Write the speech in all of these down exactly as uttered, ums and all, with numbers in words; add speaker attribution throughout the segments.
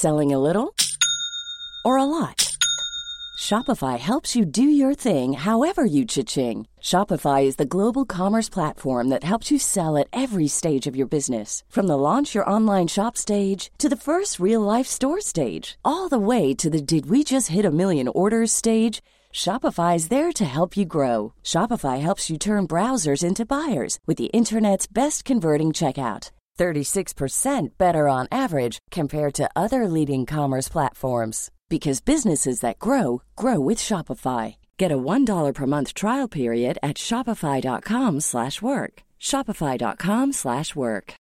Speaker 1: Selling a little or a lot? Shopify helps you do your thing however you cha-ching. Shopify is the global commerce platform that helps you sell at every stage of your business. From the launch your online shop stage to the first real-life store stage, all the way to the did we just hit a million orders stage. Shopify is there to help you grow. Shopify helps you turn browsers into buyers with the internet's best converting checkout. thirty-six percent better on average compared to other leading commerce platforms. Because businesses that grow, grow with Shopify. Get a one dollar per month trial period at shopify.com slash work. Shopify.com slash work.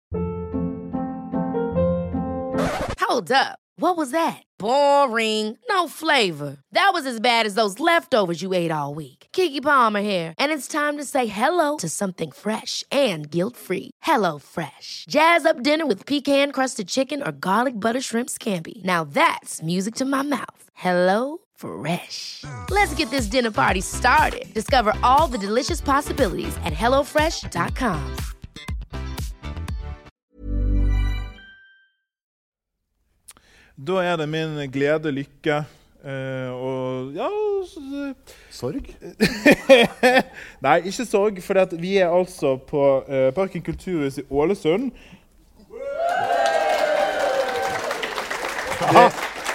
Speaker 2: Hold up. What was that? Boring. No flavor. That was as bad as those leftovers you ate all week. Keke Palmer here, and it's time to say hello to something fresh and guilt-free. Hello Fresh. Jazz up dinner with pecan-crusted chicken or garlic butter shrimp scampi. Now that's music to my mouth. Hello Fresh. Let's get this dinner party started. Discover all the delicious possibilities at hello fresh dot com.
Speaker 3: Da er det min glede, lykke uh, og ja...
Speaker 4: Sorg?
Speaker 3: Nei, ikke sorg, for at vi er altså på uh, Parken Kulturhus i Ålesund. Det,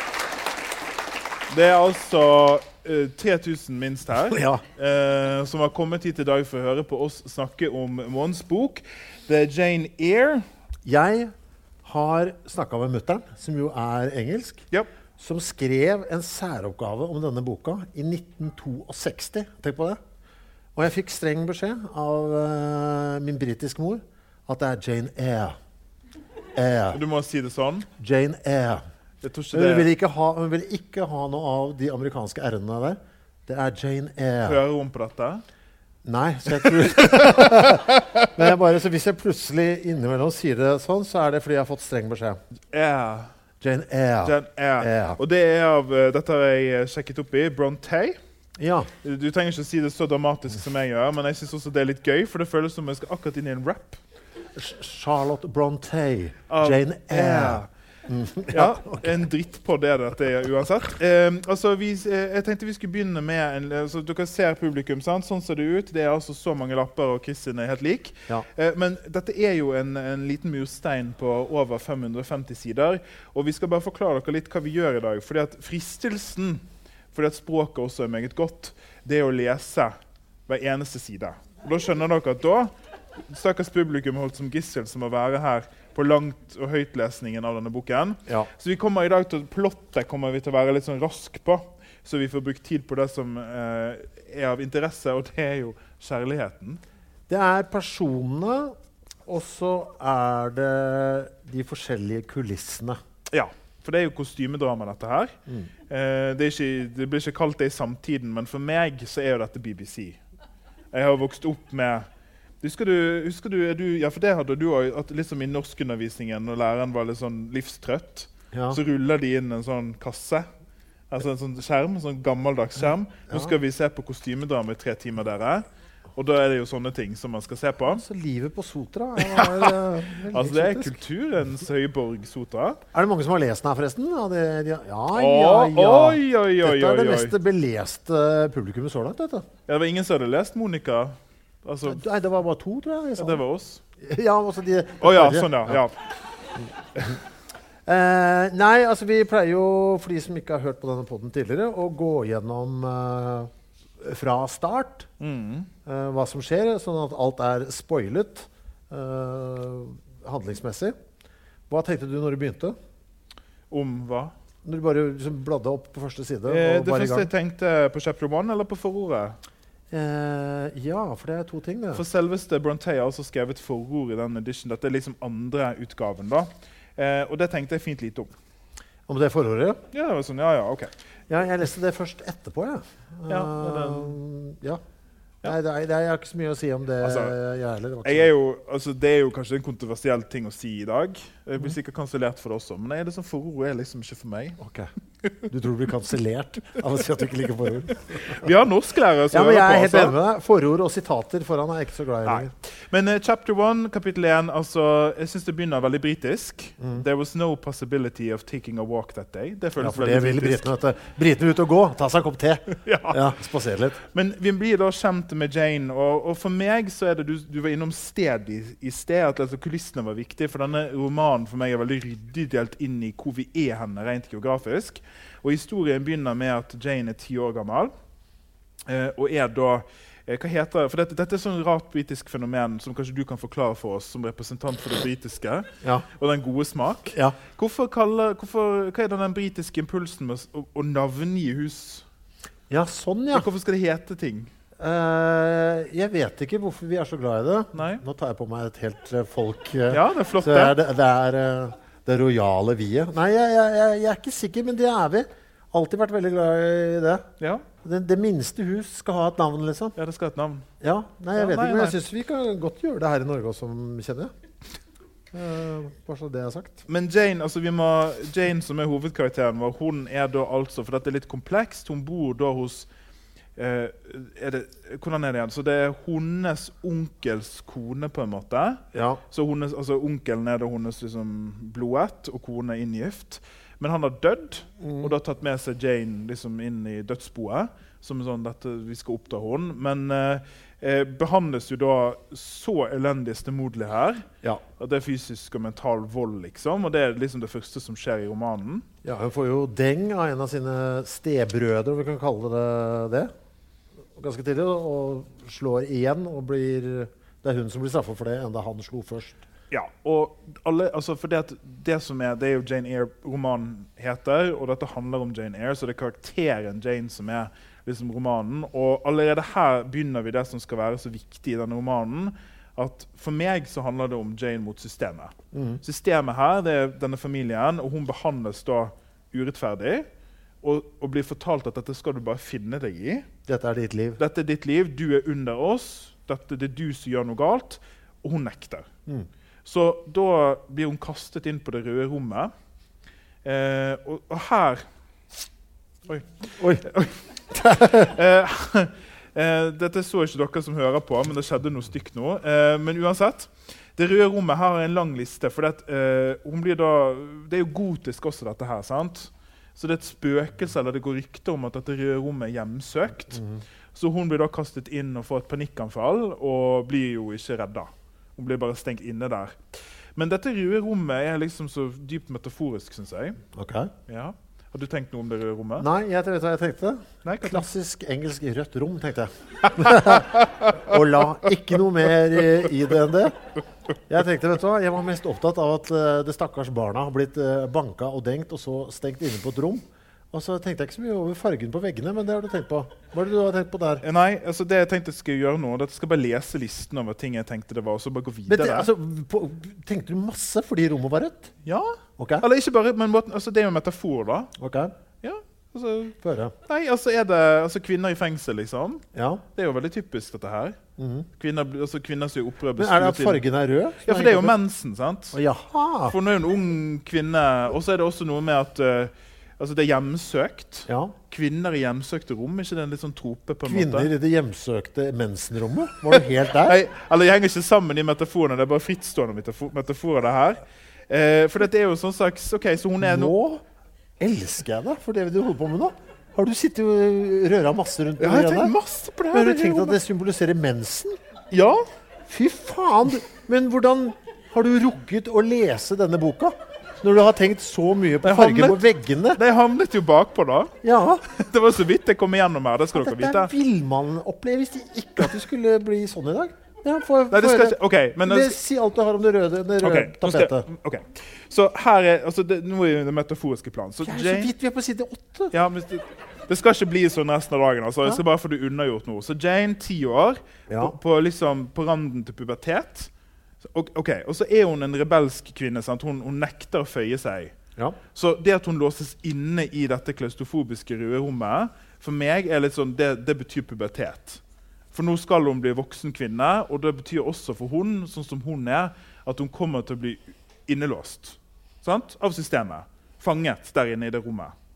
Speaker 3: det er altså uh, tre tusen minst her,
Speaker 4: ja.
Speaker 3: uh, som har kommet hit i dag for å høre på oss snakke om Måns bok. Det er Jane Eyre.
Speaker 4: Jeg har snakket med mutteren, som jo er engelsk,
Speaker 3: yep.
Speaker 4: som skrev en særoppgave om denne boka i nitten sekstito. Tenk på det. Og jeg fikk streng beskjed av uh, min britiske mor at det er Jane Eyre. Eyre.
Speaker 3: Du må si det sånn.
Speaker 4: Jane Eyre.
Speaker 3: Jeg tror ikke
Speaker 4: hun,
Speaker 3: det.
Speaker 4: Vil ikke ha, hun vil ikke ha noe av de amerikanske r-ene der. Det er Jane Eyre.
Speaker 3: Hører hun på dette?
Speaker 4: Nei, så jeg tror... Men jeg bare, så hvis jeg plutselig innimellom sier det sånn, så er det fordi jeg har fått streng beskjed.
Speaker 3: Yeah.
Speaker 4: Jane Eyre.
Speaker 3: Jane Eyre.
Speaker 4: Eyre.
Speaker 3: Og det er av, dette har jeg sjekket opp i, Brontë.
Speaker 4: Ja.
Speaker 3: Du trenger ikke å si det så dramatisk som jeg gjør, men jeg synes også det er litt gøy, for det føles som jeg skal akkurat inn i en rap.
Speaker 4: Charlotte Brontë.
Speaker 3: Av
Speaker 4: Jane Eyre.
Speaker 3: Mm. Ja, en dritt på det dette er uansett. Eh, altså, vi, eh, jeg tenkte vi skulle begynne med en, altså, dere ser publikum, sant? Sånn ser det ut. Det er altså så mange lapper, og Kristin er helt lik.
Speaker 4: Ja.
Speaker 3: Eh, men dette er jo en, en liten murstein på over fem hundre og femti sider, og vi skal bare forklare dere litt hva vi gjør i dag, fordi at fristelsen, fordi at språket også er meget godt, det er å lese hver eneste side. Og da skjønner dere at da, stakkars publikum holdt som gissel som å være her på langt og høytlesningen av denne boken.
Speaker 4: Ja.
Speaker 3: Så vi kommer i dag til plottet kommer vi til å være litt sånn rask på, så vi får brukt tid på det som eh, er av interesse, og det er jo kjærligheten.
Speaker 4: Det er personene, og så er det de forskjellige kulissene.
Speaker 3: Ja, for det er jo kostymedrama dette her.
Speaker 4: Mm.
Speaker 3: Eh, det, er ikke, det blir ikke kalt det i samtiden, men for meg så er jo dette B B C. Jeg har vokst opp med... Husker du, husker du, du, ja, for det hadde du også, at liksom i norskundervisningen, når læreren var litt sånn livstrøtt,
Speaker 4: Ja.
Speaker 3: så ruller de inn en sånn kasse, altså en sånn skjerm, en sånn gammeldags skjerm. Nå skal vi se på kostymedrama i tre timer dere, og da er det jo sånne ting som man skal se på.
Speaker 4: Så livet på Sotra er, er,
Speaker 3: Altså det er kulturens høyborg, Sotra.
Speaker 4: Er det mange som har lest den her forresten? Ja, det, ja, ja,
Speaker 3: ja. Oi, oi, oi,
Speaker 4: Dette er det
Speaker 3: oi, oi.
Speaker 4: mest beleste publikummet så langt, dette.
Speaker 3: Ja, det var ingen som hadde lest Monica. Altså,
Speaker 4: Nei, det var bare to, tror jeg.
Speaker 3: ja, det var oss.
Speaker 4: Ja, altså de...
Speaker 3: Å ja, sånn ja. ja.
Speaker 4: Eh, nei, altså vi pleier jo, for de som ikke har hørt på denne podden tidligere, å gå gjennom eh, fra start
Speaker 3: Mm.
Speaker 4: eh, hva som skjer, sånn at alt er spoilet eh, handlingsmessig. Hva tenkte du når du begynte?
Speaker 3: Om hva?
Speaker 4: Når du bare liksom bladde opp på første side?
Speaker 3: Eh,
Speaker 4: og
Speaker 3: det
Speaker 4: var i
Speaker 3: første
Speaker 4: gang?
Speaker 3: jeg tenkte på chapter one, eller på forordet?
Speaker 4: Eh, ja, for det er to ting, det.
Speaker 3: For selveste Brontë har altså skrevet forord i den edition. Dette er liksom andre utgaven da. Eh, og det tenkte jeg fint lite om.
Speaker 4: Om det forordet?
Speaker 3: Ja, det var sånn, ja, ja, ok.
Speaker 4: Ja, jeg leste det først etterpå, ja.
Speaker 3: Ja, det er
Speaker 4: Uh, ja. Nei, det er, det er ikke så mye å si om det,
Speaker 3: Altså,
Speaker 4: jeg heller. Det var ikke
Speaker 3: Jeg er
Speaker 4: så-
Speaker 3: jo, altså, det er jo kanskje en kontroversiell ting å si i dag. Jeg blir sikkert kansellert for det også, men er det sånn forord er liksom ikke for meg.
Speaker 4: Ok. Du tror du blir kansellert av å si at du ikke liker forord?
Speaker 3: Vi har norsklærer som
Speaker 4: Ja, men jeg er
Speaker 3: hører på,
Speaker 4: helt
Speaker 3: altså.
Speaker 4: enig med deg. Forord og sitater foran er jeg ikke så glad i
Speaker 3: Nei.
Speaker 4: lenger.
Speaker 3: Men uh, chapter one, kapittel one, altså, jeg synes det begynner veldig britisk.
Speaker 4: Mm.
Speaker 3: There was no possibility of taking a walk that day. Det
Speaker 4: Ja,
Speaker 3: føles
Speaker 4: for det
Speaker 3: veldig
Speaker 4: vil
Speaker 3: britisk.
Speaker 4: britene, vet du. Britene ut og gå, ta seg en kopp te.
Speaker 3: Ja.
Speaker 4: Ja, spasere litt.
Speaker 3: Men vi blir da kjent med Jane, og, og for meg så er det, du, du var innom sted i, i sted, at altså, kulissene var viktige, for denne romanen for meg er veldig ryddig delt inn i hvor vi er henne, rent geografisk. Og historien begynner med at Jane er ti år gammel, eh, og er da, eh, hva heter det? For dette, dette er sånn rart britisk fenomen som kanskje du kan forklare for oss som representant for det britiske,
Speaker 4: Ja.
Speaker 3: og den gode smak.
Speaker 4: Ja.
Speaker 3: Hvorfor kaller, hvorfor, hva er den, den britiske impulsen med å, å navngi hus?
Speaker 4: Ja, sånn, ja.
Speaker 3: Hvorfor skal det hete ting?
Speaker 4: Eh, jeg vet ikke hvorfor vi er så glad i det.
Speaker 3: Nei.
Speaker 4: Nå tar jeg på meg et helt eh, folk. eh,
Speaker 3: Ja, det er flott
Speaker 4: så
Speaker 3: det.
Speaker 4: er det, det er eh, det rojale viet. Nei, jeg, jeg, jeg, jeg er ikke sikker, men det er vi. Alltid vært veldig glad i det.
Speaker 3: Ja,
Speaker 4: Det, det minste hus skal ha et navn, liksom.
Speaker 3: ja, det skal ha et navn.
Speaker 4: Ja, nei, jeg
Speaker 3: Ja,
Speaker 4: vet
Speaker 3: nei,
Speaker 4: ikke, men
Speaker 3: nei.
Speaker 4: jeg synes vi kan godt gjøre det her i Norge også, kjenner jeg. Eh, bare så det er sagt.
Speaker 3: Men Jane, altså vi må, Jane, som er hovedkarakteren vår, hun er da altså, for dette er litt komplekst, hun bor da hos eh, er det, hvordan er det igjen? Så det er hennes onkels kone på en måte.
Speaker 4: Ja.
Speaker 3: Så hennes, altså onkelen er da hennes liksom, blodet, og kone er inngift. Men han har dødd, og da har tatt med seg Jane liksom, inn i dødsboet, som er sånn dette vi skal oppta henne. Men eh, eh, behandles jo da så elendig stemoderlig her,
Speaker 4: Ja.
Speaker 3: at det er fysisk og mental vold, liksom, og det er liksom det første som skjer i romanen.
Speaker 4: Ja, hun får jo deng av en av sine stebrødre, om vi kan kalle det det, ganske tidlig, og slår igjen, og blir, det er hun som blir straffet for det, enda han slo først.
Speaker 3: Ja, og alle, altså for det, at det som er, det er jo Jane Eyre-romanen heter, og dette handler om Jane Eyre, så det er karakteren Jane som er liksom romanen, og allerede her begynner vi det som skal være så viktig i denne romanen, at for meg så handler det om Jane mot systemet.
Speaker 4: Mhm.
Speaker 3: Systemet her, det er denne familien, og hun behandles da urettferdig, og, og blir fortalt at dette skal du bare finne deg i.
Speaker 4: Dette er ditt liv.
Speaker 3: Dette er ditt liv, du er under oss, dette det er du som gjør noe galt, og hun nekter.
Speaker 4: Mm.
Speaker 3: Så da blir hun kastet inn på det røde rommet. Eh, og, og her Oi.
Speaker 4: Oi.
Speaker 3: eh, eh, dette så ikke dere som hører på, men det skjedde noe stygt nå. Eh, men uansett, det røde rommet her er en lang liste. For det, eh, hun blir da, det er jo gotisk også, dette her. Sant? Så det er et spøkelse, eller det går rykter om at dette røde rommet er hjemsøkt.
Speaker 4: Mhm.
Speaker 3: Så hun blir da kastet inn og får et panikkanfall, og blir jo ikke redda. Hun blir bare stengt inne der. Men dette røde rommet er liksom så dypt metaforisk, synes jeg.
Speaker 4: Ok.
Speaker 3: Ja. Har du tenkt noe om det røde rommet?
Speaker 4: Nei, jeg vet hva jeg tenkte.
Speaker 3: Nei, hva
Speaker 4: Klassisk engelsk rødt rom, tenkte jeg. Og la ikke noe mer eh, i det enn det. Jeg tenkte, vet du hva, jeg var mest opptatt av at eh, det stakkars barna har blitt uh, banka og dengt, og så stengt inne på et rom. Og så tenkte jeg ikke så mye over fargen på veggene, men det har du tenkt på. Hva er det du har tenkt på der?
Speaker 3: Eh, Nei, altså det jeg tenkte jeg skulle gjøre nå, det er at jeg skal bare lese listen over ting jeg tenkte det var, og så bare gå
Speaker 4: Men
Speaker 3: videre.
Speaker 4: det, altså, på, tenkte du masse fordi rommet var rødt?
Speaker 3: Ja,
Speaker 4: Ok,
Speaker 3: eller ikke bare, men måten, altså det er jo en metafor da.
Speaker 4: ok.
Speaker 3: Ja, altså,
Speaker 4: Få høre.
Speaker 3: nei, altså er det altså kvinner i fengsel, liksom.
Speaker 4: Ja.
Speaker 3: Det er jo veldig typisk dette her.
Speaker 4: Mhm.
Speaker 3: Kvinner, blir- altså kvinner som er opprør.
Speaker 4: Men er det at fargen er rød?
Speaker 3: Ja, for det er jo mensen, sant?
Speaker 4: Å, jaha.
Speaker 3: For hun er jo en ung kvinne, og så er det også noe med at uh, altså det er hjemsøkt.
Speaker 4: Ja.
Speaker 3: Kvinner i hjemsøkte rom, ikke det er en litt sånn trope på en
Speaker 4: Kvinner
Speaker 3: måte?
Speaker 4: i det hjemsøkte mensenrommet? Var du helt der?
Speaker 3: Nei, eller jeg henger ikke sammen i metaforene, det er bare frittstående metafor metaforer det her. Eh, for dette er jo sånn slags, ok, så hun er no
Speaker 4: Nå elsker jeg deg for det du holder på med nå. Har du sittet og røra masse rundt
Speaker 3: Ja, jeg har
Speaker 4: greiene?
Speaker 3: tenkt masse på det
Speaker 4: Men
Speaker 3: her.
Speaker 4: har du tenkt at det symboliserer mensen?
Speaker 3: Ja,
Speaker 4: Fy faen! du- Men hvordan har du rukket å lese denne boka? Når du har tenkt så mye på
Speaker 3: Jeg
Speaker 4: farger på
Speaker 3: handlet-
Speaker 4: veggene?
Speaker 3: det havnet jo bakpå da.
Speaker 4: Ja,
Speaker 3: Det var så vidt jeg kom igjennom her, det skal dere
Speaker 4: dette
Speaker 3: vite.
Speaker 4: er villmann-opplevelse. Visste ikke at du skulle bli sånn i dag. Ja, få,
Speaker 3: Nei, det
Speaker 4: få
Speaker 3: skal
Speaker 4: høre.
Speaker 3: ikke, ok, men...
Speaker 4: Det, si alt du har om det røde, det røde
Speaker 3: Ok, nå skal-
Speaker 4: tapetet.
Speaker 3: ok. Så her er, altså det, nå er det metaforiske plan. Så
Speaker 4: Jeg er så
Speaker 3: Jane,
Speaker 4: vidt vi er på side åtte.
Speaker 3: ja, men det, det skal ikke bli sånn resten av dagen, altså. Jeg skal bare få det unnagjort nå. Så Jane, ti år,
Speaker 4: Ja.
Speaker 3: på, på, liksom, på randen til pubertet. Så, ok, ok, og så er hun en rebelsk kvinne, sant? Hun, hun nekter å føye seg.
Speaker 4: Ja.
Speaker 3: Så det at hun låses inne i dette klaustrofobiske røde rommet, for meg er litt sånn, det, det betyr pubertet. For nå skal hun bli voksen kvinne, og det betyr også for hun, sånn som hun er, at hun kommer til å bli innelåst. Sant? Av systemet. Fanget der inne i det rommet.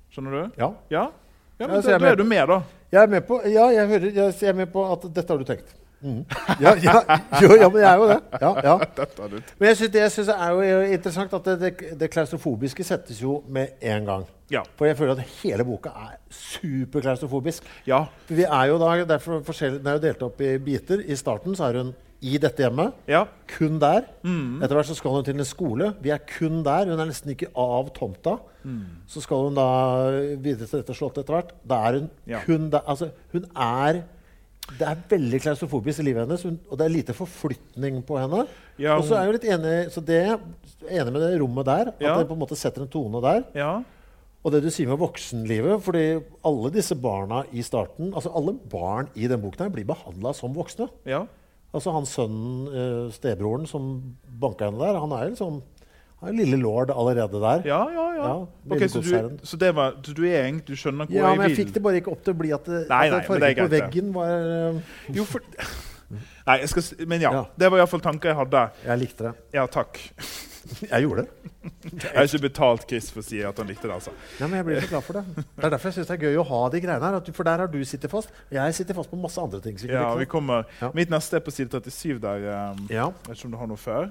Speaker 3: Skjønner du?
Speaker 4: Ja.
Speaker 3: Ja? Ja, men
Speaker 4: Ja, så
Speaker 3: da,
Speaker 4: jeg er
Speaker 3: da
Speaker 4: med.
Speaker 3: er du med, da.
Speaker 4: Jeg er med på, ja, jeg, hører, jeg, jeg er med på at dette har du tenkt. Mhm. Ja, ja, jo, ja, men jeg er jo det. Ja, ja.
Speaker 3: Dette har du.
Speaker 4: Men jeg synes, det jeg synes er jo interessant at det, det, det klaustrofobiske settes jo med en gang.
Speaker 3: Ja.
Speaker 4: For jeg føler at hele boka er superklaustrofobisk.
Speaker 3: Ja.
Speaker 4: For vi er jo da, derfor forskjellig, den er jo delt opp i biter. I starten så er hun i dette hjemmet,
Speaker 3: Ja.
Speaker 4: kun der.
Speaker 3: Mm.
Speaker 4: Etter hvert så skal hun til en skole. Vi er kun der. Hun er nesten ikke av tomta.
Speaker 3: Mm.
Speaker 4: Så skal hun da videre til dette slottet etter hvert. Da er hun
Speaker 3: Ja.
Speaker 4: kun der. Altså, hun er... Det er veldig klaustrofobisk i livet hennes, hun, og det er lite forflytning på henne.
Speaker 3: Ja,
Speaker 4: og så er
Speaker 3: hun-
Speaker 4: jeg jo litt enig, så det, enig med det rommet der, at
Speaker 3: Ja.
Speaker 4: det på en måte setter en tone der.
Speaker 3: Ja.
Speaker 4: Og det du sier med voksenlivet, fordi alle disse barna i starten, altså alle barn i den boken her blir behandlet som voksne.
Speaker 3: Ja.
Speaker 4: Altså hans sønnen, eh, stebroren som banket henne der, han er jo liksom, han er lille lord allerede der.
Speaker 3: Ja, ja, ja.
Speaker 4: Ja,
Speaker 3: Ok,
Speaker 4: veldig
Speaker 3: så,
Speaker 4: godsherren.
Speaker 3: du, så, det var, så du er egentlig, du skjønner hvor
Speaker 4: Ja,
Speaker 3: jeg
Speaker 4: men jeg
Speaker 3: vil?
Speaker 4: fikk det bare ikke opp til å bli at, det,
Speaker 3: Nei,
Speaker 4: at
Speaker 3: nei,
Speaker 4: det
Speaker 3: men det er
Speaker 4: fargen på
Speaker 3: greit, det.
Speaker 4: veggen var... eh,
Speaker 3: Jo, for... Nei, jeg skal, s- men ja,
Speaker 4: Ja.
Speaker 3: det var i hvert fall tanker jeg hadde.
Speaker 4: Jeg likte det.
Speaker 3: Ja, takk.
Speaker 4: Jeg gjorde det.
Speaker 3: Jeg har ikke betalt Chris for å si at han likte det, altså.
Speaker 4: Ja, men jeg blir så glad for det. Det er derfor jeg synes det er gøy å ha de greiene her. At du, for der har du sittet fast. Jeg sitter fast på masse andre ting. sikkert,
Speaker 3: Ja,
Speaker 4: ikke
Speaker 3: vi
Speaker 4: sant?
Speaker 3: kommer.
Speaker 4: Ja.
Speaker 3: Mitt neste er på side trettisju der. Um,
Speaker 4: Ja.
Speaker 3: Jeg vet ikke om du har noe før.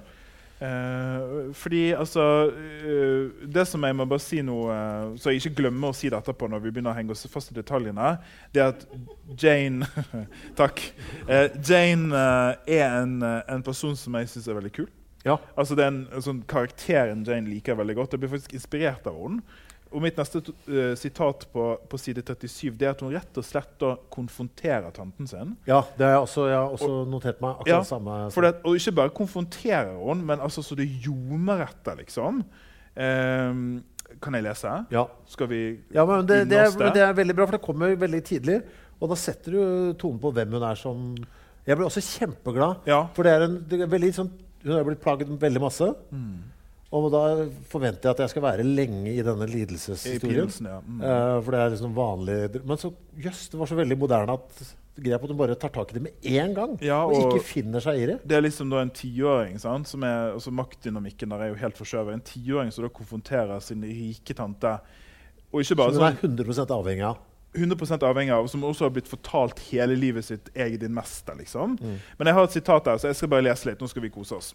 Speaker 3: Eh, fordi, altså eh, det som jeg må bare si noe eh, så jeg ikke glemmer å si det etterpå når vi begynner å henge oss fast i detaljene, det er at Jane Takk. Eh, Jane eh, er en, eh, en person som jeg syns er veldig kul.
Speaker 4: Ja.
Speaker 3: Altså det er en, en sånn Karakteren Jane liker jeg veldig godt. Jeg blir faktisk inspirert av henne. Og mitt neste uh, sitat på, på side trettisju det er at hun rett og slett da konfronterer tanten sin.
Speaker 4: Ja, det har jeg også, jeg har også notert meg akkurat
Speaker 3: Ja,
Speaker 4: samme.
Speaker 3: For det, og ikke bare konfronterer hun, men altså så det ljomer etter, liksom. Ehm, kan jeg lese?
Speaker 4: Ja.
Speaker 3: Skal vi
Speaker 4: Ja, men det,
Speaker 3: unne
Speaker 4: det,
Speaker 3: oss
Speaker 4: er, det er veldig bra, for det kommer veldig tidlig. Og da setter du tonen på hvem hun er som... Jeg blir også kjempeglad,
Speaker 3: Ja.
Speaker 4: for det er en det er veldig sånn... Hun har blitt plaget veldig masse.
Speaker 3: Mm.
Speaker 4: Og da forventer jeg at jeg skal være lenge i denne
Speaker 3: I
Speaker 4: lidelseshistorien.
Speaker 3: pilsen, ja. Mm.
Speaker 4: Eh, for det er liksom vanlig... Men så, jøss, det var så veldig moderne at grep at hun bare tar tak i det med en gang.
Speaker 3: Ja,
Speaker 4: og,
Speaker 3: og-
Speaker 4: ikke finner seg i det.
Speaker 3: Det er liksom da en tiåring, sant? Som er, altså maktdynamikken der er jo helt forskjøvet. En tiåring som da konfronterer sin rike tante. Og ikke bare
Speaker 4: Som hun er
Speaker 3: sånn
Speaker 4: hundre prosent avhengig av.
Speaker 3: hundre prosent avhengig av, og som også har blitt fortalt hele livet sitt, jeg er din mester, liksom.
Speaker 4: Mm.
Speaker 3: Men jeg har et sitat der, så jeg skal bare lese litt. Nå skal vi kose oss.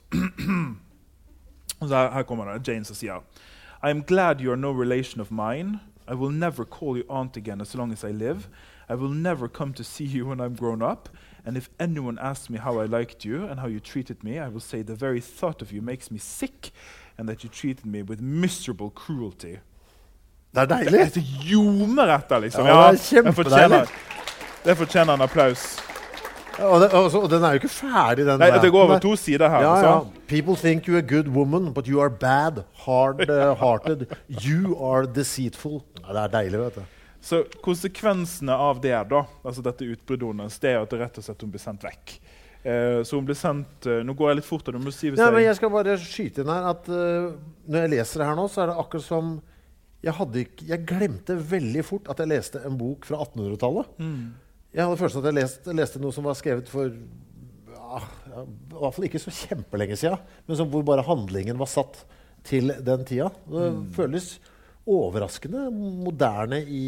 Speaker 3: Og så her, her kommer det. Jane som sier I am glad you are no relation of mine. I will never call you aunt again as long as I live. I will never come to see you when I'm grown up. And if anyone asks me how I liked you and how you treated me, I will say the very thought of you makes me sick, and that you treated me with miserable cruelty.
Speaker 4: Det er
Speaker 3: Det
Speaker 4: deilig!
Speaker 3: er så ljomer etter, liksom.
Speaker 4: Ja, det er
Speaker 3: det
Speaker 4: kjempedeilig.
Speaker 3: fortjener, det fortjener en applaus.
Speaker 4: Og, det, og, så, og den er jo ikke ferdig, den
Speaker 3: Nei, det går over
Speaker 4: ranten der.
Speaker 3: to sider her.
Speaker 4: Ja, ja.
Speaker 3: altså.
Speaker 4: People think you're a good woman, but you are bad, hard-hearted. You are deceitful. Ja, det er deilig, vet du.
Speaker 3: Så konsekvensene av det, da, altså dette utbruddet hennes, det er at det rett og slett hun blir sendt vekk. Eh, så hun blir sendt eh, Nå går jeg litt fort, og du må si hvis
Speaker 4: Ja, men
Speaker 3: jeg
Speaker 4: jeg skal bare skyte inn her at uh, når jeg leser det her nå, så er det akkurat som jeg, hadde ikke, jeg glemte veldig fort at jeg leste en bok fra attenhundretallet.
Speaker 3: mm.
Speaker 4: Jeg hadde følelsen at jeg leste, leste noe som var skrevet for ja, ja, i hvert fall ikke så kjempelenge siden, men som hvor bare handlingen var satt til den tida. Det føles overraskende moderne i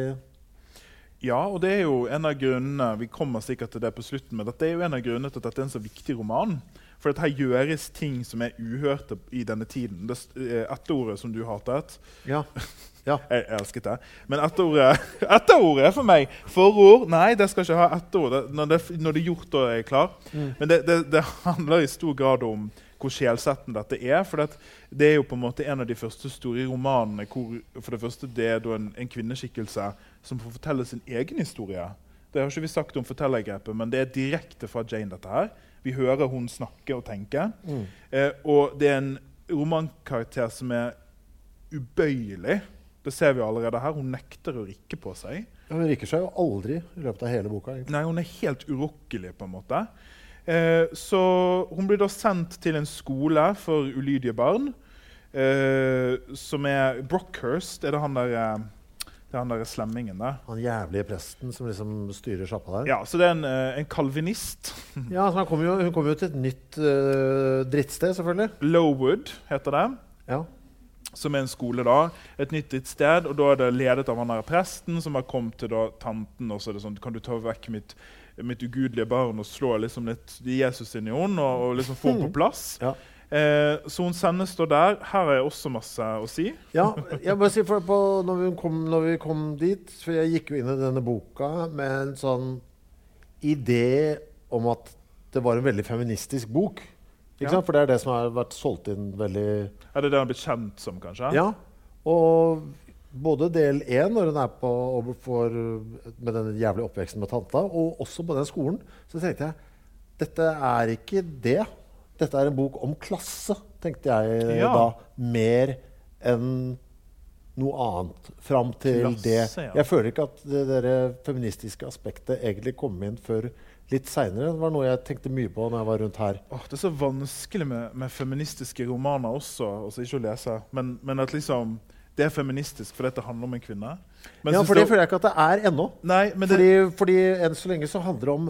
Speaker 3: Ja, og det er jo en av grunnene vi kommer sikkert til det på slutten, men dette er jo en av grunnene til at dette er en så viktig roman. For at her gjøres ting som er uhørte i denne tiden. Det eh, etterordet som du hatet.
Speaker 4: Ja. ja.
Speaker 3: Jeg, jeg elsket det. Men etterordet, etterordet er for meg forord. Nei, det skal ikke ha etterord. Det, når, det, når det er gjort, da er jeg klar.
Speaker 4: Mm.
Speaker 3: Men det, det, det handler i stor grad om hvor sjelsettende dette er. For det, det er jo på en måte en av de første store romanene hvor for det første det er da en, en kvinneskikkelse som får fortelle sin egen historie. Det har ikke vi sagt om fortellergrepet, men det er direkte fra Jane dette her. Vi hører hun snakke og tenke.
Speaker 4: Mm.
Speaker 3: Eh, og det er en romankarakter som er ubøyelig. Det ser vi allerede her. Hun nekter å rikke på seg.
Speaker 4: Ja, hun rikker seg jo aldri i løpet av hele boka. Egentlig.
Speaker 3: Nei, hun er helt urokkelig på en måte. Eh, så hun blir da sendt til en skole for ulydige barn, eh, som er Brockhurst. Er det han der, eh, det er han der slemmingen der?
Speaker 4: Han jævlige presten som liksom styrer sjappa der.
Speaker 3: Ja, så det er en, eh, en kalvinist.
Speaker 4: Ja, så han kommer jo, hun kommer jo til et nytt uh, drittsted, selvfølgelig.
Speaker 3: Lowood heter det.
Speaker 4: Ja.
Speaker 3: som er en skole da, et nytt ditt sted, og da er det ledet av han der presten som har kommet til da, tanten, og så er det sånn, kan du ta vekk mitt, mitt ugudelige barn og slå liksom litt Jesus inn i henne, og, og liksom få den på plass.
Speaker 4: Ja.
Speaker 3: Eh, så hun sendes da der. Her er også masse å si.
Speaker 4: Ja, jeg må si for på, når, vi kom, når vi kom dit, for jeg gikk jo inn i denne boka med en sånn idé om at det var en veldig feministisk bok. Ikke
Speaker 3: Ja.
Speaker 4: sant? For det er det som har vært solgt inn veldig...
Speaker 3: Er det det han blir kjent som, kanskje?
Speaker 4: Ja, og både del én, når hun er på og får, med den jævlige oppveksten med tanta, og også på den skolen, så tenkte jeg, dette er ikke det. Dette er en bok om klasse, tenkte jeg
Speaker 3: Ja.
Speaker 4: da, mer enn noe annet, fram til
Speaker 3: Klasse,
Speaker 4: det.
Speaker 3: ja.
Speaker 4: Jeg føler ikke at det der feministiske aspektet egentlig kom inn før litt senere. Det var noe jeg tenkte mye på når jeg var rundt her.
Speaker 3: Åh, det er så vanskelig med, med feministiske romaner også, altså ikke å lese, men, men at liksom, det er feministisk fordi det handler om en kvinne. Men
Speaker 4: Ja,
Speaker 3: synes
Speaker 4: for det
Speaker 3: du-
Speaker 4: føler jeg ikke at det er ennå.
Speaker 3: Nei, men det...
Speaker 4: Fordi, fordi enn så lenge så handler det om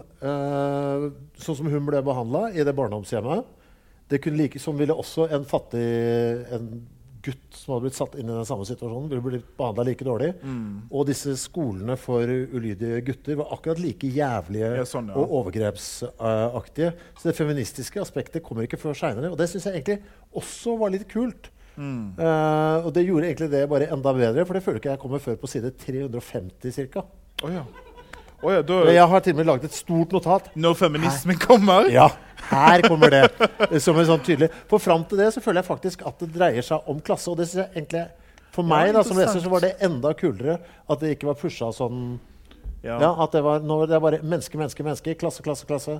Speaker 4: øh, sånn som hun ble behandlet i det barndomshjemmet. Det kunne like, som ville også en fattig en gutt som hadde blitt satt inn i den samme situasjonen, ville blitt behandlet like dårlig.
Speaker 3: Mm.
Speaker 4: Og disse skolene for ulydige gutter var akkurat like jævlige
Speaker 3: Ja, sånn, ja.
Speaker 4: og overgrepsaktige. Så det feministiske aspektet kommer ikke før senere. Og det synes jeg egentlig også var litt kult.
Speaker 3: Mm.
Speaker 4: Eh, og det gjorde egentlig det bare enda bedre, for det føler ikke jeg kommer før på side tre hundre og femti cirka.
Speaker 3: Åja. Åja, da...
Speaker 4: Men jeg har til og med laget et stort notat.
Speaker 3: Når feminismen kommer?
Speaker 4: Ja, her kommer det. Som er sånn tydelig. For frem til det så føler jeg faktisk at det dreier seg om klasse. Og det synes jeg egentlig, for meg
Speaker 3: Ja,
Speaker 4: da, som leser,
Speaker 3: interessant.
Speaker 4: så var det enda kulere at det ikke var pushet sånn.
Speaker 3: Ja.
Speaker 4: Ja, at det var, når det er bare menneske, menneske, menneske, klasse, klasse, klasse,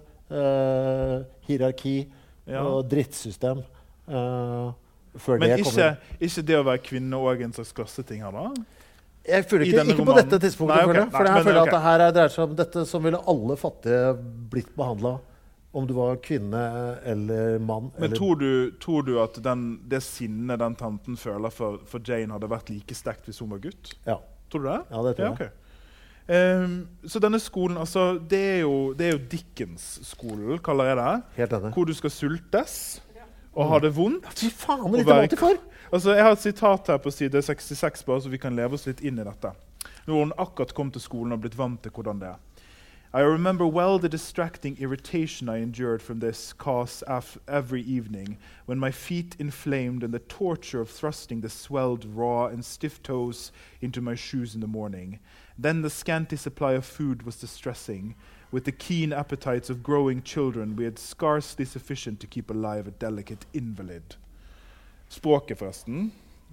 Speaker 4: eh, hierarki
Speaker 3: Ja.
Speaker 4: og drittsystem. Eh, før
Speaker 3: Men
Speaker 4: det
Speaker 3: ikke,
Speaker 4: kommer.
Speaker 3: ikke det å være kvinne og en slags klasseting her da?
Speaker 4: Jeg føler
Speaker 3: i
Speaker 4: ikke,
Speaker 3: denne
Speaker 4: ikke på
Speaker 3: romanen?
Speaker 4: dette tidspunktet,
Speaker 3: Nei, ok.
Speaker 4: føler jeg. For
Speaker 3: Nei,
Speaker 4: jeg
Speaker 3: men
Speaker 4: føler
Speaker 3: ok.
Speaker 4: at det her er- dreier seg om dette som ville alle fattige blitt behandlet, om du var kvinne eller mann.
Speaker 3: Men
Speaker 4: eller
Speaker 3: tror du, tror du at den, det sinnet den tanten føler for, for Jane hadde vært like sterkt hvis hun var gutt?
Speaker 4: Ja.
Speaker 3: Tror du det?
Speaker 4: Ja, det tror jeg.
Speaker 3: ok. Ehm, så denne skolen, altså, det er jo, det er jo Dickens-skolen, kaller jeg det.
Speaker 4: Helt enig.
Speaker 3: Hvor du skal sultes og ha det vondt.
Speaker 4: Fy faen,
Speaker 3: og
Speaker 4: men litt
Speaker 3: være-
Speaker 4: alltid for!
Speaker 3: Altså, jeg har et sitat her på side sekstiseks, bare så vi kan leve oss litt inn i dette. Når hun akkurat kom til skolen og blitt vant til hvordan det er. I remember well the distracting irritation I endured from this cause af every evening, when my feet inflamed and the torture of thrusting the swelled, raw, and stiff toes into my shoes in the morning. Then the scanty supply of food was distressing. With the keen appetites of growing children, we had scarcely sufficient to keep alive a delicate invalid. Språket, forresten.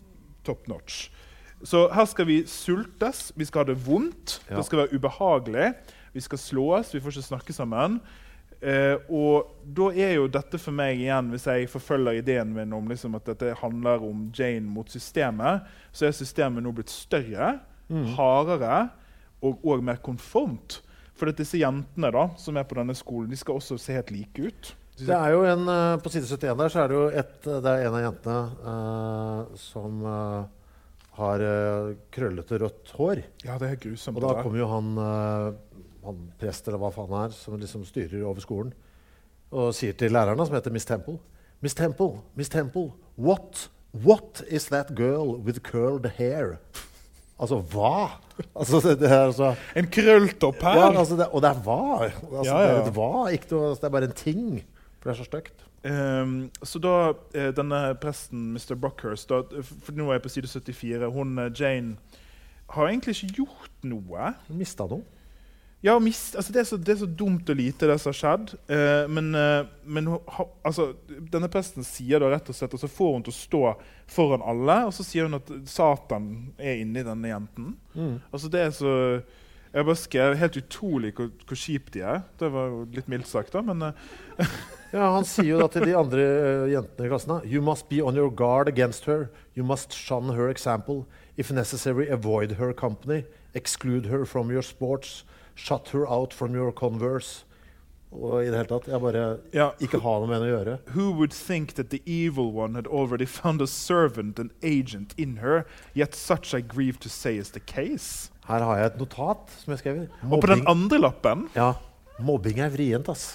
Speaker 3: Top notch. Så her skal vi sultes, vi skal ha det vondt,
Speaker 4: Ja.
Speaker 3: det skal være ubehagelig, vi skal slås, vi får ikke snakke sammen. Eh, og da er jo dette for meg igjen, hvis jeg forfølger ideen min om liksom, at dette handler om Jane mot systemet, så er systemet nå blitt større, hardere og, og mer konformt. For at disse jentene da, som er på denne skolen, de skal også se helt like ut.
Speaker 4: Det er jo en, eh, på side syttien der så er det jo et, det er en av jentene eh, som eh, har eh, krøllete rødt hår.
Speaker 3: Ja, det er grusomt.
Speaker 4: Og
Speaker 3: det
Speaker 4: da
Speaker 3: der.
Speaker 4: kommer jo han, eh, han prest eller hva faen han er, som liksom styrer over skolen, og sier til lærerne, som heter Miss Temple, Miss Temple, Miss Temple, what, what is that girl with curled hair? Altså, hva? Altså, det, det er altså...
Speaker 3: En krølltopp her!
Speaker 4: Ja, altså det, og det er hva? Altså,
Speaker 3: Ja, ja.
Speaker 4: Det er et hva, ikke noe, altså, det er bare en ting. For det er så støkt.
Speaker 3: Ehm, så da, eh, denne presten, mister Brockhurst, da, f- for nå er jeg på side syttifire, hun, eh, Jane, har egentlig ikke gjort noe.
Speaker 4: Mista noe.
Speaker 3: Ja, mist, altså det, er så, det er så dumt og lite det som har skjedd. Eh, men eh, men hun har- altså, denne presten sier da rett og slett, og så får hun til å stå foran alle, og så sier hun at Satan er inni denne jenten. Altså det er så... Jeg bare skrev helt utrolig hvor, hvor kjipt de er. Det var jo litt mildt sagt da, men... eh,
Speaker 4: Ja, han sier jo da til de andre uh, jentene i klassen, you must be on your guard against her. You must shun her example. If necessary, avoid her company. Exclude her from your sports. Shut her out from your converse. Og i det hele tatt, jeg bare
Speaker 3: Ja.
Speaker 4: ikke ha noe med henne å gjøre.
Speaker 3: Who would think that the evil one had already found a servant and agent in her, yet such I grieve to say is the case?
Speaker 4: Her har jeg et notat som jeg skrev.
Speaker 3: Og på den andre lappen,
Speaker 4: Ja, mobbing er vrient, ass.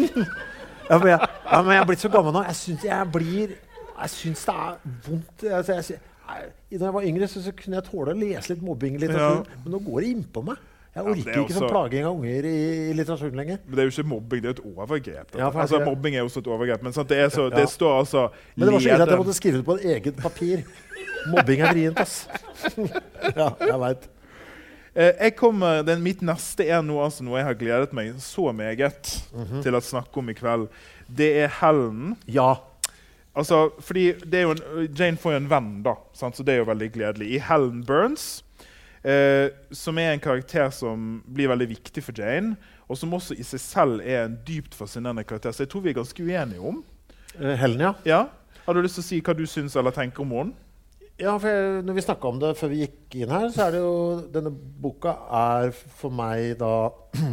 Speaker 4: ja, men jeg, ja, men jeg er blitt så gammel nå. Jeg syns jeg blir Jeg syns det er vondt. Altså, jeg, sy- Nei, da jeg var yngre, så, så kunne jeg tåle å lese litt mobbing-litteratur.
Speaker 3: Ja.
Speaker 4: Men nå går det inn på meg. Jeg
Speaker 3: Ja,
Speaker 4: orker
Speaker 3: det er
Speaker 4: ikke sånn
Speaker 3: også-
Speaker 4: plaging av unger i, i litteraturen lenger.
Speaker 3: Men det er jo ikke mobbing, det er jo et overgrep.
Speaker 4: Ja, for jeg
Speaker 3: altså,
Speaker 4: sier-
Speaker 3: mobbing er jo også et overgrep, men sant, det, er så,
Speaker 4: Ja.
Speaker 3: det står altså
Speaker 4: Men det var så ille at jeg
Speaker 3: leder-
Speaker 4: måtte skrive det på et eget papir. Mobbing er vrient, ass. Ja, jeg vet.
Speaker 3: Eh, jeg kommer, den, mitt neste er noe, altså, noe jeg har gledet meg så meget
Speaker 4: Mhm.
Speaker 3: til å snakke om i kveld. Det er Helen.
Speaker 4: Ja.
Speaker 3: Altså, fordi det er jo en, Jane får jo en venn, da, sant? Så det er jo veldig gledelig. I Helen Burns, eh, som er en karakter som blir veldig viktig for Jane, og som også i seg selv er en dypt fascinerende karakter. Så jeg tror vi er ganske uenige om.
Speaker 4: Eh, Helen, ja.
Speaker 3: Ja? Har du lyst til å si hva du syns eller tenker om henne?
Speaker 4: Ja, for jeg, når vi snakket om det før vi gikk inn her, så er det jo denne boka er for meg da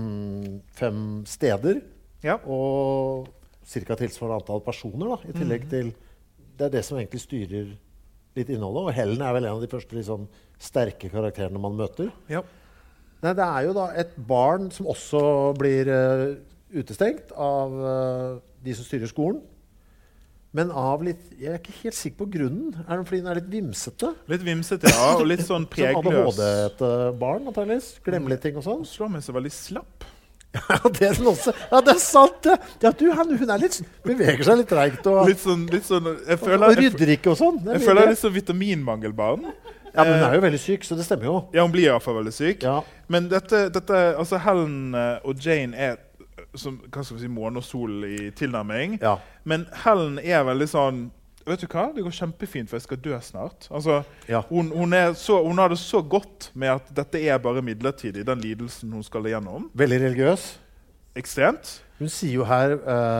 Speaker 4: fem steder
Speaker 3: Ja.
Speaker 4: og cirka tilsvarende antall personer da, i tillegg til det er det som egentlig styrer litt innholdet, og Helen er vel en av de første liksom, sterke karakterene man møter.
Speaker 3: Ja.
Speaker 4: Nei, det er jo da et barn som også blir uh, utestengt av uh, de som styrer skolen. Men av litt, jeg er ikke helt sikker på grunnen. Er det fordi den er litt vimsete?
Speaker 3: Litt vimsete, ja, og litt sånn
Speaker 4: Som
Speaker 3: pregløs.
Speaker 4: A D H D-barn, antageligvis. Glemmer litt ting og sånn.
Speaker 3: Hun slår meg så veldig slapp.
Speaker 4: Ja, det er den også. Ja, det er sant, det. Ja, du, han, hun er litt, beveger seg litt treigt og,
Speaker 3: Litt sånn, litt sånn jeg
Speaker 4: og,
Speaker 3: føler,
Speaker 4: og
Speaker 3: jeg,
Speaker 4: rydder ikke og sånn. Det er
Speaker 3: jeg
Speaker 4: mye
Speaker 3: føler jeg er
Speaker 4: det.
Speaker 3: litt sånn vitaminmangelbarn.
Speaker 4: Ja, men hun er jo veldig syk, så det stemmer jo.
Speaker 3: Ja, hun blir i hvert fall veldig syk.
Speaker 4: Ja.
Speaker 3: Men dette, dette, altså Helen eh, og Jane er som, hva skal vi si, måne og sol i tilnærming.
Speaker 4: Ja.
Speaker 3: Men Helen er veldig sånn, vet du hva? Det går kjempefint, for jeg skal dø snart. Altså,
Speaker 4: Ja.
Speaker 3: hun, hun, er så, hun har det så godt med at dette er bare midlertidig, den lidelsen hun skal igjennom.
Speaker 4: Veldig religiøs.
Speaker 3: Ekstremt.
Speaker 4: Hun sier jo her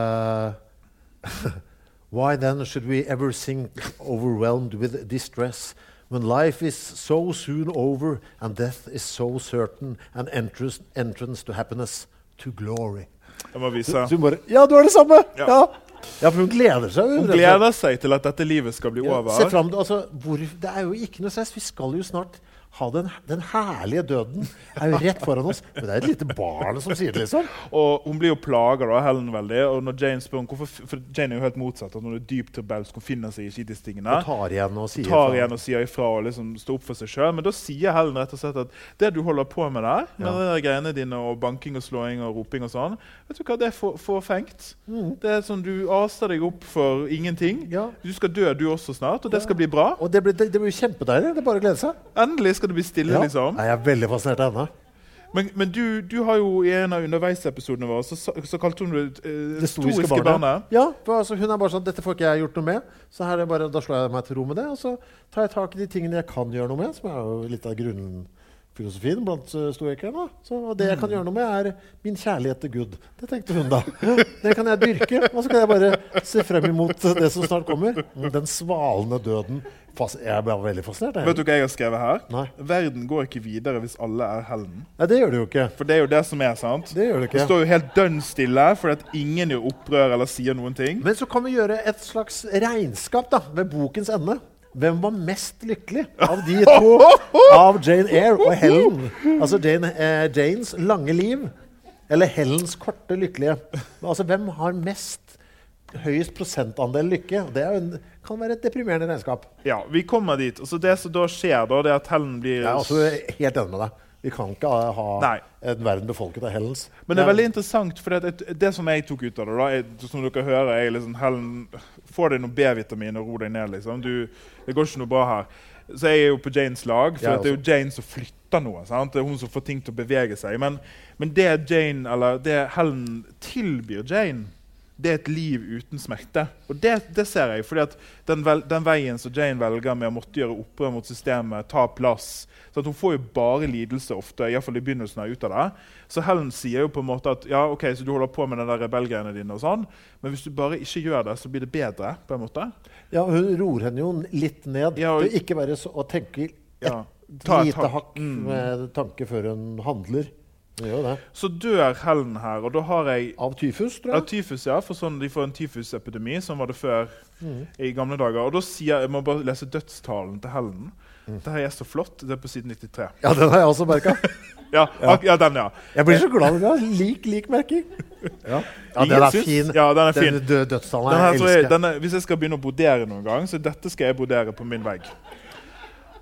Speaker 4: uh, Why then should we ever sink overwhelmed with distress when life is so soon over and death is so certain and entrance, entrance to happiness, to glory.
Speaker 3: Jeg må vise.
Speaker 4: Så hun bare Ja, du har det samme!
Speaker 3: Ja.
Speaker 4: Ja, ja for hun gleder seg.
Speaker 3: Hun gleder seg til at dette livet skal bli
Speaker 4: Ja,
Speaker 3: over.
Speaker 4: se frem, altså, hvor, det er jo ikke noe stress. Vi skal jo snart ha den, den herlige døden. er jo rett foran oss. Men det er et lite barn som sier det, liksom.
Speaker 3: Og hun blir jo plaget av Helen veldig. Og når Jane spør om hvorfor, for Jane er jo helt motsatt. At hun er dypt rebelsk, hun finner seg ikke i disse tingene.
Speaker 4: Og tar igjen og sier
Speaker 3: tar
Speaker 4: fra.
Speaker 3: igjen og sier ifra og liksom står opp for seg selv. Men da sier Helen rett og slett at det du holder på med der, med
Speaker 4: Ja.
Speaker 3: de der greiene dine og banking og slåing og roping og sånn, vet du hva, det er for, forfengt.
Speaker 4: Mm.
Speaker 3: Det er sånn du aser deg opp for ingenting.
Speaker 4: Ja.
Speaker 3: Du skal dø du også snart, og det skal bli bra.
Speaker 4: Og det blir, det, det blir jo kjempedeilig. Det er bare å glede seg.
Speaker 3: Endelig skal det bli stille,
Speaker 4: Ja.
Speaker 3: liksom.
Speaker 4: Nei, jeg er veldig fascinert av henne.
Speaker 3: Men, men du, du har jo i en av underveisepisodene våre så, så kalte hun det eh,
Speaker 4: Det stoiske
Speaker 3: stoiske
Speaker 4: barnet.
Speaker 3: barnet.
Speaker 4: Ja, for altså, hun er bare sånn, dette får ikke jeg gjort noe med. Så her er det bare, da slår jeg meg til ro med det, og så tar jeg tak i de tingene jeg kan gjøre noe med, som er jo litt av grunnfilosofien blant uh, stoikerne. Så og det jeg kan gjøre noe med, er min kjærlighet til Gud. Det tenkte hun da. Det kan jeg dyrke, og så kan jeg bare se frem imot det som snart kommer. Den svalende døden. Fas jeg er bare veldig fascinert. Jeg.
Speaker 3: Vet du hva jeg har skrevet her?
Speaker 4: Nei.
Speaker 3: Verden går ikke videre hvis alle er Helen.
Speaker 4: Nei, det gjør det jo ikke.
Speaker 3: For det er jo det som er, sant?
Speaker 4: Det gjør det ikke.
Speaker 3: Det står jo helt dønn stille, fordi at ingen gjør opprør eller sier noen ting.
Speaker 4: Men så kan vi gjøre et slags regnskap da, ved bokens ende. Hvem var mest lykkelig av de to, av Jane Eyre og Helen? Altså Jane, eh, Janes lange liv, eller Helens korte lykkelige. Altså, hvem har mest høyest prosentandel lykke? Det er jo en, kan være et deprimerende regnskap.
Speaker 3: Ja, vi kommer dit. Og så det som da skjer, da, det er at Helen blir
Speaker 4: Jeg er også helt enig med deg. Vi kan ikke ha ha
Speaker 3: Nei.
Speaker 4: en verden befolket av Helens.
Speaker 3: Men det er veldig interessant, for det, det som jeg tok ut av det, da, er, som dere hører, er liksom, Helen, få deg noe B-vitamin og ro deg ned, liksom. Du, det går ikke noe bra her. Så jeg er jo på Janes lag, for
Speaker 4: Jeg
Speaker 3: at det er jo Jane som flytter noe. Sant? Det er hun som får ting til å bevege seg. Men, men det Jane, eller det Helen tilbyr Jane, det er et liv uten smerte. Og det, det ser jeg, fordi at den, vel, den veien som Jane velger med å måtte gjøre opprør mot systemet, ta plass, så at hun får jo bare lidelse ofte, i hvert fall i begynnelsen av ut av det. Så Helen sier jo på en måte at ja, ok, så du holder på med den der rebellgreiene dine og sånn, men hvis du bare ikke gjør det, så blir det bedre, på en måte.
Speaker 4: Ja, hun ror henne jo litt ned
Speaker 3: Ja, og-
Speaker 4: til ikke være så, å tenke et
Speaker 3: Ja. Ta et
Speaker 4: lite
Speaker 3: hakk.
Speaker 4: hakk
Speaker 3: Mm.
Speaker 4: med tanke før hun handler. Hun gjør jo det.
Speaker 3: Så dør Helen her, og da har jeg
Speaker 4: Av tyfus, tror
Speaker 3: ja,
Speaker 4: jeg.
Speaker 3: tyfus, ja, for sånn, de får en tyfusepidemi, som var det før
Speaker 4: Mm.
Speaker 3: i gamle dager. Og da sier jeg, må bare lese dødstalen til Helen.
Speaker 4: Mm.
Speaker 3: Dette er så flott, det er på siden nittitre.
Speaker 4: Ja, den har jeg også merka.
Speaker 3: Ja,
Speaker 4: Ja.
Speaker 3: ak- ja den, ja.
Speaker 4: Jeg blir så glad når vi har lik, lik merking. Ja, ja
Speaker 3: Ingen
Speaker 4: den er
Speaker 3: syns-
Speaker 4: fin.
Speaker 3: Ja, den er fin.
Speaker 4: Den dø dødstallen
Speaker 3: Den her,
Speaker 4: jeg
Speaker 3: tror jeg,
Speaker 4: elsker.
Speaker 3: denne, hvis jeg skal begynne å brodere noen gang, så dette skal jeg brodere på min vegg.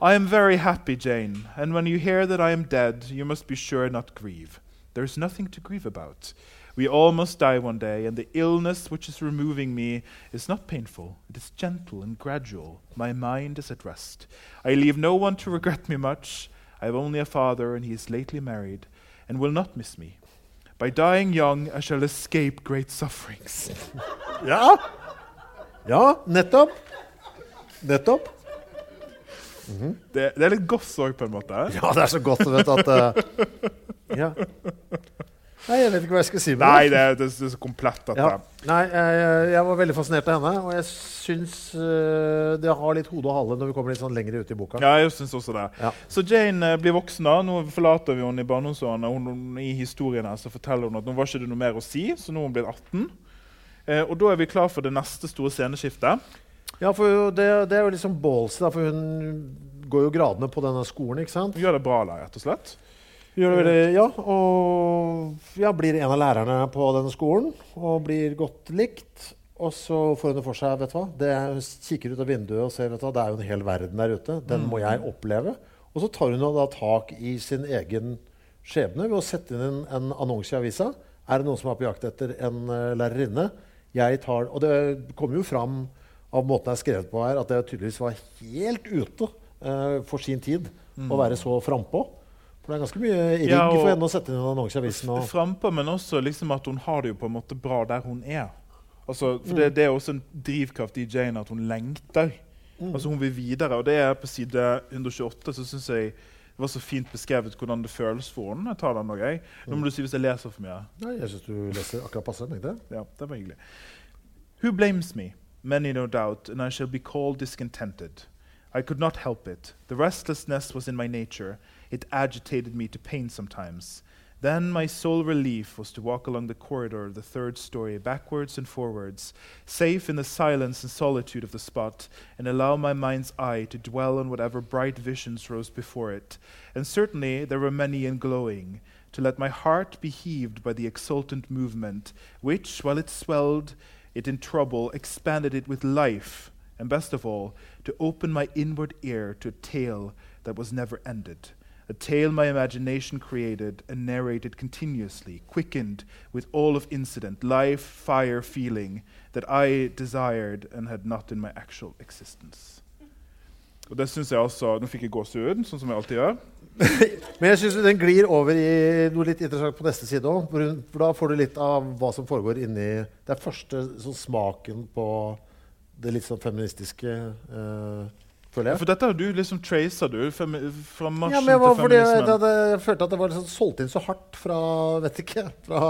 Speaker 3: I am very happy, Jane, and when you hear that I am dead, you must be sure not grieve. There is nothing to grieve about. We all must die one day, and the illness which is removing me is not painful. It is gentle and gradual. My mind is at rest. I leave no one to regret me much. I have only a father, and he is lately married, and will not miss me. By dying young, I shall escape great sufferings.
Speaker 4: Ja, ja, nettopp. Nettopp.
Speaker 3: Mm-hmm. Det, det er litt goss også på en måte.
Speaker 4: Ja, det er så godt å vite at... Uh, ja. Nei, jeg vet ikke hva jeg skal si med
Speaker 3: Nei, det er, det er så komplett at
Speaker 4: ja. Nei, jeg, jeg var veldig fascinert av henne, og jeg synes uh, det har litt hode og hale når vi kommer litt sånn lenger ut i boka.
Speaker 3: Ja, jeg synes også det.
Speaker 4: Ja.
Speaker 3: Så Jane uh, blir voksen da, nå forlater vi henne i barndomsårene, og hun, hun, i historien her så forteller hun at nå var ikke det noe mer å si, så nå er hun blitt atten. Uh, og da er vi klar for det neste store sceneskiftet.
Speaker 4: Ja, for det, det er jo liksom ballsy da, for hun går jo gradene på denne skolen, ikke sant?
Speaker 3: Hun gjør det bra da, rett og slett.
Speaker 4: Gjør det veldig, ja, og ja, blir en av lærerne på denne skolen, og blir godt likt, og så får hun det for seg, vet du hva, det er, hun kikker ut av vinduet og ser, vet du hva, det er jo en hel verden der ute, den må jeg oppleve, og så tar hun da tak i sin egen skjebne ved å sette inn en, en annonse i avisa. Er det noen som er på jakt etter en uh, lærerinne? Jeg tar, og det kommer jo fram av måten jeg har skrevet på her, at det tydeligvis var helt ute uh, for sin tid mm. å være så frempå. For det er ganske mye rigg ja, for henne å sette inn en annonse i avisen. Og
Speaker 3: frempå, men også liksom at hun har det jo på en måte bra der hun er. Altså, for det, det er også en drivkraft i Jane at hun lengter. Mm. Altså hun vil videre, og det er på side hundre tjueåtte, så synes jeg det var så fint beskrevet hvordan det føles for henne. Jeg tar den også, jeg. Nå må du si hvis jeg leser for mye.
Speaker 4: Nei, jeg synes du leser akkurat passe, ikke det?
Speaker 3: Ja, det var hyggelig. Who blames me? Many no doubt, and I shall be called discontented. I could not help it. The restlessness was in my nature. It agitated me to pain sometimes. Then my sole relief was to walk along the corridor of the third story, backwards and forwards, safe in the silence and solitude of the spot, and allow my mind's eye to dwell on whatever bright visions rose before it. And certainly there were many and glowing, to let my heart be heaved by the exultant movement, which, while it swelled it in trouble, expanded it with life, and best of all, to open my inward ear to a tale that was never ended. A tale my imagination created and narrated continuously, quickened with all of incident, life, fire, feeling, that I desired and had not in my actual existence. Og det synes jeg også, nå fikk jeg gåsehud, sånn som jeg alltid gjør.
Speaker 4: Men jeg synes den glir over i noe litt interessant på neste side også, for, for da får du litt av hva som foregår inni, det er første sånn, smaken på det litt sånn feministiske uh, føler jeg.
Speaker 3: For dette har du liksom tracer du femi fra marsjen
Speaker 4: ja, men jeg var,
Speaker 3: til feminismen.
Speaker 4: Jeg, jeg, jeg følte at det var liksom solgt inn så hardt fra, vet ikke, fra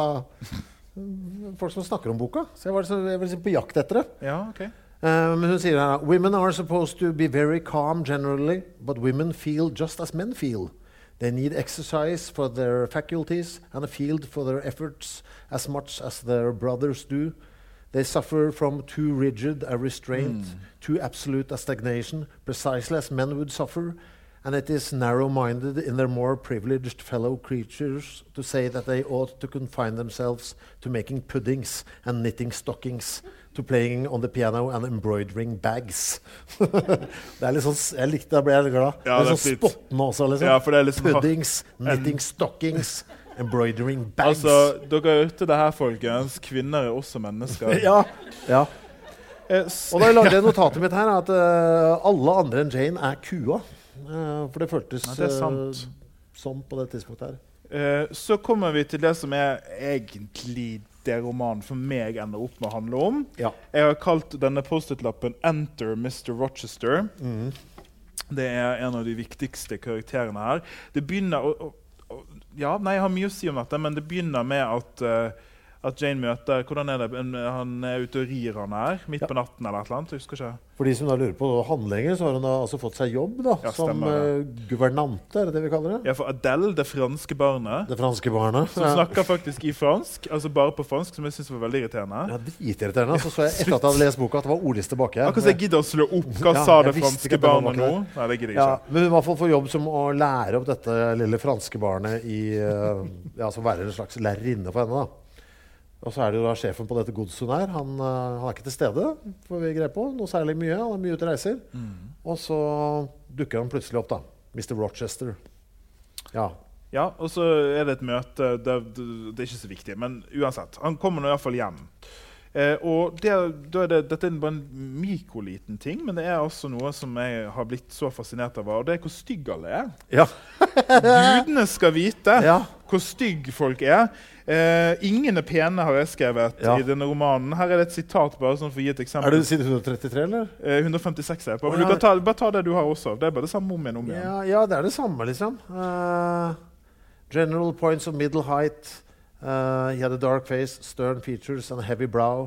Speaker 4: folk som snakker om boka. Så jeg var, liksom, jeg var liksom på jakt etter det.
Speaker 3: Ja, ok.
Speaker 4: Uh, men hun sier her, women are supposed to be very calm generally, but women feel just as men feel. They need exercise for their faculties and a field for their efforts as much as their brothers do. They suffer from too rigid a restraint, mm. too absolute a stagnation, precisely as men would suffer, and it is narrow-minded in their more privileged fellow creatures to say that they ought to confine themselves to making puddings and knitting stockings, to playing on the piano and embroidering bags. Det er litt sånn, jeg likte det, ble jeg glad.
Speaker 3: Ja,
Speaker 4: det er sånn spottende også, liksom.
Speaker 3: Ja, for det er liksom
Speaker 4: puddings, knitting stockings, embroidering bags.
Speaker 3: Altså, dere er ute det her, folkens. Kvinner er også mennesker.
Speaker 4: Ja, ja. Og da lagde jeg notatet mitt her, at uh, alle andre enn Jane er kua. Uh, for det føltes
Speaker 3: ja, det er sant.
Speaker 4: Uh, sånn på det tidspunktet her.
Speaker 3: Uh, så kommer vi til det som er egentlig det romanen for meg ender opp med å handle om.
Speaker 4: Ja.
Speaker 3: Jeg har kalt denne post-it-lappen Enter mister Rochester. Mm. Det er en av de viktigste karakterene her. Det begynner å, å, å, ja, nei, jeg har mye å si om dette, men det begynner med at uh, at Jane møter, hvordan er det, han er ute og rir han her, midt ja. på natten eller et eller annet, jeg husker ikke.
Speaker 4: For de som da lurer på handlinger, så har hun da altså fått seg jobb da,
Speaker 3: ja,
Speaker 4: som uh, guvernante, er det det vi kaller det?
Speaker 3: Ja, for Adele, det franske barnet.
Speaker 4: Det franske barnet.
Speaker 3: Som
Speaker 4: ja.
Speaker 3: snakker faktisk i fransk, altså bare på fransk, som jeg synes var veldig irriterende.
Speaker 4: Ja, dritirriterende. Så så jeg etter at jeg hadde lest boka at det var ordliste bak her.
Speaker 3: Akkurat så jeg gidder å slå opp, hva ja, sa det franske barnet nå? Nei, det gidder jeg ikke.
Speaker 4: Ja, men hun i hvert fall får jobb som å lære opp dette lille franske barnet i, uh, ja, som være en slags lærerinne for henne da. Og så er det jo da sjefen på dette godset her. Han, uh, han er ikke til stede, får vi greie på. Noe særlig mye. Han er mye ute og reiser. Mm. Og så dukker han plutselig opp, da. mister Rochester. Ja.
Speaker 3: Ja, og så er det et møte. Det, det, det er ikke så viktig, men uansett. Han kommer nå i hvert fall hjem. Eh, og det, da er det, dette er bare en mikroliten ting, men det er også noe som jeg har blitt så fascinert av, og det er hvor stygg alle er.
Speaker 4: Ja.
Speaker 3: Gudene skal vite
Speaker 4: ja.
Speaker 3: hvor stygg folk er. Eh, ingen er pene, har jeg skrevet ja. i denne romanen. Her er det et sitat, bare sånn for å gi et eksempel.
Speaker 4: Er det side one thirty-three, eller?
Speaker 3: Eh, one fifty-six er jeg på.
Speaker 4: Oh,
Speaker 3: men
Speaker 4: ja.
Speaker 3: du kan ta, bare ta det du har også. Det er bare det samme om igjen om igjen.
Speaker 4: Ja, ja, det er det samme, liksom. Uh, general points of middle height. Uh, he had a dark face, stern features and a heavy brow.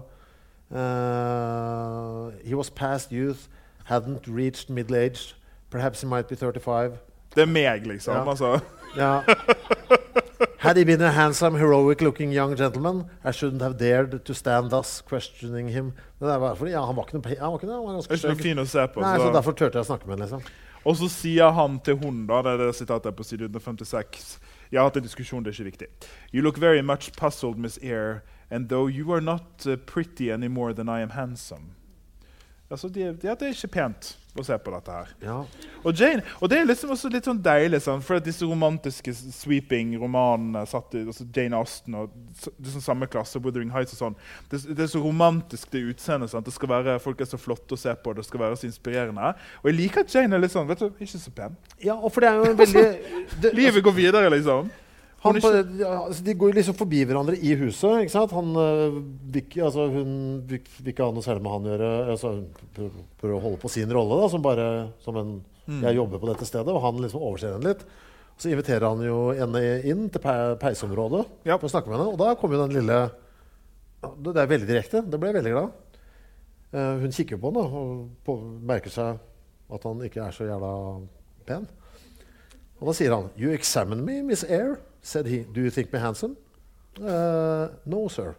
Speaker 4: Uh, he was past youth, hadn't reached middle age. Perhaps he might be thirty-five.
Speaker 3: Det er meg, liksom.
Speaker 4: Ja.
Speaker 3: Altså.
Speaker 4: Ja. Had he been a handsome, heroic-looking young gentleman, I shouldn't have dared to stand thus, questioning him. Det der var fordi, ja, han var ikke noe, han var ikke noe, han var ganske
Speaker 3: stygg. Ikke noe fin å se på.
Speaker 4: Nei,
Speaker 3: så.
Speaker 4: så derfor tørte jeg å snakke med henne, liksom.
Speaker 3: Og så sier han til hun, da, det er det sitatet på side one fifty-six. Jeg har hatt en diskusjon, det er ikke viktig. You look very much puzzled, Miss Eyre, and though you are not uh, pretty any more than I am handsome. Altså, det, det, det er ikke pent å se på dette her.
Speaker 4: Ja.
Speaker 3: Og, Jane, og det er liksom også litt sånn deilig, sånn, for at disse romantiske sweeping-romanene satt i altså Jane Austen og det er sånn samme klasse, Wuthering Heights og sånn. Det, det er så romantisk det utseendet, sant? Det skal være, folk er så flotte å se på, det skal være så inspirerende. Og jeg liker at Jane er litt sånn, vet du, ikke så pen.
Speaker 4: Ja, og for det er jo en veldig... Det,
Speaker 3: Livet går videre, liksom.
Speaker 4: Han på, altså, de går liksom forbi hverandre i huset, ikke sant? Han, uh, vil, altså, hun vil, vil ikke ha noe særlig med han å gjøre, altså, prøver, prøver å holde på sin rolle, da, som bare, som en, mm. jeg jobber på dette stedet, og han liksom overser henne litt. Så inviterer han jo henne inn til pe peisområdet
Speaker 3: ja.
Speaker 4: for å snakke med henne, og da kommer jo den lille, det er veldig direkte, det ble jeg veldig glad. Uh, hun kikker på henne, og på, merker seg at han ikke er så jævla pen. Og da sier han, "You examine me, Miss Eyre," said he. "Do you think me handsome?" Uh, "No, sir."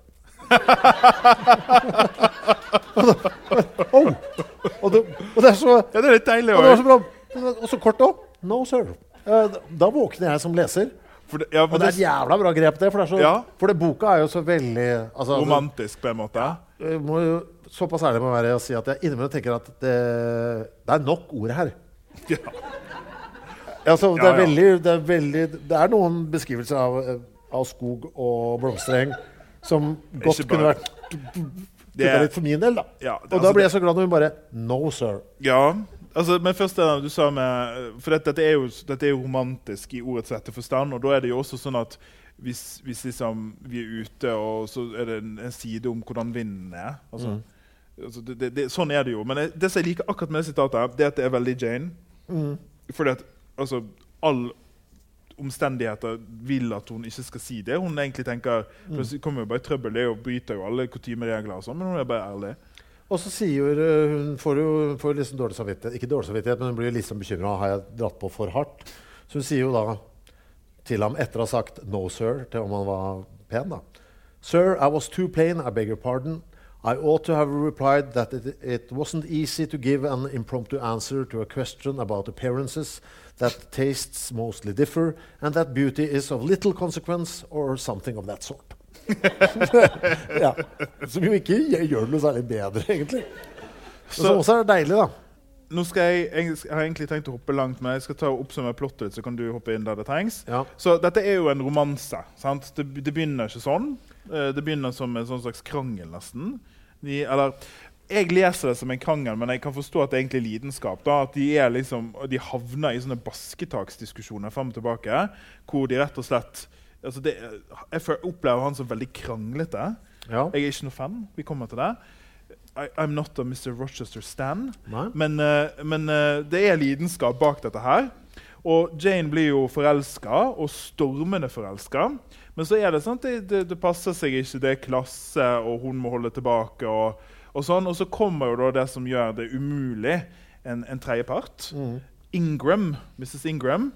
Speaker 4: oh. og, det, og det er så...
Speaker 3: Ja, det er litt deilig.
Speaker 4: Og det var så bra. Og så kort også. "No, sir." Uh, da våkner jeg som leser.
Speaker 3: For det, ja,
Speaker 4: og det er et jævla bra grep det, for, det er så,
Speaker 3: ja.
Speaker 4: for det boka er jo så veldig... Altså,
Speaker 3: romantisk på en måte.
Speaker 4: Jeg må jo såpass ærlig må være å si at jeg innimellom tenker at det, det er nok ord her.
Speaker 3: Ja.
Speaker 4: Altså, det,
Speaker 3: ja,
Speaker 4: er
Speaker 3: ja.
Speaker 4: veldig, det, er veldig, det er noen beskrivelser av, av skog og blomstereng som godt kunne vært det, litt for min del. Da.
Speaker 3: Ja, det,
Speaker 4: og
Speaker 3: altså,
Speaker 4: da ble jeg så glad når hun bare "No, sir."
Speaker 3: Ja, altså, men først det du sa med... For dette, dette, er jo, dette er jo romantisk i ordets rette forstand, og da er det jo også sånn at hvis, hvis liksom vi er ute, og så er det en, en side om hvordan vinden er. Altså, mm. altså, det, det, det, sånn er det jo. Men det, det som jeg liker akkurat med det sitatet, det er at det er veldig Jane.
Speaker 4: Mm.
Speaker 3: Fordi at altså, all omstendigheter vil at hun ikke skal si det. Hun egentlig tenker, for det kommer jo bare i trøbbel, det og bryter jo alle kutymeregler og sånn, men hun er bare ærlig.
Speaker 4: Og så sier hun, får jo får liksom dårlig samvittighet, ikke dårlig samvittighet, men hun blir liksom bekymret, har jeg dratt på for hardt? Så hun sier jo da til ham, etter å ha sagt "No, sir", til om han var pen da. "Sir, I was too plain, I beg your pardon. I ought to have replied that it, it wasn't easy to give an impromptu answer to a question about appearances, that tastes mostly differ, and that beauty is of little consequence, or something of that sort." Ja, som jo ikke gjør det noe særlig bedre, egentlig. Så, så også er det deilig, da.
Speaker 3: Nå skal jeg, jeg, jeg har egentlig tenkt å hoppe langt, men jeg skal ta og oppsummere plottet litt, så kan du hoppe inn der det trengs.
Speaker 4: Ja.
Speaker 3: Så dette er jo en romanse, sant? Det, det begynner ikke sånn. Det begynner som en sånn slags krangel, nesten. De, eller, jeg leser det som en krangel, men jeg kan forstå at det er egentlig lidenskap. Da, at de, er liksom, de havner i sånne basketaksdiskusjoner frem og tilbake, hvor de rett og slett... Altså det, jeg opplever han som veldig kranglete.
Speaker 4: Ja.
Speaker 3: Jeg er ikke noe fan. Vi kommer til det. I, I'm not a mister Rochester Stan.
Speaker 4: Nei.
Speaker 3: Men, uh, men uh, det er lidenskap bak dette her. Og Jane blir jo forelsket, og stormende forelsket. Men så er det sånn at det, det, det passer seg ikke, det er klasse, og hun må holde tilbake, og, og sånn. Og så kommer jo da det som gjør det umulig, en, en tredjepart. Mm. Ingram, missus Ingram.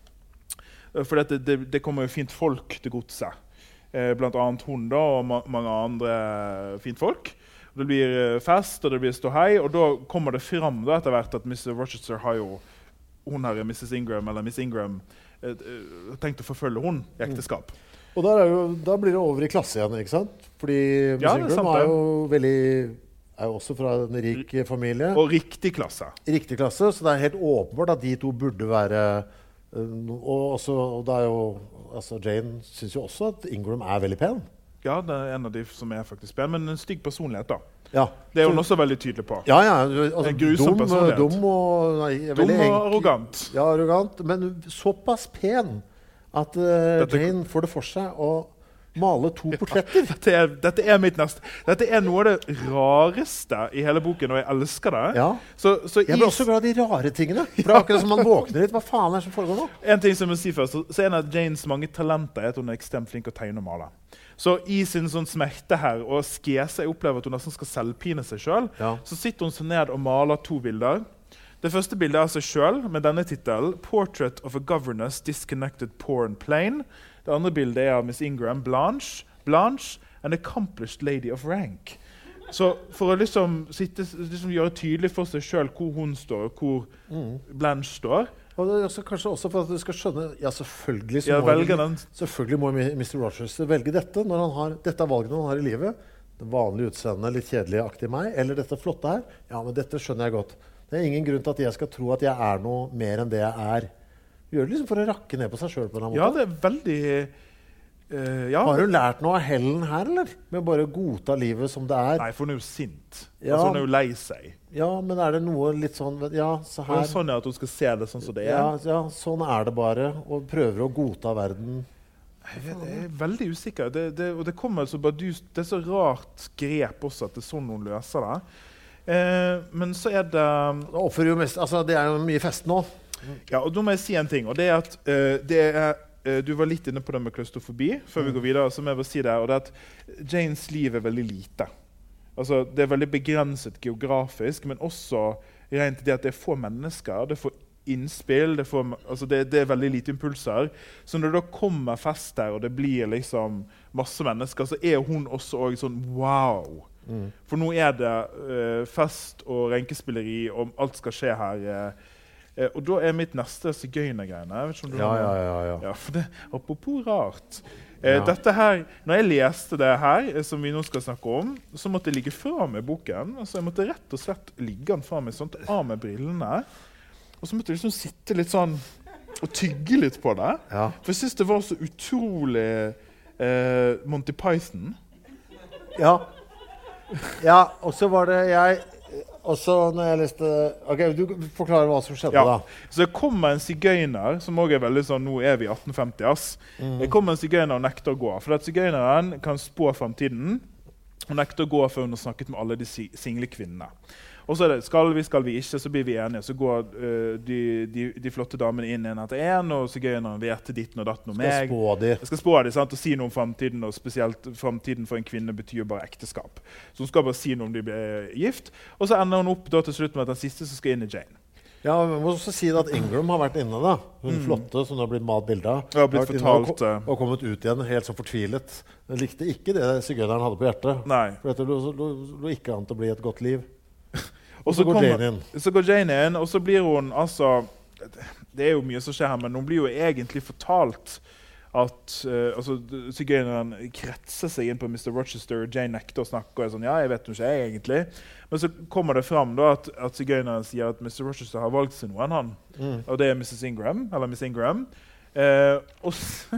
Speaker 3: For det, det, det kommer jo fint folk til godset. Eh, blant annet hun da, og ma mange andre fint folk. Det blir fest, og det blir ståhei, og da kommer det fram da, etter hvert at mister Rochester har jo hun her, missus Ingram, eller Miss Ingram, uh, tenkt å forfølge hun i ekteskap.
Speaker 4: Og der er jo, da blir det over i klasse igjen, ikke sant? Fordi Miss
Speaker 3: Ja, det er
Speaker 4: Ingram
Speaker 3: sant,
Speaker 4: er
Speaker 3: det.
Speaker 4: jo veldig, er jo også fra en rik familie.
Speaker 3: Og riktig klasse.
Speaker 4: Riktig klasse, så det er helt åpenbart at de to burde være øh, og, også, og det er jo, altså Jane synes jo også at Ingram er veldig pen.
Speaker 3: Ja, det er en av de som er faktisk pen, men en stygg personlighet da.
Speaker 4: Ja.
Speaker 3: Det er hun også veldig tydelig på.
Speaker 4: Ja, ja. Altså,
Speaker 3: En grusom
Speaker 4: dum,
Speaker 3: personlighet.
Speaker 4: dum og nei,
Speaker 3: Dum
Speaker 4: veldig
Speaker 3: og
Speaker 4: enkel-
Speaker 3: arrogant.
Speaker 4: Ja, arrogant, men såpass pen at uh,
Speaker 3: Dette-
Speaker 4: Jane får det for seg å male to portretter.
Speaker 3: Dette er, dette er mitt neste. Dette er noe av det rareste i hele boken, og jeg elsker det.
Speaker 4: Ja.
Speaker 3: Så, så
Speaker 4: Jeg
Speaker 3: i,
Speaker 4: blir også glad i de rare tingene. For det er akkurat som man våkner litt. Hva faen er det som foregår nå?
Speaker 3: en ting som jeg må si først, så er en av Janes mange talenter er at hun er ekstremt flink å tegne og male. Så i sin sånn smerte her, og skese, jeg opplever at hun nesten skal selvpine seg selv,
Speaker 4: Ja.
Speaker 3: så sitter hun seg ned og maler to bilder. Det første bildet er seg selv, med denne titelen, Portrait of a Governess Disconnected Poor and Plain. Det andre bildet er av Miss Ingram, Blanche, Blanche, an accomplished lady of rank. Så for å liksom, sitte, liksom gjøre tydelig for seg selv hvor hun står, og hvor
Speaker 4: Mm.
Speaker 3: Blanche står,
Speaker 4: Og det er også, kanskje også for at du skal skjønne Ja, selvfølgelig, så
Speaker 3: jeg
Speaker 4: må,
Speaker 3: velger den.
Speaker 4: selvfølgelig må mister Rochester velge dette når han har, dette er valgene han har i livet. Det vanlige utseendet, litt kjedelig-aktig meg, eller dette flotte her. Ja, men dette skjønner jeg godt. Det er ingen grunn til at jeg skal tro at jeg er noe mer enn det jeg er. Gjør det liksom for å rakke ned på seg selv på en
Speaker 3: Ja,
Speaker 4: måte.
Speaker 3: det er veldig eh, ja.
Speaker 4: Har hun lært noe av Helen her, eller? Med å bare godta livet som det er?
Speaker 3: Nei, for hun er jo sint.
Speaker 4: Ja.
Speaker 3: Altså, hun er jo lei seg.
Speaker 4: Ja, men er det noe litt sånn Ja, så
Speaker 3: Og
Speaker 4: her
Speaker 3: sånn er at hun skal se det sånn som det er.
Speaker 4: ja, ja, sånn er det bare. Og prøver å godta verden.
Speaker 3: Jeg, jeg er veldig usikker. Det, det, og det kommer så bare det er så rart grep også at det er sånn hun løser det. Eh, men så er det
Speaker 4: Det offer jo mest Altså, det er jo mye fest nå.
Speaker 3: Ja, og da må jeg si en ting. Og det er at eh, det er, eh, du var litt inne på det med klaustrofobi før vi går videre. Så må jeg bare si det, og det er at Janes liv er veldig lite. Altså, det er veldig begrenset geografisk, men også rent det at det er få mennesker, det er få innspill, det er, få, altså det, det er veldig lite impulser. Så når det da kommer fest der, og det blir liksom masse mennesker, så er hun også, også sånn wow. Mm. For nå er det uh, fest og renkespilleri, og alt skal skje her. Uh, uh, og da er mitt neste sigøynergreiene. Jeg vet ikke om du
Speaker 4: Ja,
Speaker 3: har
Speaker 4: ja,
Speaker 3: noe-
Speaker 4: ja, ja.
Speaker 3: ja, for det, apropos rart. Eh,
Speaker 4: Ja.
Speaker 3: Dette her, når jeg leste det her, eh, som vi nå skal snakke om, så måtte jeg ligge fra med boken. Altså, jeg måtte rett og slett ligge den fra meg, sånn, av med brillene. Og så måtte jeg liksom sitte litt sånn og tygge litt på det.
Speaker 4: Ja.
Speaker 3: For jeg synes det var så utrolig eh, Monty Python.
Speaker 4: Ja. Ja, og så var det jeg Og så når jeg leste Ok, du forklarer hva som skjedde,
Speaker 3: Ja.
Speaker 4: da.
Speaker 3: Så det kommer en sigøyner, som også er veldig sånn, nå er vi i atten femti, ass. Det kommer en sigøyner og nekter å gå. For at sigøyneren kan spå fremtiden, og nekter å gå før hun har snakket med alle de si- single kvinnene. Og så er det, skal vi, skal vi ikke, så blir vi enige. Så går uh, de, de, de flotte damene inn en etter en, og sigøyneren vet ditten og datten om
Speaker 4: Skal
Speaker 3: meg.
Speaker 4: spå de.
Speaker 3: Jeg skal spå de, sant, og si noe om fremtiden, og spesielt fremtiden for en kvinne betyr jo bare ekteskap. Så hun skal bare si noe om de blir gift, og så ender hun opp da til slutt med at den siste som skal inn i Jane.
Speaker 4: Ja, men må også si at Ingram har vært inne, da. Hun flotte som det har blitt malt bilde av.
Speaker 3: Ja, blitt
Speaker 4: Har vært inne og
Speaker 3: fortalt,
Speaker 4: ko-
Speaker 3: eh.
Speaker 4: Og kommet ut igjen helt så fortvilet. Hun likte ikke det sigøyneren hadde på hjertet.
Speaker 3: Nei.
Speaker 4: For dette lå, lå, lå ikke an til å bli et godt liv.
Speaker 3: Og
Speaker 4: så går
Speaker 3: kommer-
Speaker 4: Jane inn.
Speaker 3: Så går Jane inn, og så blir hun altså Det er jo mye som skjer her, men hun blir jo egentlig fortalt at uh, altså, sigøyneren kretser seg inn på mister Rochester, og Jane nekter å snakke. Og er sånn, ja, jeg vet jo ikke jeg egentlig. Men så kommer det fram da, at, at sigøyneren sier at mister Rochester har valgt seg noen, han.
Speaker 4: Mm.
Speaker 3: Og det er missus Ingram, eller Miss Ingram. Eh, og så,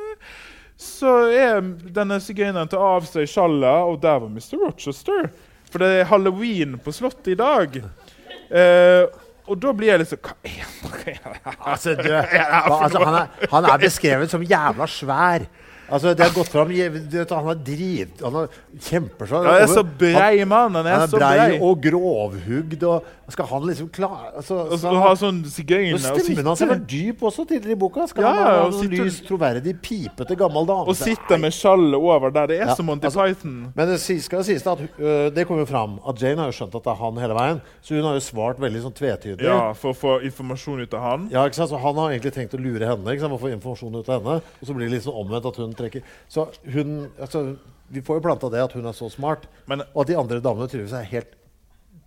Speaker 3: så er denne sigøyneren tar av seg skjallet, og der var mister Rochester. For det er Halloween på slottet i dag. Eh, og da blir jeg litt sånn Hva er det?
Speaker 4: Altså, du, hva, altså, han, er, han er beskrevet som jævla svær. Altså, det har gått fram, du vet, Han er drit... Han er kjempesvær.
Speaker 3: Ja, jeg er så brei mann. Han er,
Speaker 4: Han er
Speaker 3: så
Speaker 4: brei
Speaker 3: brei.
Speaker 4: og grovhugd. Og skal han liksom klare altså,
Speaker 3: Og så
Speaker 4: så-
Speaker 3: ha sånn sigøyner
Speaker 4: og
Speaker 3: og
Speaker 4: Stemmen hans
Speaker 3: sitte,
Speaker 4: har vært dyp også tidligere i boka. Skal
Speaker 3: Ja,
Speaker 4: han ha
Speaker 3: og
Speaker 4: en
Speaker 3: sitter-
Speaker 4: lys, troverdig, pipete gammel dame?
Speaker 3: og sitte med skjallet over der. Det er
Speaker 4: Ja,
Speaker 3: som Monty
Speaker 4: altså-
Speaker 3: Python.
Speaker 4: Men det sies- skal sies at øh, det kommer jo fram at Jane har jo skjønt at det er han hele veien. Så hun har jo svart veldig sånn tvetydig.
Speaker 3: Ja, for å få informasjon ut av han.
Speaker 4: Ja, ikke sant? Så han har egentlig tenkt å lure henne, ikke sant? Å få informasjon ut av henne. Og så blir det litt sånn omvendt at hun trekker. Så hun, altså, vi får jo planta det at hun er så smart.
Speaker 3: Men
Speaker 4: Og at de andre damene tydeligvis er helt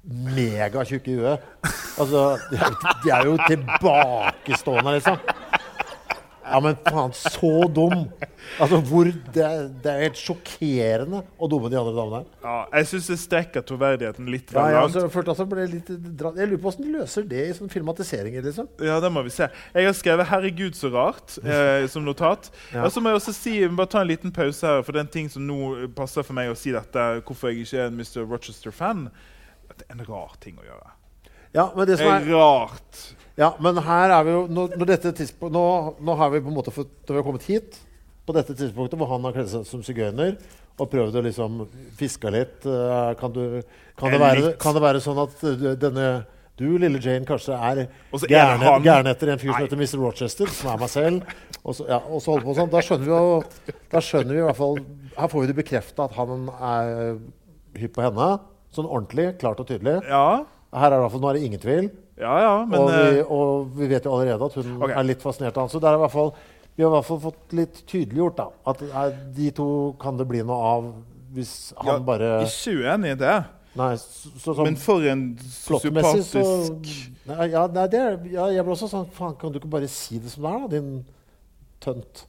Speaker 4: megatjukke i huet. Altså, de er, jo- de er jo tilbakestående, liksom. Ja, men faen, så dum. Altså, hvor det, det er helt sjokkerende å dumme de andre damene her.
Speaker 3: Ja, jeg synes det strekker troverdigheten litt
Speaker 4: Ja,
Speaker 3: vel
Speaker 4: jeg,
Speaker 3: langt.
Speaker 4: altså, følte altså, ble litt dra- jeg lurer på hvordan de løser det i sånne filmatiseringer, liksom.
Speaker 3: Ja, det må vi se. Jeg har skrevet 'Herregud, så rart' eh, som notat.
Speaker 4: Ja.
Speaker 3: Og så må jeg også si, bare ta en liten pause her, for det er en ting som nå passer for meg å si dette, hvorfor jeg ikke er en mister Rochester-fan. Det er en rar ting å gjøre.
Speaker 4: Ja, men det
Speaker 3: Det
Speaker 4: som
Speaker 3: er
Speaker 4: er...
Speaker 3: rart.
Speaker 4: Ja, men her er vi jo når, når dette tidspunkt, nå, nå har vi på en måte fått, når vi har kommet hit på dette tidspunktet hvor han har kledd seg som sigøyner og prøvd å liksom fiske litt. eh, Kan, du, kan, det være,
Speaker 3: Litt.
Speaker 4: kan det være sånn at uh, denne du, lille Jane, kanskje er
Speaker 3: Og så er det
Speaker 4: gæren,
Speaker 3: han.
Speaker 4: gæren etter en fyr som
Speaker 3: Nei.
Speaker 4: heter mister Rochester, som er meg selv, og så, ja, og så holder på sånn. Da skjønner vi jo da skjønner vi i hvert fall, her får vi det bekreftet at han er hypp på henne, sånn ordentlig, klart og tydelig.
Speaker 3: Ja,
Speaker 4: Her er det i hvert fall, nå er det ingen tvil.
Speaker 3: ja, ja men
Speaker 4: og, vi,
Speaker 3: eh,
Speaker 4: og vi vet jo allerede at hun
Speaker 3: Ok.
Speaker 4: er litt fascinert av han. Så det er i hvert fall, vi har i hvert fall fått litt tydeliggjort da, at eh, de to kan det bli noe av hvis han
Speaker 3: ja,
Speaker 4: bare...
Speaker 3: ikke uenig i det.
Speaker 4: Nei, så, så, sånn
Speaker 3: Men for en
Speaker 4: plottmessig så...
Speaker 3: sosiopatisk...
Speaker 4: Nei, ja, nei, det er, ja, jeg ble også sånn, faen, kan du ikke bare si det som det er da, din tønt?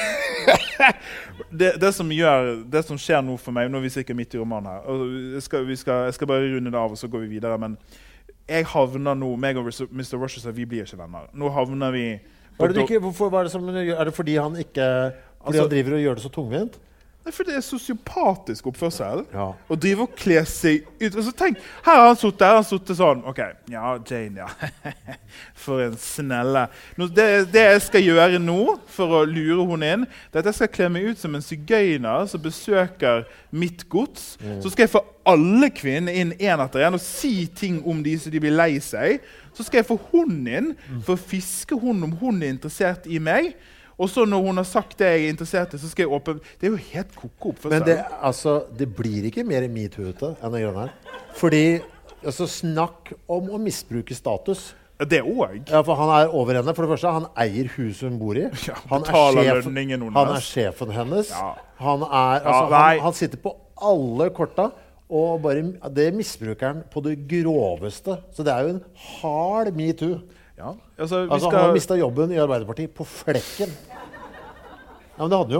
Speaker 3: Det, det, som gjør, det som skjer nå for meg, nå er vi sikkert midt i romanen her, og jeg skal, vi skal, jeg skal bare runde det av, og så går vi videre, men jeg havner nå, meg og mister Rochester, vi blir ikke venner. Nå havner vi...
Speaker 4: Er det, ikke, hvorfor, hva er, det som, er det fordi han ikke... Fordi
Speaker 3: Altså-
Speaker 4: han driver og gjør det så tungvint?
Speaker 3: Nei, for det er sosiopatisk oppførsel.
Speaker 4: Ja.
Speaker 3: Å drive og kle seg ut. Altså, tenk, her har han suttet, her har han suttet sånn. Ok, ja, Jane, ja. For en snelle. Nå, det, det jeg skal gjøre nå, for å lure hun inn, det er at jeg skal kle meg ut som en sigøyner som besøker mitt gods.
Speaker 4: Mm.
Speaker 3: Så skal jeg få alle kvinner inn en etter en og si ting om de så de blir lei seg. Så skal jeg få hun inn for å fiske hun om hun er interessert i meg. Og så når hun har sagt det jeg er interessert i, så skal jeg åpne... Det er jo helt koko oppførsel.
Speaker 4: Men det, altså, det blir ikke mer MeToo-ute enn det grønne her. Fordi, altså, snakk om å misbruke status.
Speaker 3: Det òg.
Speaker 4: Ja, for han er over henne. For det første, han eier huset hun bor i.
Speaker 3: Ja,
Speaker 4: han, er
Speaker 3: betaler
Speaker 4: sjef,
Speaker 3: lønningen hennes.
Speaker 4: han er sjefen hennes.
Speaker 3: Ja.
Speaker 4: Han, er, altså,
Speaker 3: Ja, nei.
Speaker 4: han, han sitter på alle korta. Og bare, det misbruker han på det groveste. Så det er jo en hard MeToo.
Speaker 3: Ja, altså, vi
Speaker 4: Altså,
Speaker 3: skal...
Speaker 4: Han har mistet jobben i Arbeiderpartiet på flekken. Ja, men det hadde han jo.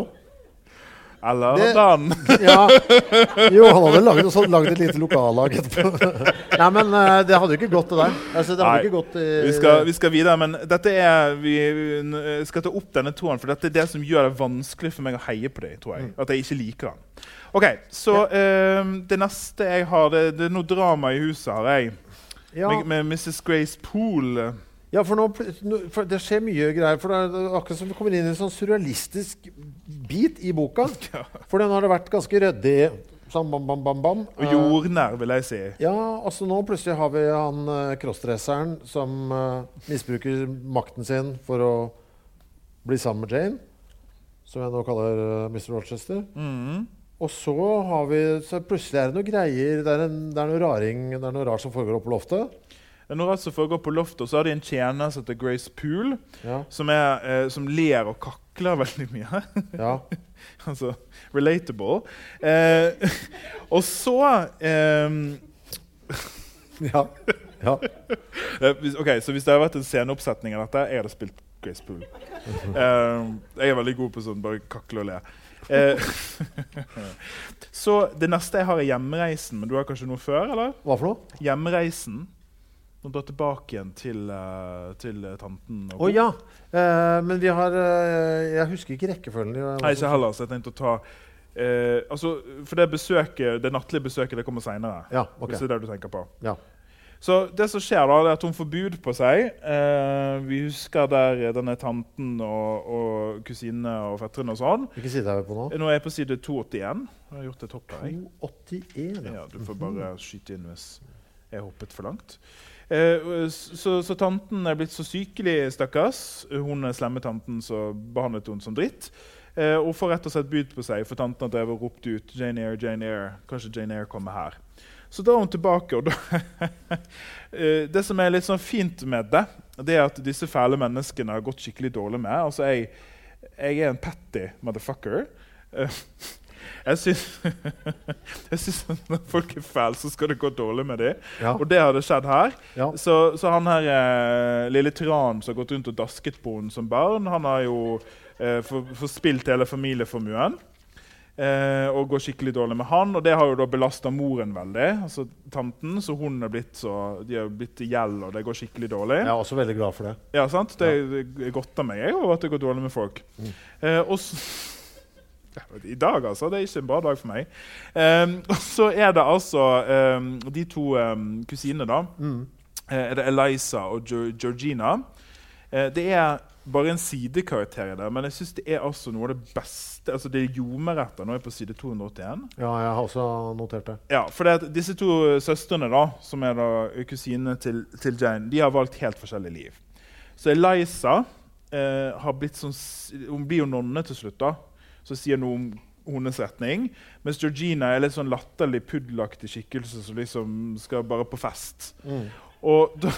Speaker 3: Eller
Speaker 4: Det-
Speaker 3: den.
Speaker 4: Ja. Jo, han hadde laget, også, laget et lite lokallag etterpå. Nei, men uh, det hadde jo ikke gått det der. Altså, det hadde
Speaker 3: Nei,
Speaker 4: ikke gått... Uh,
Speaker 3: vi, skal, vi skal videre, men dette er... Vi vi skal ta opp denne tråden, for dette er det som gjør det vanskelig for meg å heie på deg, tror jeg. At jeg ikke liker den. Ok, så eh, det neste jeg har, det, det er noe drama i huset, har jeg.
Speaker 4: ja.
Speaker 3: Med, med missus Grace Poole.
Speaker 4: Ja, for, nå, pl- nå, for det skjer mye greier. For det er akkurat som vi kommer inn i en sånn surrealistisk bit i boka. For den har det vært ganske røddig. Sånn bam, bam, bam, bam.
Speaker 3: Og jordnær, vil jeg si.
Speaker 4: Ja, altså nå plutselig har vi han uh, crossdresseren som uh, misbruker makten sin for å bli sammen med Jane. Som jeg nå kaller uh, mister Rochester.
Speaker 3: Mhm.
Speaker 4: Og så har vi, så plutselig er det noe greier, det er, en, det er noe raring, det er noe rart som foregår oppe på loftet.
Speaker 3: Det er noe rart som foregår på loftet, og så har de en tjener som heter Grace Poole,
Speaker 4: Ja,
Speaker 3: som, er, eh, som ler og kakler veldig mye.
Speaker 4: ja.
Speaker 3: Altså, relatable. Eh, og så... Eh,
Speaker 4: Ja. Ja.
Speaker 3: eh, hvis- ok, så hvis det har vært en sceneoppsetning av dette, jeg hadde spilt Grace Poole. Eh, jeg er veldig god på sånn, bare kakle og le. Eh, så det neste jeg har er hjemreisen, men du har kanskje noe før, eller?
Speaker 4: Hva for noe?
Speaker 3: Hjemreisen. Nå drar tilbake igjen til, uh, til uh, tanten.
Speaker 4: Å ja, eh, men vi har, eh, jeg husker ikke rekkefølgen. i hva
Speaker 3: Nei,
Speaker 4: som-
Speaker 3: ikke heller, så jeg tenkte å ta... eh, altså, for det besøket, det nattlige besøket, det kommer senere.
Speaker 4: Ja, ok.
Speaker 3: Hvis det er det du tenker på.
Speaker 4: Ja.
Speaker 3: Så det som skjer da, det er at hun får bud på seg. Eh, vi husker der eh, denne tanten og, og kusinene og fetterne og sånn.
Speaker 4: Hvilken side er vi på nå?
Speaker 3: Nå er jeg på side to åttien. Jeg har gjort et hopp her. jeg.
Speaker 4: to åttien, ja.
Speaker 3: Ja, du får bare skyte inn hvis jeg hoppet for langt. Eh, så, så tanten er blitt så sykelig, stakkars. Hun er slemme tanten, så behandlet hun som dritt. Eh, og får rett og slett bud på seg, for tanten har drevet og ropt ut Jane Eyre, Jane Eyre. Kanskje Jane Eyre kommer her. Så drar hun tilbake, og da eh, det som er litt sånn fint med det, det er at disse fæle menneskene har gått skikkelig dårlig med. Altså, jeg, jeg er en petty motherfucker. Eh, Jeg synes, jeg synes at når folk er fæle, så skal det gå dårlig med dem.
Speaker 4: Ja.
Speaker 3: Og det hadde skjedd her.
Speaker 4: Ja.
Speaker 3: Så, så han her, eh, lille tyrann som har gått rundt og dasket på henne som barn, han har jo eh, for, forspilt hele familieformuen. Eh, og går skikkelig dårlig med han, og det har jo da belastet moren veldig, altså tanten, så hun er blitt så, de har blitt i gjeld, og det går skikkelig dårlig.
Speaker 4: Jeg er også veldig glad for det.
Speaker 3: Ja, sant? Det, det er godt av meg, jeg, og at det går dårlig med folk. Mm. Eh, og så, ja, i dag altså, det er ikke en bra dag for meg. Um, og så er det altså um, de to um, kusinene da, mm. eh, er det Eliza og Ge- Georgina. Eh, det er bare en sidekarakter der, men jeg synes det er altså noe av det beste. Altså det er jordmærretter, nå er jeg på side to hundre åttien.
Speaker 4: Ja, jeg har også notert det.
Speaker 3: Ja, for det at disse to søstrene da, som er da kusinene til, til Jane, de har valgt helt forskjellige liv. Så Eliza eh, har blitt sånn, hun blir jo nonne til slutt da, så sier noe om hennes retning, mens Georgina er litt sånn latterlig puddelaktig skikkelse som liksom skal bare på fest. Mm. Og da,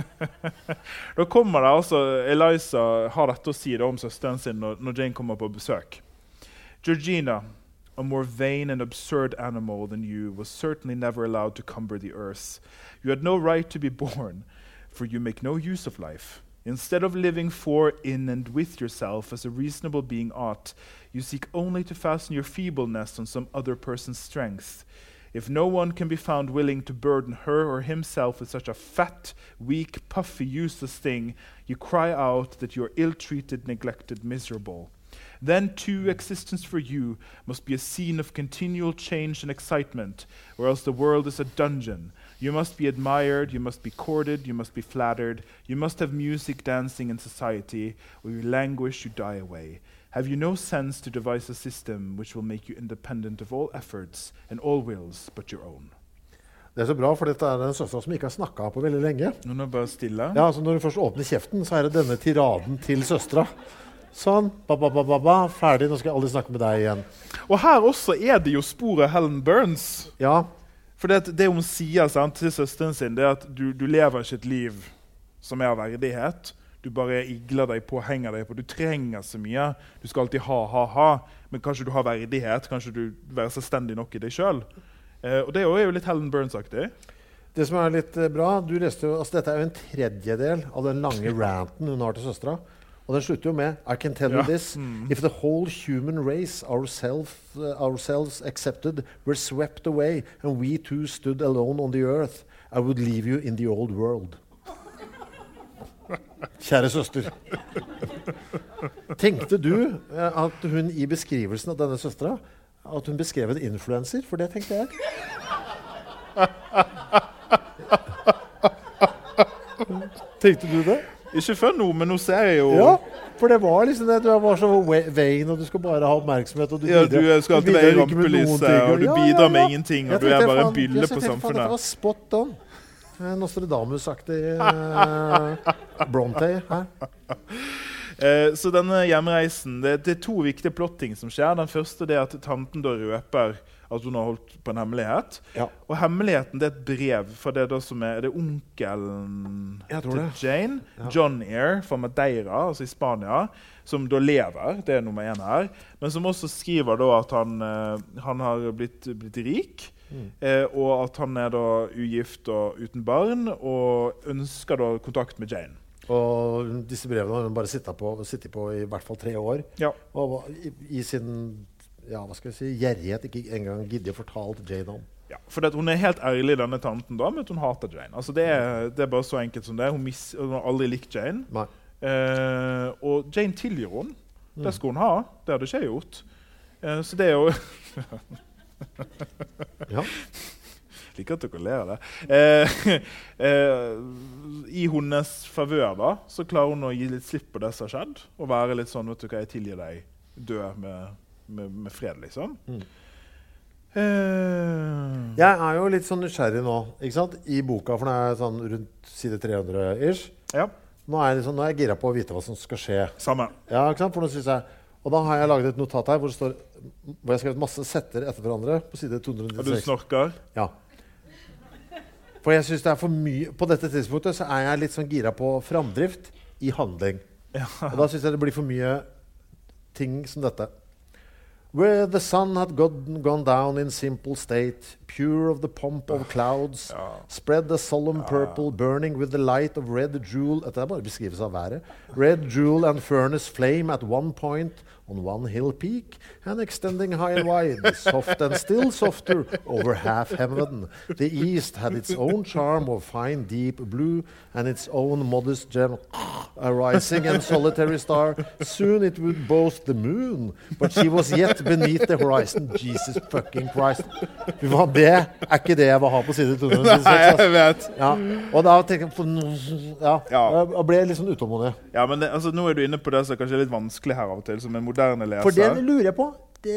Speaker 3: da kommer det altså, Eliza har dette å si da om søsteren sin når, når Jane kommer på besøk. Georgina, a more vain and absurd animal than you, was certainly never allowed to cumber the earth. You had no right to be born, for you make no use of life. Instead of living for, in, and with yourself as a reasonable being ought, you seek only to fasten your feebleness on some other person's strength. If no one can be found willing to burden her or himself with such a fat, weak, puffy, useless thing, you cry out that you are ill-treated, neglected, miserable. Then, too, existence for you must be a scene of continual change and excitement, or else the world is a dungeon. You must be admired, you must be courted, you must be flattered, you must have music, dancing, and society, or you languish, you die away. Have you no sense to devise a system which will make you independent of all efforts and all wills but your own?
Speaker 4: Det er så bra, for dette er en søster som ikke har snakket på veldig lenge.
Speaker 3: Nå er det bare stille.
Speaker 4: Ja, så når du først åpner kjeften, så er det denne tiraden til søstra. Sånn, ba, ba, ba, ba, ba, ferdig, nå skal jeg aldri snakke med deg igjen.
Speaker 3: Og her også er det jo spor av Helen Burns.
Speaker 4: Ja.
Speaker 3: For det, det hun sier sant, til søsteren sin, det er at du, du lever ikke et liv som er av verdighet. Du bare igler deg på, henger deg på. Du trenger så mye. Du skal alltid ha, ha, ha. Men kanskje du har verdighet. Kanskje du være selvstendig nok i deg selv. Eh, og det er jo litt Helen Burns-aktig.
Speaker 4: Det som er litt eh, bra, du leste jo, altså dette er jo en tredjedel av den lange ranten hun har til søstra. Og den slutter jo med I can tell you this. Mm. If the whole human race, ourselves, uh, ourselves accepted, were swept away, and we too stood alone on the earth, I would leave you in the old world. Kjære søster. Tenkte du uh, at hun i beskrivelsen av denne søstra, at hun beskrev en influencer? For det tenkte jeg. Tenkte du det?
Speaker 3: Ikke før nå, men nå ser jeg jo...
Speaker 4: Ja, for det var liksom det. Du var så vain, og du skal bare ha oppmerksomhet. Og du,
Speaker 3: ja,
Speaker 4: bidrar,
Speaker 3: du skal alltid være i rampelyset, og du
Speaker 4: ja,
Speaker 3: bidrar
Speaker 4: ja, ja.
Speaker 3: med ingenting, og du er bare en bylle på samfunnet.
Speaker 4: Det var spot on. Nostradamus-aktig uh, Bronte her.
Speaker 3: Eh, så denne hjemreisen, det, det er to viktige plotting som skjer. Den første er at tanten da røper at hun har holdt på en hemmelighet. Ja. Og hemmeligheten det er et brev fra det da som er, er det onkelen til det. Jane, ja. John Eyre fra Madeira, altså i Spania, som da lever, det er nummer en her, men som også skriver da at han, uh, han har blitt, blitt rik, mm. eh, og at han er da ugift og uten barn, og ønsker da kontakt med Jane.
Speaker 4: Og disse brevene har hun bare sittet på, sittet på i hvert fall tre år, ja. Og i, i sin ja, hva skal jeg si, gjerrighet ikke engang gidde å fortalt Jane om.
Speaker 3: Ja, for det, hun er helt ærlig denne tanten da, men hun hater Jane. Altså det, er, det er bare så enkelt som det. Hun, mis, hun har aldri likt Jane. Nei. Eh, og Jane tilgir hun. Mm. Det skal hun ha. Det hadde ikke jeg gjort. Eh, så det er jo... ja. Liker at dere ler av det. Eh, eh, I hennes favør da, så klarer hun å gi litt slipp på det som har skjedd, og være litt sånn, vet du hva, jeg tilgir deg, dø med... Med, med fred, liksom. Mm. Uh.
Speaker 4: Jeg er jo litt sånn nysgjerrig nå, ikke sant? I boka, for den er sånn rundt side tre hundre-ish. Ja. Nå er jeg, liksom, nå er jeg gira på å vite hva som skal skje.
Speaker 3: Samme.
Speaker 4: Ja, ikke sant? For nå synes jeg, og da har jeg laget et notat her hvor det står, hvor jeg har skrevet masse setter etter hverandre på side to hundre nittiseks.
Speaker 3: Og du snorker?
Speaker 4: Ja. For jeg synes det er for mye, på dette tidspunktet så er jeg litt sånn gira på framdrift i handling. Ja. Og da synes jeg det blir for mye ting som dette. Where the sun had gone, gone down in simple state, pure of the pomp of clouds,
Speaker 3: Ja.
Speaker 4: spread the solemn purple, burning with the light of red jewel. Dette er bare beskrivelse av været. Red jewel and furnace flame at one point on one hill peak, and extending high and wide, soft and still softer over half heaven. The east had its own charm of fine deep blue, and its own modest gem, a rising and solitary star. Soon it would boast the moon, but she was yet beneath the horizon. Jesus fucking Christ. Fy faen, det er ikke det jeg vil ha på side to hundre nittiseks.
Speaker 3: Nei, jeg vet.
Speaker 4: Ja. Og da tenker jeg på ja,
Speaker 3: Ja.
Speaker 4: jeg ble litt sånn utålmodig.
Speaker 3: Ja, men det, altså, nå er du inne på det som kanskje er litt vanskelig her av og til, som en moderne leser.
Speaker 4: For det lurer jeg på.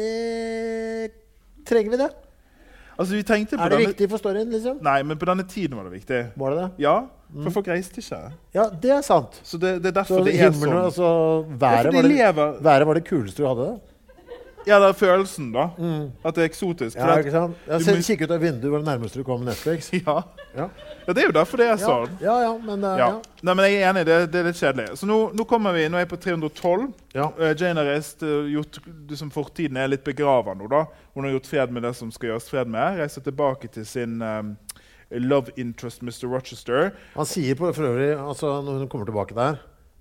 Speaker 4: Det trenger vi det?
Speaker 3: Altså, vi tenkte på
Speaker 4: Er det
Speaker 3: denne...
Speaker 4: viktig for storyen, liksom?
Speaker 3: Nei, men på denne tiden var det viktig.
Speaker 4: Var det det?
Speaker 3: Ja, for folk reiste ikke.
Speaker 4: Ja, det er sant.
Speaker 3: Så det, det er
Speaker 4: Så
Speaker 3: derfor det er
Speaker 4: himmelen,
Speaker 3: sånn.
Speaker 4: altså,
Speaker 3: Ja,
Speaker 4: været,
Speaker 3: for de
Speaker 4: var det,
Speaker 3: lever...
Speaker 4: været var det kuleste du hadde?
Speaker 3: Ja, det er følelsen da. At det er eksotisk. For
Speaker 4: Ja,
Speaker 3: at-
Speaker 4: ikke sant? Ja,
Speaker 3: du
Speaker 4: se,
Speaker 3: må-
Speaker 4: kikk ut av vinduet hvor det nærmeste du kom Netflix.
Speaker 3: Ja.
Speaker 4: Ja,
Speaker 3: ja, det er jo derfor det er
Speaker 4: ja,
Speaker 3: sånn.
Speaker 4: ja, ja men uh,
Speaker 3: Ja.
Speaker 4: ja.
Speaker 3: Nei, men jeg er enig, det, det er litt kjedelig. Så nå, nå kommer vi, nå er jeg på tre hundre og tolv.
Speaker 4: Ja.
Speaker 3: Uh, Jane har reist, uh, gjort, liksom fortiden er litt begravet nå da. Hun har gjort fred med det som skal gjøres fred med. Reiser tilbake til sin um, love interest, mister Rochester.
Speaker 4: Han sier på for øvrig, altså når hun kommer tilbake der,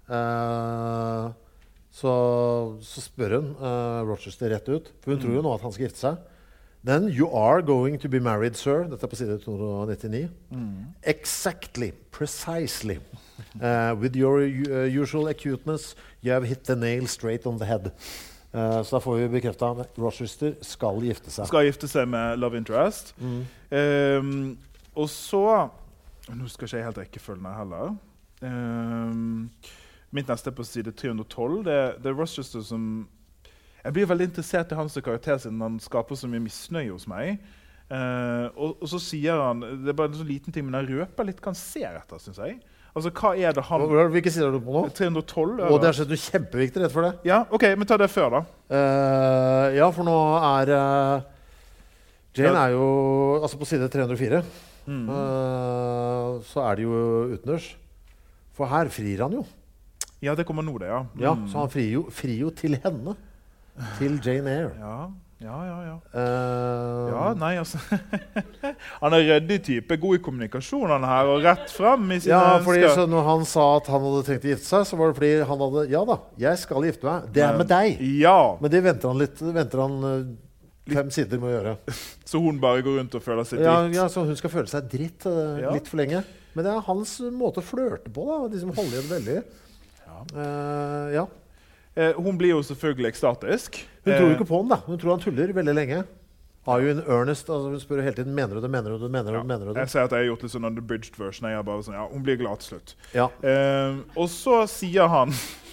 Speaker 4: uh, så, så spør hun uh, Rochester rett ut, for hun tror jo nå at han skal gifte seg. Then you are going to be married, sir. Dette er på side to hundre nittini. Exactly, precisely. Uh, with your uh, usual acuteness, you have hit the nail straight on the head. Uh, så da får vi bekreftet at Rochester skal gifte seg.
Speaker 3: Skal gifte seg med love interest. Um, og så... Nå skal ikke jeg helt rekkefølgen her heller. Um, mitt neste er på side tre hundre og tolv. Det, det er Rochester som... Jeg blir veldig interessert i hans karakter siden han skaper så mye misnøye hos meg. Uh, og, og så sier han... Det er bare en sånn liten ting, men han røper litt hva han ser etter, synes jeg. Altså, hva er det han...
Speaker 4: Hva- Hvilke sider er du på nå?
Speaker 3: tre hundre og tolv?
Speaker 4: Og det er så kjempeviktig rett for det.
Speaker 3: Ja, ok, men ta det før da.
Speaker 4: Uh, ja, for nå er uh, Jane er jo altså på side tre hundre og fire.
Speaker 3: Mm.
Speaker 4: Uh, så er det jo utendørs. For her frir han jo.
Speaker 3: Ja, det kommer nå det, ja. Mm.
Speaker 4: Ja, så han frir jo, frir jo til henne. Til Jane Eyre.
Speaker 3: Ja, ja, ja. ja.
Speaker 4: Uh,
Speaker 3: Ja, nei, altså. Han er ryddig type, god i kommunikasjon han her, og rett frem i sine
Speaker 4: ja, fordi
Speaker 3: ønsker.
Speaker 4: så når han sa at han hadde tenkt å gifte seg, så var det fordi han hadde, ja da, jeg skal gifte meg. Det er med deg.
Speaker 3: Ja,
Speaker 4: Men det venter han litt, venter han uh, fem sider med å gjøre.
Speaker 3: så hun bare går rundt og føler seg
Speaker 4: Ja,
Speaker 3: dritt.
Speaker 4: ja, så hun skal føle seg dritt uh,
Speaker 3: Ja.
Speaker 4: litt for lenge. Men det er hans måte å flørte på, da. De som holder igjen veldig.
Speaker 3: Ja.
Speaker 4: Uh, ja.
Speaker 3: Eh, hun blir jo selvfølgelig ekstatisk.
Speaker 4: Hun
Speaker 3: Eh,
Speaker 4: tror jo ikke på han, da. Hun tror han tuller veldig lenge. Har jo en earnest, altså Hun spør jo hele tiden mener du det, mener du det, mener du det, mener du det.
Speaker 3: Jeg sier at jeg har gjort litt sånn unbridged version. Jeg er bare sånn, ja, hun blir glad til slutt.
Speaker 4: Ja.
Speaker 3: Eh, og så sier han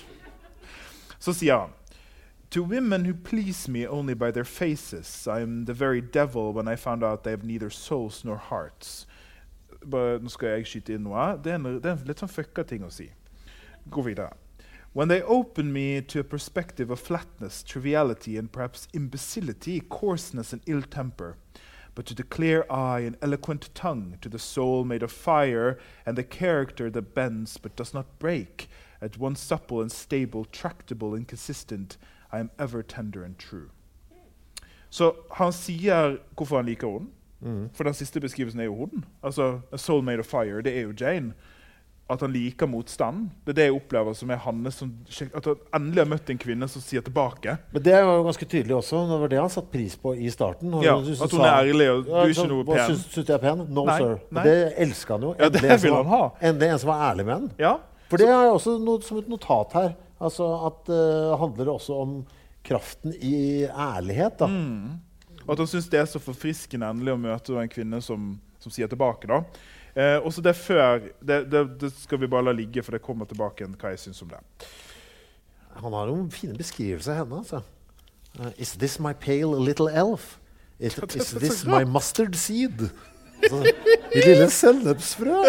Speaker 3: Så sier han To women who please me only by their faces, I'm the very devil when I found out they have neither souls nor hearts. Bare, nå skal jeg skyte inn noe. Det er en, det er en litt sånn fucka ting å si. Gå videre. When they open me to a perspective of flatness, triviality, and perhaps imbecility, coarseness and ill temper, but to the clear eye and eloquent tongue, to the soul made of fire, and the character that bends but does not break, at once supple and stable, tractable and consistent, I am ever tender and true. Så han sier hvorfor han liker henne.
Speaker 4: Mm.
Speaker 3: For den siste beskrivelsen er jo henne. Altså, a soul made of fire, det er jo Jane. At han liker motstand. Det er det jeg opplever som er hans som, at han endelig har møtt en kvinne som sier tilbake.
Speaker 4: Men det var jo ganske tydelig også. Det var det han satt pris på i starten. Og
Speaker 3: Ja,
Speaker 4: han
Speaker 3: at hun er ærlig, og du er ikke
Speaker 4: så,
Speaker 3: noe
Speaker 4: hva
Speaker 3: pen.
Speaker 4: Syns, syns du jeg er pen? No,
Speaker 3: Nei,
Speaker 4: sir.
Speaker 3: nei.
Speaker 4: Og det elsker han jo.
Speaker 3: Ja, det
Speaker 4: Endelig en som
Speaker 3: vil
Speaker 4: var-
Speaker 3: han ha.
Speaker 4: Endelig en som var ærlig med han.
Speaker 3: Ja,
Speaker 4: For det er jo også noe, som et notat her. Altså at uh, handler det også om kraften i ærlighet, da.
Speaker 3: Mm. og at han synes det er så forfriskende endelig å møte en kvinne som, som sier tilbake da. Eh, også det før, det, det, det skal vi bare la ligge, for det kommer tilbake igjen hva jeg synes om det.
Speaker 4: Han har noen fine beskrivelser av henne, altså. Uh, is this my pale little elf? It,
Speaker 3: det
Speaker 4: is
Speaker 3: er så
Speaker 4: this
Speaker 3: bra.
Speaker 4: my mustard seed? Altså, I lille sennepsfrø.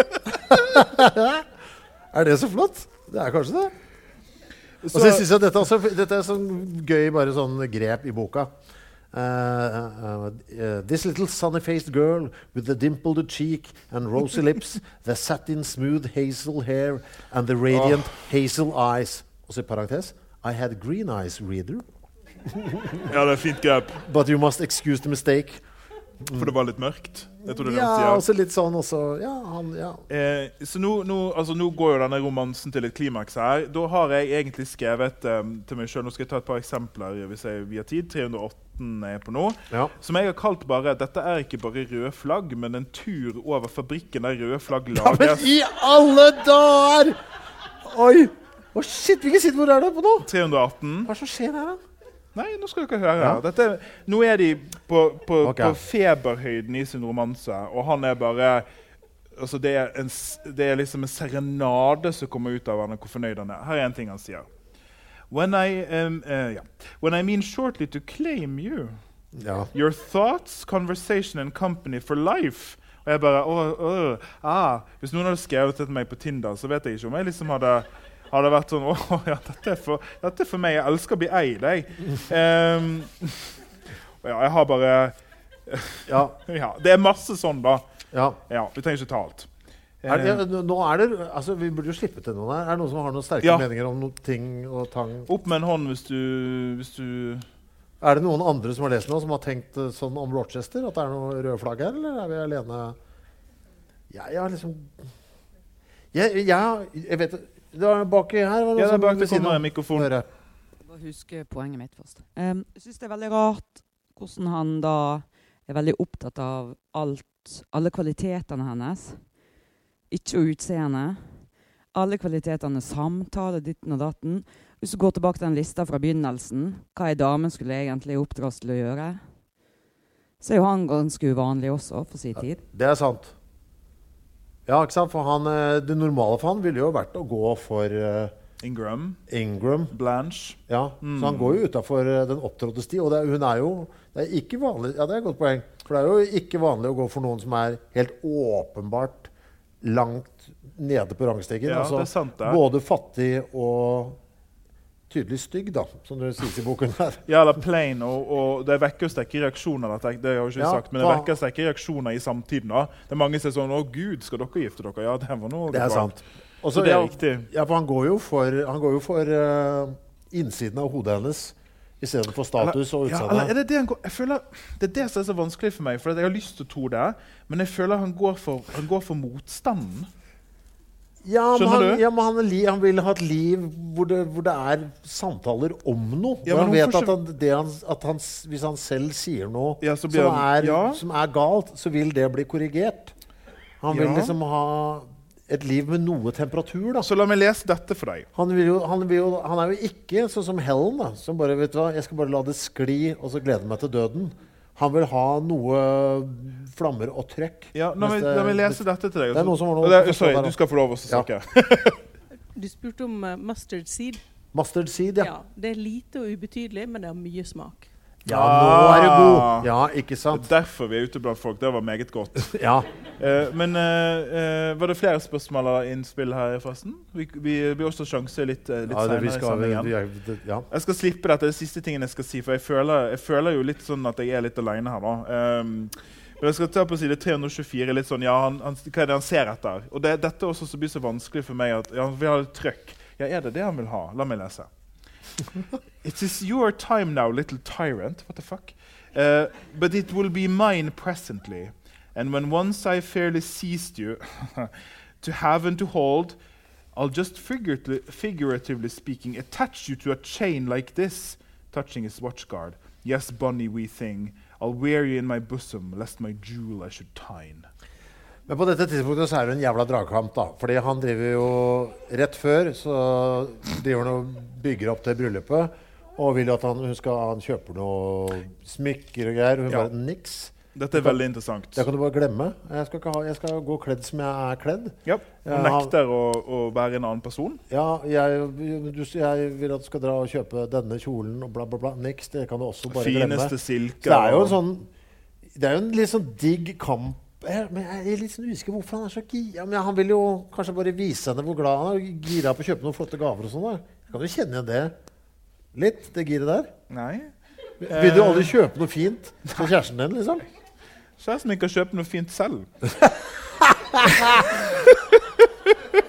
Speaker 4: Er det så flott? Det er kanskje det. Og så synes jeg dette, også, dette er sånn gøy bare sånn grep i boka. Uh, uh, uh, this little sunny-faced girl with the dimpled cheek and rosy lips, the satin smooth hazel hair and the radiant hazel eyes. Og så i parentes, I had green eyes, reader.
Speaker 3: Ja, det er fint grep.
Speaker 4: But you must excuse the mistake.
Speaker 3: For det var litt mørkt. Jeg tror det er det
Speaker 4: Ja,
Speaker 3: han sier.
Speaker 4: også litt sånn også. Ja, han, ja.
Speaker 3: Eh, så nå, nå, altså, nå går jo denne romansen til et klimaks her. Da har jeg egentlig skrevet um, til meg selv, nå skal jeg ta et par eksempler hvis jeg via tid, tre hundre og åtte er på nå,
Speaker 4: Ja.
Speaker 3: som jeg har kalt bare, dette er ikke bare røde flagg, men en tur over fabrikken der røde flagg
Speaker 4: Ja, men
Speaker 3: lages.
Speaker 4: i alle dager! Oi! Å shit, hvilken side hvor er det på nå?
Speaker 3: tre hundre og atten.
Speaker 4: Hva er det som skjer her da?
Speaker 3: Nei, nå skal dere høre.
Speaker 4: Ja.
Speaker 3: Dette, nå er de på, på,
Speaker 4: Ok.
Speaker 3: på feberhøyden i sin romanse, og han er bare altså det, er en, s- det er liksom en serenade som kommer ut av han, og hvor fornøyd han er. Her er en ting han sier. When I, um, uh, yeah. When I mean shortly to claim you,
Speaker 4: Ja.
Speaker 3: your thoughts, conversation and company for life. Og jeg bare, åh, åh, ah. Hvis noen hadde skrevet til meg på Tinder, så vet jeg ikke om jeg liksom hadde hadde vært sånn, åh, ja, dette er for, dette er for meg, jeg elsker å bli eid, jeg. Um, ja, jeg har bare,
Speaker 4: Ja.
Speaker 3: ja, det er masse sånn da.
Speaker 4: Ja.
Speaker 3: Ja, vi trenger ikke ta alt.
Speaker 4: Er,
Speaker 3: Eh,
Speaker 4: ja, nå er det, altså vi burde jo slippe til noen her. Er det noen som har noen sterke
Speaker 3: Ja.
Speaker 4: meninger om noen ting og tang?
Speaker 3: opp med en hånd hvis du, hvis du...
Speaker 4: Er det noen andre som har lest noe, som har tenkt eh, sånn om Rochester? At det er noe røde flagg her, eller er vi alene? Ja, jeg har liksom... Jeg, jeg, jeg vet, det var baki her. Var det
Speaker 3: Ja,
Speaker 4: noen
Speaker 3: det er
Speaker 4: som
Speaker 3: bak
Speaker 4: vil
Speaker 3: det
Speaker 4: si
Speaker 3: kommer
Speaker 4: noe?
Speaker 3: en mikrofon.
Speaker 4: Høre.
Speaker 5: Bare huske poenget mitt først. Um, jeg synes det er veldig rart hvordan han da er veldig opptatt av alt, alle kvalitetene hennes. Ikke utseende. Alle kvalitetene, samtale, ditten og datten. Hvis du går tilbake til den lista fra begynnelsen, hva en dame skulle egentlig oppdras til å gjøre, så er jo han ganske uvanlig også, for sin tid.
Speaker 4: Det er sant. Ja, ikke sant? For han, eh, det normale for han ville jo vært å gå for eh,
Speaker 3: Ingram,
Speaker 4: Ingram.
Speaker 3: Blanche.
Speaker 4: Ja,
Speaker 3: Mm.
Speaker 4: så han går jo utenfor eh, den opptrådte sti, og det er, hun er jo det er ikke vanlig, ja det er et godt poeng, for det er jo ikke vanlig å gå for noen som er helt åpenbart langt nede på rangstigen.
Speaker 3: Ja,
Speaker 4: altså,
Speaker 3: det er sant det.
Speaker 4: både fattig og tydelig stygg, da, som det sies i boken her.
Speaker 3: Ja, eller plain, og, og det vekker sterke reaksjoner, dette, det har jeg jo ikke
Speaker 4: Ja,
Speaker 3: sagt, men det
Speaker 4: hva-
Speaker 3: vekker sterke reaksjoner i samtiden da. Det er mange som er sånn, å Gud, skal dere gifte dere? Ja, det var noe.
Speaker 4: Det er sant. Og
Speaker 3: Så det er
Speaker 4: ja,
Speaker 3: riktig.
Speaker 4: Ja, for han går jo for, han går jo for eh, innsiden av hodet hennes, i stedet for status og
Speaker 3: Ja,
Speaker 4: utseende.
Speaker 3: eller er det det han går, jeg føler, det er det som er så vanskelig for meg, for jeg har lyst til å tro det, men jeg føler han går for, han går for motstanden.
Speaker 4: Ja, men
Speaker 3: Skjønner
Speaker 4: han,
Speaker 3: du?
Speaker 4: ja, men han, er li- han vil ha et liv hvor det, hvor det er samtaler om noe.
Speaker 3: Ja,
Speaker 4: Hvor
Speaker 3: men
Speaker 4: han vet
Speaker 3: hvorfor
Speaker 4: at, han, det han, at han, s- hvis han selv sier noe
Speaker 3: Ja, så blir
Speaker 4: som,
Speaker 3: han-
Speaker 4: er,
Speaker 3: ja.
Speaker 4: som er galt, så vil det bli korrigert. Han vil
Speaker 3: Ja.
Speaker 4: liksom ha et liv med noe temperatur. Da.
Speaker 3: Så la meg lese dette for deg.
Speaker 4: Han, vil jo, han, vil jo, han er jo ikke sånn som Helen, da, som bare vet du hva, jeg skal bare la det skli og så glede meg til døden. Han vil ha noe flammer og trøkk.
Speaker 3: Ja, la meg,
Speaker 4: Mens det-
Speaker 3: la meg lese dette til deg.
Speaker 4: Det er noen som har noe
Speaker 3: Og det,
Speaker 4: å forstå
Speaker 3: sorry,
Speaker 4: der, da.
Speaker 3: du skal få lov å
Speaker 4: Ja.
Speaker 3: snakke.
Speaker 6: Du spurte om uh, mustard seed.
Speaker 4: Mustard seed, ja.
Speaker 6: Ja, det er lite og ubetydelig, men det har mye smak.
Speaker 4: Ja, nå er du god!
Speaker 3: Ah.
Speaker 4: Ja, ikke
Speaker 3: Det
Speaker 4: sant?
Speaker 3: er derfor vi er ute blant folk. Det var meget godt.
Speaker 4: Ja.
Speaker 3: Eh, men eh, eh, var det flere spørsmål eller innspill her, forresten? Vi, vi blir også sjanse litt, eh, litt
Speaker 4: Ja, det, vi
Speaker 3: senere i
Speaker 4: skal, vi,
Speaker 3: sendingen.
Speaker 4: vi, det- ja.
Speaker 3: Jeg skal slippe dette, det siste tingen jeg skal si, for jeg føler, jeg føler jo litt sånn at jeg er litt alene her da. Um, men jeg skal ta på side tre hundre og tjuefire, litt sånn, ja, han, han, hva er det han ser etter? Og det, dette er også så blir så vanskelig for meg at ja, han vil ha litt trøkk. Ja, er det det han vil ha? La meg lese. It is your time now, little tyrant. What the fuck? Uh, but it will be mine presently. And when once I fairly seized you to have and to hold, I'll just figuratively, figuratively speaking attach you to a chain like this, touching his watch guard. Yes, bonny wee thing, I'll wear you in my bosom, lest my jewel I should tine.
Speaker 4: Men på dette tidspunktet så er det en jævla dragkamp, da. Fordi han driver jo rett før, så driver han og bygger opp til bryllupet. Og vil jo at han, hun skal, han kjøper noe smykker og greier. Og hun
Speaker 3: Ja.
Speaker 4: bare, niks.
Speaker 3: Dette er veldig interessant.
Speaker 4: Det kan du bare glemme. Jeg skal, ikke ha, jeg skal gå kledd som jeg er kledd.
Speaker 3: Ja,
Speaker 4: Ja,
Speaker 3: han nekter å, å være en annen person.
Speaker 4: Ja, jeg, du, jeg vil at du skal dra og kjøpe denne kjolen og bla bla bla. Niks, det kan du også bare glemme.
Speaker 3: Fineste
Speaker 4: Så
Speaker 3: silke.
Speaker 4: det er jo
Speaker 3: og-
Speaker 4: en sånn, det er jo en litt sånn digg kamp. Jeg, men jeg er litt sånn usikker hvorfor han er så gira. Men han vil jo kanskje bare vise henne hvor glad han er. Og gira på å kjøpe noen flotte gaver og sånn. da. Jeg kan jo kjenne igjen det litt, det giret der.
Speaker 3: Nei.
Speaker 4: Vil du aldri kjøpe noe fint til kjæresten din, liksom?
Speaker 3: Kjæresten min kan kjøpe noe fint selv.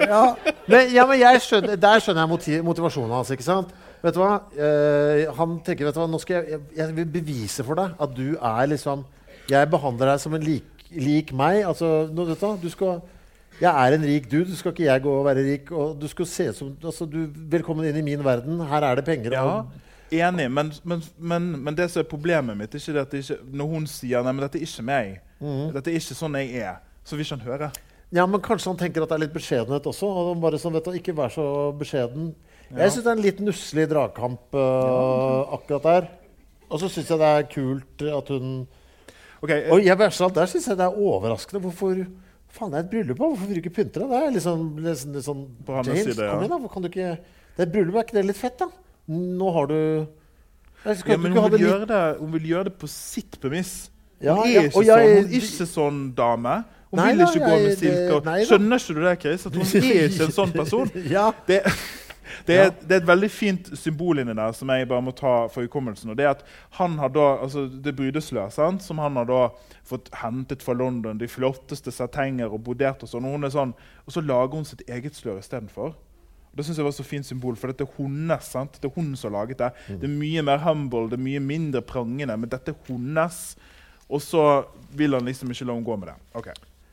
Speaker 4: ja. Men, ja, men jeg skjønner, der skjønner jeg motiv, motivasjonen hans, ikke sant? Vet du hva? Eh, han tenker, vet du hva, nå skal jeg, jeg, jeg vil bevise for deg at du er liksom, jeg behandler deg som en lik, lik meg, altså, nå, vet du hva, du skal, jeg er en rik dude, skal ikke jeg gå og være rik, og du skal se som, altså, du, velkommen inn i min verden, her er det penger.
Speaker 3: Ja,
Speaker 4: og,
Speaker 3: enig, men, men, men, men det som er problemet mitt, er ikke det at det ikke, når hun sier, nei, men dette er ikke meg, mm. dette er ikke sånn jeg er, så vil ikke han høre.
Speaker 4: Ja, men kanskje han tenker at det er litt beskjedenhet også, og bare sånn, vet du, ikke være så beskjeden.
Speaker 3: Ja.
Speaker 4: Jeg synes det er en litt nusselig dragkamp uh, ja. akkurat der. Og så synes jeg det er kult at hun...
Speaker 3: Okay,
Speaker 4: og jeg verste alt der synes jeg det er overraskende. Hvorfor... Faen, det er et bryllup på. Hvorfor vil du ikke pynte deg? Det er liksom, liksom, liksom
Speaker 3: på hans
Speaker 4: James,
Speaker 3: side, ja.
Speaker 4: kom igjen da. Kan du ikke... Det er et bryllup, er ikke det litt fett da? Nå har du... Jeg
Speaker 3: ja, men hun vil, gjøre det, hun vil gjøre det på sitt premiss.
Speaker 4: Ja,
Speaker 3: hun er
Speaker 4: ja,
Speaker 3: ikke,
Speaker 4: jeg,
Speaker 3: sånn, hun er ikke sånn dame. Hun
Speaker 4: nei,
Speaker 3: vil ikke
Speaker 4: da,
Speaker 3: gå
Speaker 4: jeg,
Speaker 3: med silke. Og,
Speaker 4: nei,
Speaker 3: skjønner ikke du det, Chris? At hun er ikke en sånn person.
Speaker 4: ja.
Speaker 3: Det, det, er,
Speaker 4: ja.
Speaker 3: det er et veldig fint symbol inni der som jeg bare må ta for hukommelsen. Og det er at han har da, altså det brydeslør, sant, som han har da fått hentet fra London, de flotteste satenger og bodert og sånn. Og, hun er sånn, og så lager hun sitt eget slør i stedet for. Det synes jeg var så fint symbol, for dette er hennes, sant? Det er hun som har laget det. Mm. Det er mye mer humble, det er mye mindre prangende, men dette er hennes. Og så vil han liksom ikke la hun gå med det. Ok.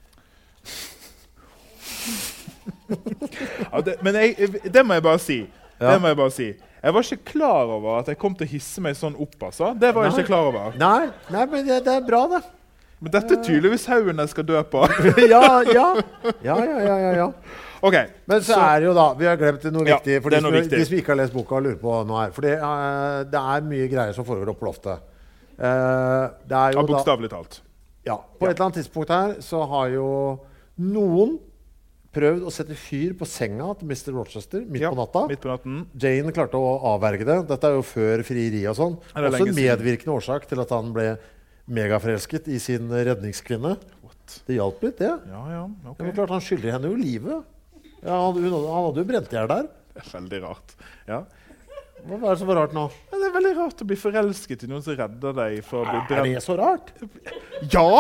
Speaker 3: ja, det, men jeg, det må jeg bare si. Ja. Det må jeg bare si. Jeg var ikke klar over at jeg kom til å hisse meg sånn opp, altså. Det var jeg ikke klar over.
Speaker 4: Nei, nei men det, det er bra, det.
Speaker 3: Men dette er tydeligvis haugen jeg skal dø på.
Speaker 4: ja, ja. Ja, ja, ja, ja, ja.
Speaker 3: Okay,
Speaker 4: men så, så er det jo da, vi har glemt noe ja, viktig, for de som,
Speaker 3: viktig.
Speaker 4: de som ikke har lest boka og lurer på noe her. For det, uh, det er mye greier som foregår opp på loftet. Uh, det er jo
Speaker 3: ja, bokstavlig talt.
Speaker 4: Ja, på ja. et eller annet tidspunkt her så har jo noen prøvd å sette fyr på senga til mister Rochester midt
Speaker 3: ja,
Speaker 4: på natta.
Speaker 3: Midt på natten.
Speaker 4: Jane klarte å avverge det. Dette er jo før frieri og sånn. Også en medvirkende årsak til at han ble megaforelsket i sin redningskvinne. What? Det hjalp litt, det.
Speaker 3: Ja, ja, ok.
Speaker 4: Det var klart han skylder henne jo livet. Ja, han, han hadde jo brent ihjel der.
Speaker 3: Det er veldig rart. Ja.
Speaker 4: Hva er det som var rart nå?
Speaker 3: Ja, det er veldig rart å bli forelsket i noen som redder deg for å bli brent.
Speaker 4: Er det så rart?
Speaker 3: Ja!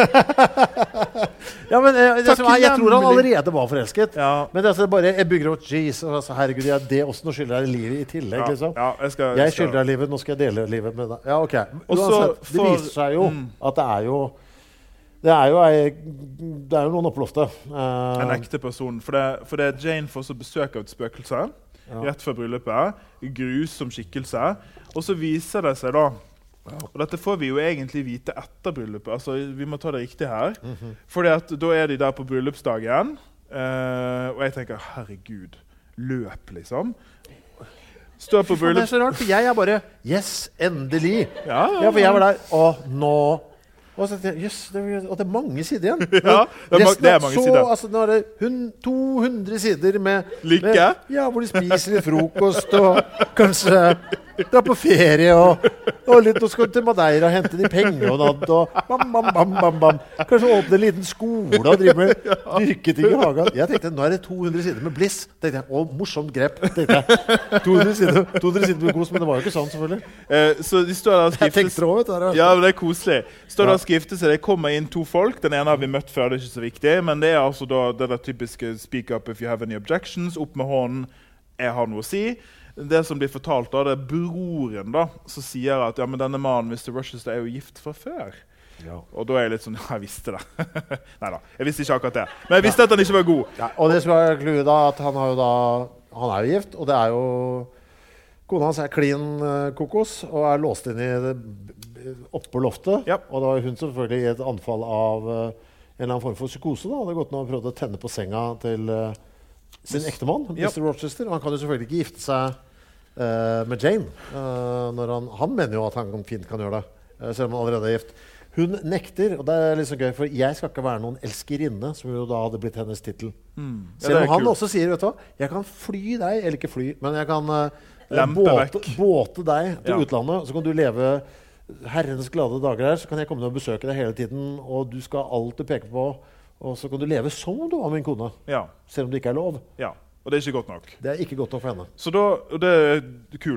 Speaker 4: ja, men eh, det som er, jeg tror han allerede var forelsket.
Speaker 3: Ja.
Speaker 4: Men det er altså bare, jeg bygger opp, jeez, altså, herregud, jeg, det også nå skylder jeg livet i tillegg,
Speaker 3: ja.
Speaker 4: liksom.
Speaker 3: Ja, jeg, skal,
Speaker 4: jeg, jeg
Speaker 3: skal.
Speaker 4: skylder deg livet, nå skal jeg dele livet med deg. Ja, ok.
Speaker 3: Også
Speaker 4: Uansett, det
Speaker 3: for,
Speaker 4: viser seg jo
Speaker 3: mm.
Speaker 4: at det er jo Det er jo, det er jo noen opplofte. Uh,
Speaker 3: en ekte person. For det, for det Jane får så besøk av et spøkelse ja. rett før bryllupet. Grusom skikkelse. Og så viser det seg da, og dette får vi jo egentlig vite etter bryllupet, altså vi må ta det riktig her. Mm-hmm. Fordi at da er de der på bryllupsdagen, uh, og jeg tenker, herregud, løp liksom. Står på bryllup...
Speaker 4: Det er så rart, for jeg er bare, yes, endelig.
Speaker 3: Ja, ja,
Speaker 4: ja for jeg var der, åh, nå... Og, så, yes, det, og det er mange sider igjen.
Speaker 3: ja, det er, ma det er mange
Speaker 4: så,
Speaker 3: sider.
Speaker 4: Altså, nå er det hun, to hundre sider med,
Speaker 3: Lykke.
Speaker 4: Med, ja, hvor de spiser litt frokost og kanskje dra på ferie og, og litt, og skal til Madeira og hente de penger og natt og bam, bam, bam, bam, bam. Kanskje åpne en liten skole og drive med dyrketing i hagen. Jeg tenkte, nå er det to hundre sider med bliss. Tenkte jeg, å, morsomt grep. Tenkte jeg, to hundre sider, to hundre sider med kos, men det var jo ikke sånn selvfølgelig.
Speaker 3: Eh, så de står der og skiftes.
Speaker 4: Jeg tenkte over, vet du.
Speaker 3: Ja, men det er koselig. Står der og skifter seg, det kommer inn to folk. Den ene har vi møtt før, det er ikke så viktig, men det er altså da det der typiske speak up if you have any objections, opp med hånden, jeg har noe å si. Det som blir fortalt da, det er broren da, som sier at ja, men denne mannen, mister Rochester, er jo gift fra før. Ja. Og da er jeg litt sånn, ja, jeg visste det. Neida, jeg visste ikke akkurat det. Men jeg visste at han ikke var god.
Speaker 4: Ja, og det som er kluet da, at han, har jo da, han er jo gift, og det er jo, kona hans er clean uh, kokos, og er låst inn i det, oppe på loftet. Ja. Og da var hun selvfølgelig i et anfall av uh, en eller annen form for psykose da. Det har gått nå og prøvd å tenne på senga til uh, sin ektemann,
Speaker 3: ja.
Speaker 4: mister Rochester. Og han kan jo selvfølgelig ikke gifte seg Uh, med Jane. Uh, når han, han mener jo at han fint kan gjøre det, uh, selv om han allerede er gift. Hun nekter, og det er litt så gøy, for jeg skal ikke være noen elskerinne, som jo da hadde blitt hennes titel. Mm. Ja, selv om han kult. Også sier, vet du hva, jeg kan fly deg, eller ikke fly, men jeg kan uh, båte, båte deg til ja. utlandet, så kan du leve herrens glade dager her, så kan jeg komme og besøke deg hele tiden, og du skal alltid peke på, og så kan du leve som om du var min kone,
Speaker 3: ja.
Speaker 4: selv om det ikke er lov.
Speaker 3: Ja. Og det er ikke godt nok.
Speaker 4: Det er ikke godt nok for henne.
Speaker 3: Så da, og det er kult.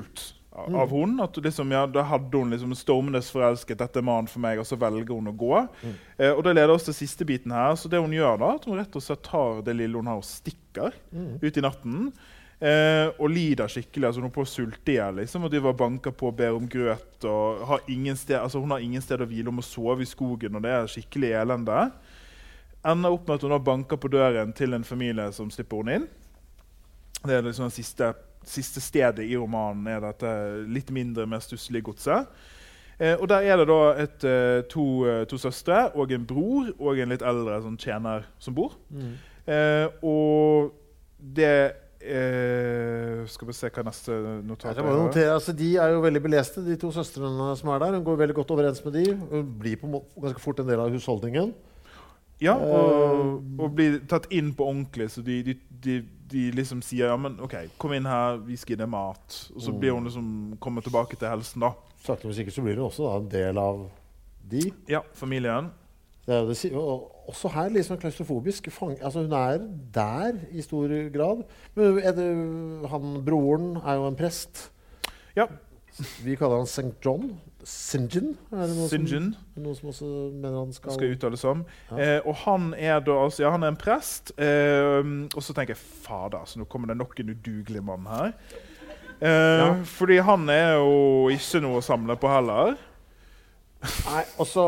Speaker 3: av, av hun. At liksom, ja, da hadde hun liksom stormendes forelsket, dette er mannen for meg, og så velger hun å gå. Mm. Eh, og det leder oss til siste biten her. Så det hun gjør da, at hun rett og slett tar det lille hun har og stikker mm. ut i natten. Eh, og lider skikkelig, altså hun er på å sulte igjen, liksom, og de var banker på og ber om grøt, og har ingen sted, altså hun har ingen sted å hvile, om å sove i skogen, og det er skikkelig elende. Ender opp med at hun har banker på døren til en familie som slipper hun inn. Det er liksom det siste, siste stedet i romanen, er dette litt mindre, mer stusslige godset. Eh, og der er det da et, to, to søstre, og en bror, og en litt eldre sånn tjener som bor. Mm. Eh, og det Eh, skal vi se hva neste notat er.
Speaker 4: Notere, altså, de er jo veldig beleste, de to søstrene som er der. Hun går veldig godt overens med de. Hun blir på ganske fort en del av husholdningen.
Speaker 3: Ja, og, og blir tatt inn på ordentlig. Så de, de, de, de liksom sier, ja, men ok, kom inn her, vi skal gi deg mat. Og så blir hun liksom kommet tilbake til helsen da.
Speaker 4: Sakte men sikkert så blir hun også da, en del av de.
Speaker 3: Ja, familien.
Speaker 4: Det er det, og også her liksom klaustrofobisk. Altså, hun er der i stor grad. Men er det, han, broren er jo en prest.
Speaker 3: Ja.
Speaker 4: Vi kaller han Sankt John. Sinjin. Er det noe,
Speaker 3: Sinjin.
Speaker 4: Som, noe som også mener han skal...
Speaker 3: skal uttale som.
Speaker 4: Ja.
Speaker 3: Eh, og han er da, altså, ja, han er en prest. Eh, og så tenker jeg, fader, så nå kommer det nok en udugelig mann her. Eh, ja. Fordi han er jo ikke noe å samle på heller.
Speaker 4: Nei, og så...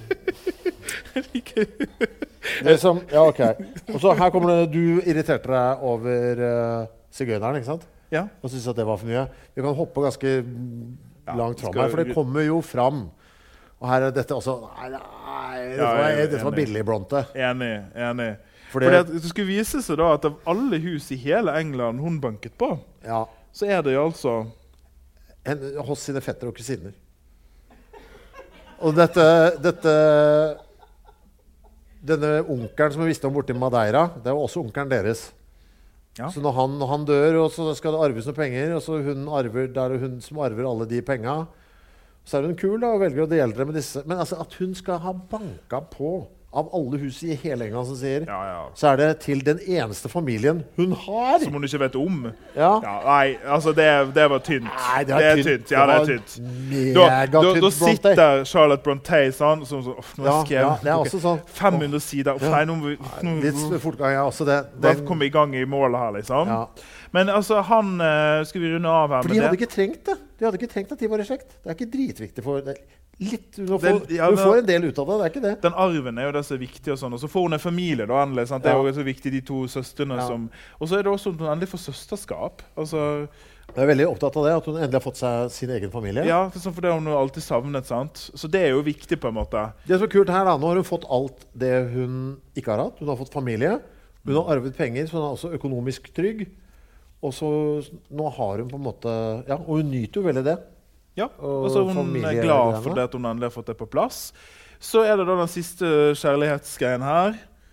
Speaker 4: det som, ja, ok. Og så her kommer det, du irriterte deg over uh, sigøyneren, ikke sant?
Speaker 3: Ja.
Speaker 4: Og synes at det var for mye. Vi kan hoppe ganske
Speaker 3: ja,
Speaker 4: langt fram her, for det kommer jo fram. Og her er dette også... Nei, nei dette, ja, var, dette var billig Bronte.
Speaker 3: Enig, enig.
Speaker 4: Fordi,
Speaker 3: Fordi at det skulle vise seg da at av alle hus i hele England hun banket på,
Speaker 4: ja.
Speaker 3: så er det altså...
Speaker 4: En, hos sine fetter og kusiner. Og dette, dette denne onkelen som vi visste om borte i Madeira, det var også onkelen deres. Ja. Så når han, når han dør, og så skal det arves noen penger, og så hun arver, der er hun som arver alle de pengene, så er hun kul da, og velger å dele det med disse. Men altså, at hun skal ha banket på av alle hus i hele England som sier,
Speaker 3: ja, ja.
Speaker 4: så er det til den eneste familien hun har.
Speaker 3: Som hun ikke vet om.
Speaker 4: Ja.
Speaker 3: Ja, nei, altså det, det var tynt.
Speaker 4: Nei, det,
Speaker 3: det er tynt. tynt. Ja, det er tynt. Da, da, da sitter Charlotte Brontë sånn, som så, nå
Speaker 4: ja,
Speaker 3: skrev
Speaker 4: ja, det er også sånn.
Speaker 3: fem hundre sider.
Speaker 4: Ja.
Speaker 3: Nei, nå, nå,
Speaker 4: litt fortgang, ja, også det.
Speaker 3: Da kom vi i gang i målet her, liksom.
Speaker 4: Ja.
Speaker 3: Men altså, han, uh, skal vi runde av her
Speaker 4: for
Speaker 3: med det?
Speaker 4: For de hadde ikke trengt det. De hadde ikke trengt at de var i slekt. Det er ikke dritviktig for det. Litt, du, får,
Speaker 3: den, ja,
Speaker 4: du får en del ut av det, det er ikke det.
Speaker 3: Den arven er jo det som er viktig, og sånn. Og så får hun en familie da, endelig, sant? Det er jo så viktig, de to søstrene ja. som... Og så er det også at hun endelig får søsterskap. Altså...
Speaker 4: Jeg er veldig opptatt av det, at hun endelig har fått seg sin egen familie.
Speaker 3: Ja, det er sånn for det har hun alltid savnet, sant? Så det er jo viktig på en måte.
Speaker 4: Det som er kult her da, nå har hun fått alt det hun ikke har hatt. Hun har fått familie, hun har arvet penger, så hun er også økonomisk trygg. Og så nå har hun på en måte... Ja, og hun nyter jo veldig det.
Speaker 3: Ja, og så er hun er glad for det at hun endelig har fått det på plass. Så er det da den siste kjærlighetsgreien her.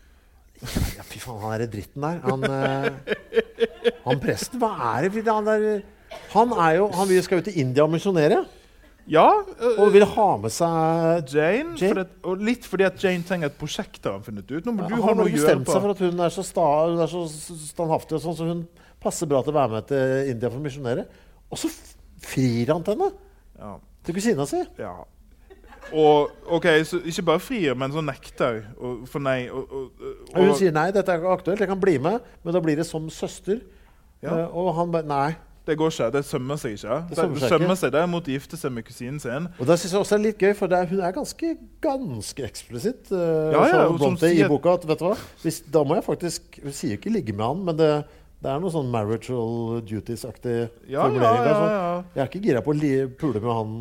Speaker 4: Ja, fy faen, han er i dritten der. Han, eh, han presten, hva er det? Han, der, han er jo, han skal jo til India og misjonere.
Speaker 3: Ja.
Speaker 4: Uh, og vil ha med seg
Speaker 3: Jane.
Speaker 4: Jane.
Speaker 3: For det, og litt fordi at Jane trenger et prosjekt har han funnet ut. Nå må
Speaker 4: ja,
Speaker 3: du ha noe å gjøre på.
Speaker 4: Han har bestemt seg for at hun er så, sta, hun er så standhaftig og sånn, så hun passer bra til å være med til India for å misjonere. Og så frir han til henne.
Speaker 3: Ja.
Speaker 4: Til kusina si.
Speaker 3: Ja. Og ok, så ikke bare frier, men så nekter og, for nei. Og, og, og,
Speaker 4: og hun sier nei, dette er ikke aktuelt, jeg kan bli med, men da blir det som søster. Ja. Uh, og han bare, nei.
Speaker 3: Det går ikke, det sømmer seg ikke. Det sømmer seg, det sømmer seg derimot å gifte seg med kusinen sin.
Speaker 4: Og det synes jeg også er litt gøy, for det er, hun er ganske, ganske eksplisitt. Uh,
Speaker 3: ja, ja,
Speaker 4: Brontë i boka, at, vet du hva? Hvis, da må jeg faktisk, hun sier ikke ligge med han, men det... Det er noe sånn marital duties-aktig
Speaker 3: ja,
Speaker 4: formulering der.
Speaker 3: Ja, ja, ja.
Speaker 4: Jeg er ikke gira på å pule med han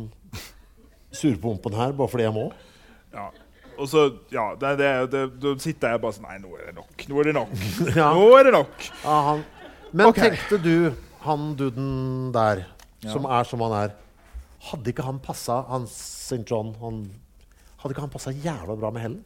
Speaker 4: surpumpen her, bare fordi jeg må.
Speaker 3: Ja, og så, ja, det, det, det, da sitter jeg bare sånn, nei, nå er det nok, nå er det nok,
Speaker 4: ja.
Speaker 3: nå er det nok.
Speaker 4: Ja, han, men
Speaker 3: okay.
Speaker 4: Tenkte du, han duden der, ja. Som er som han er, hadde ikke han passet, han Saint John, han, hadde ikke han passet jævla bra med Helen?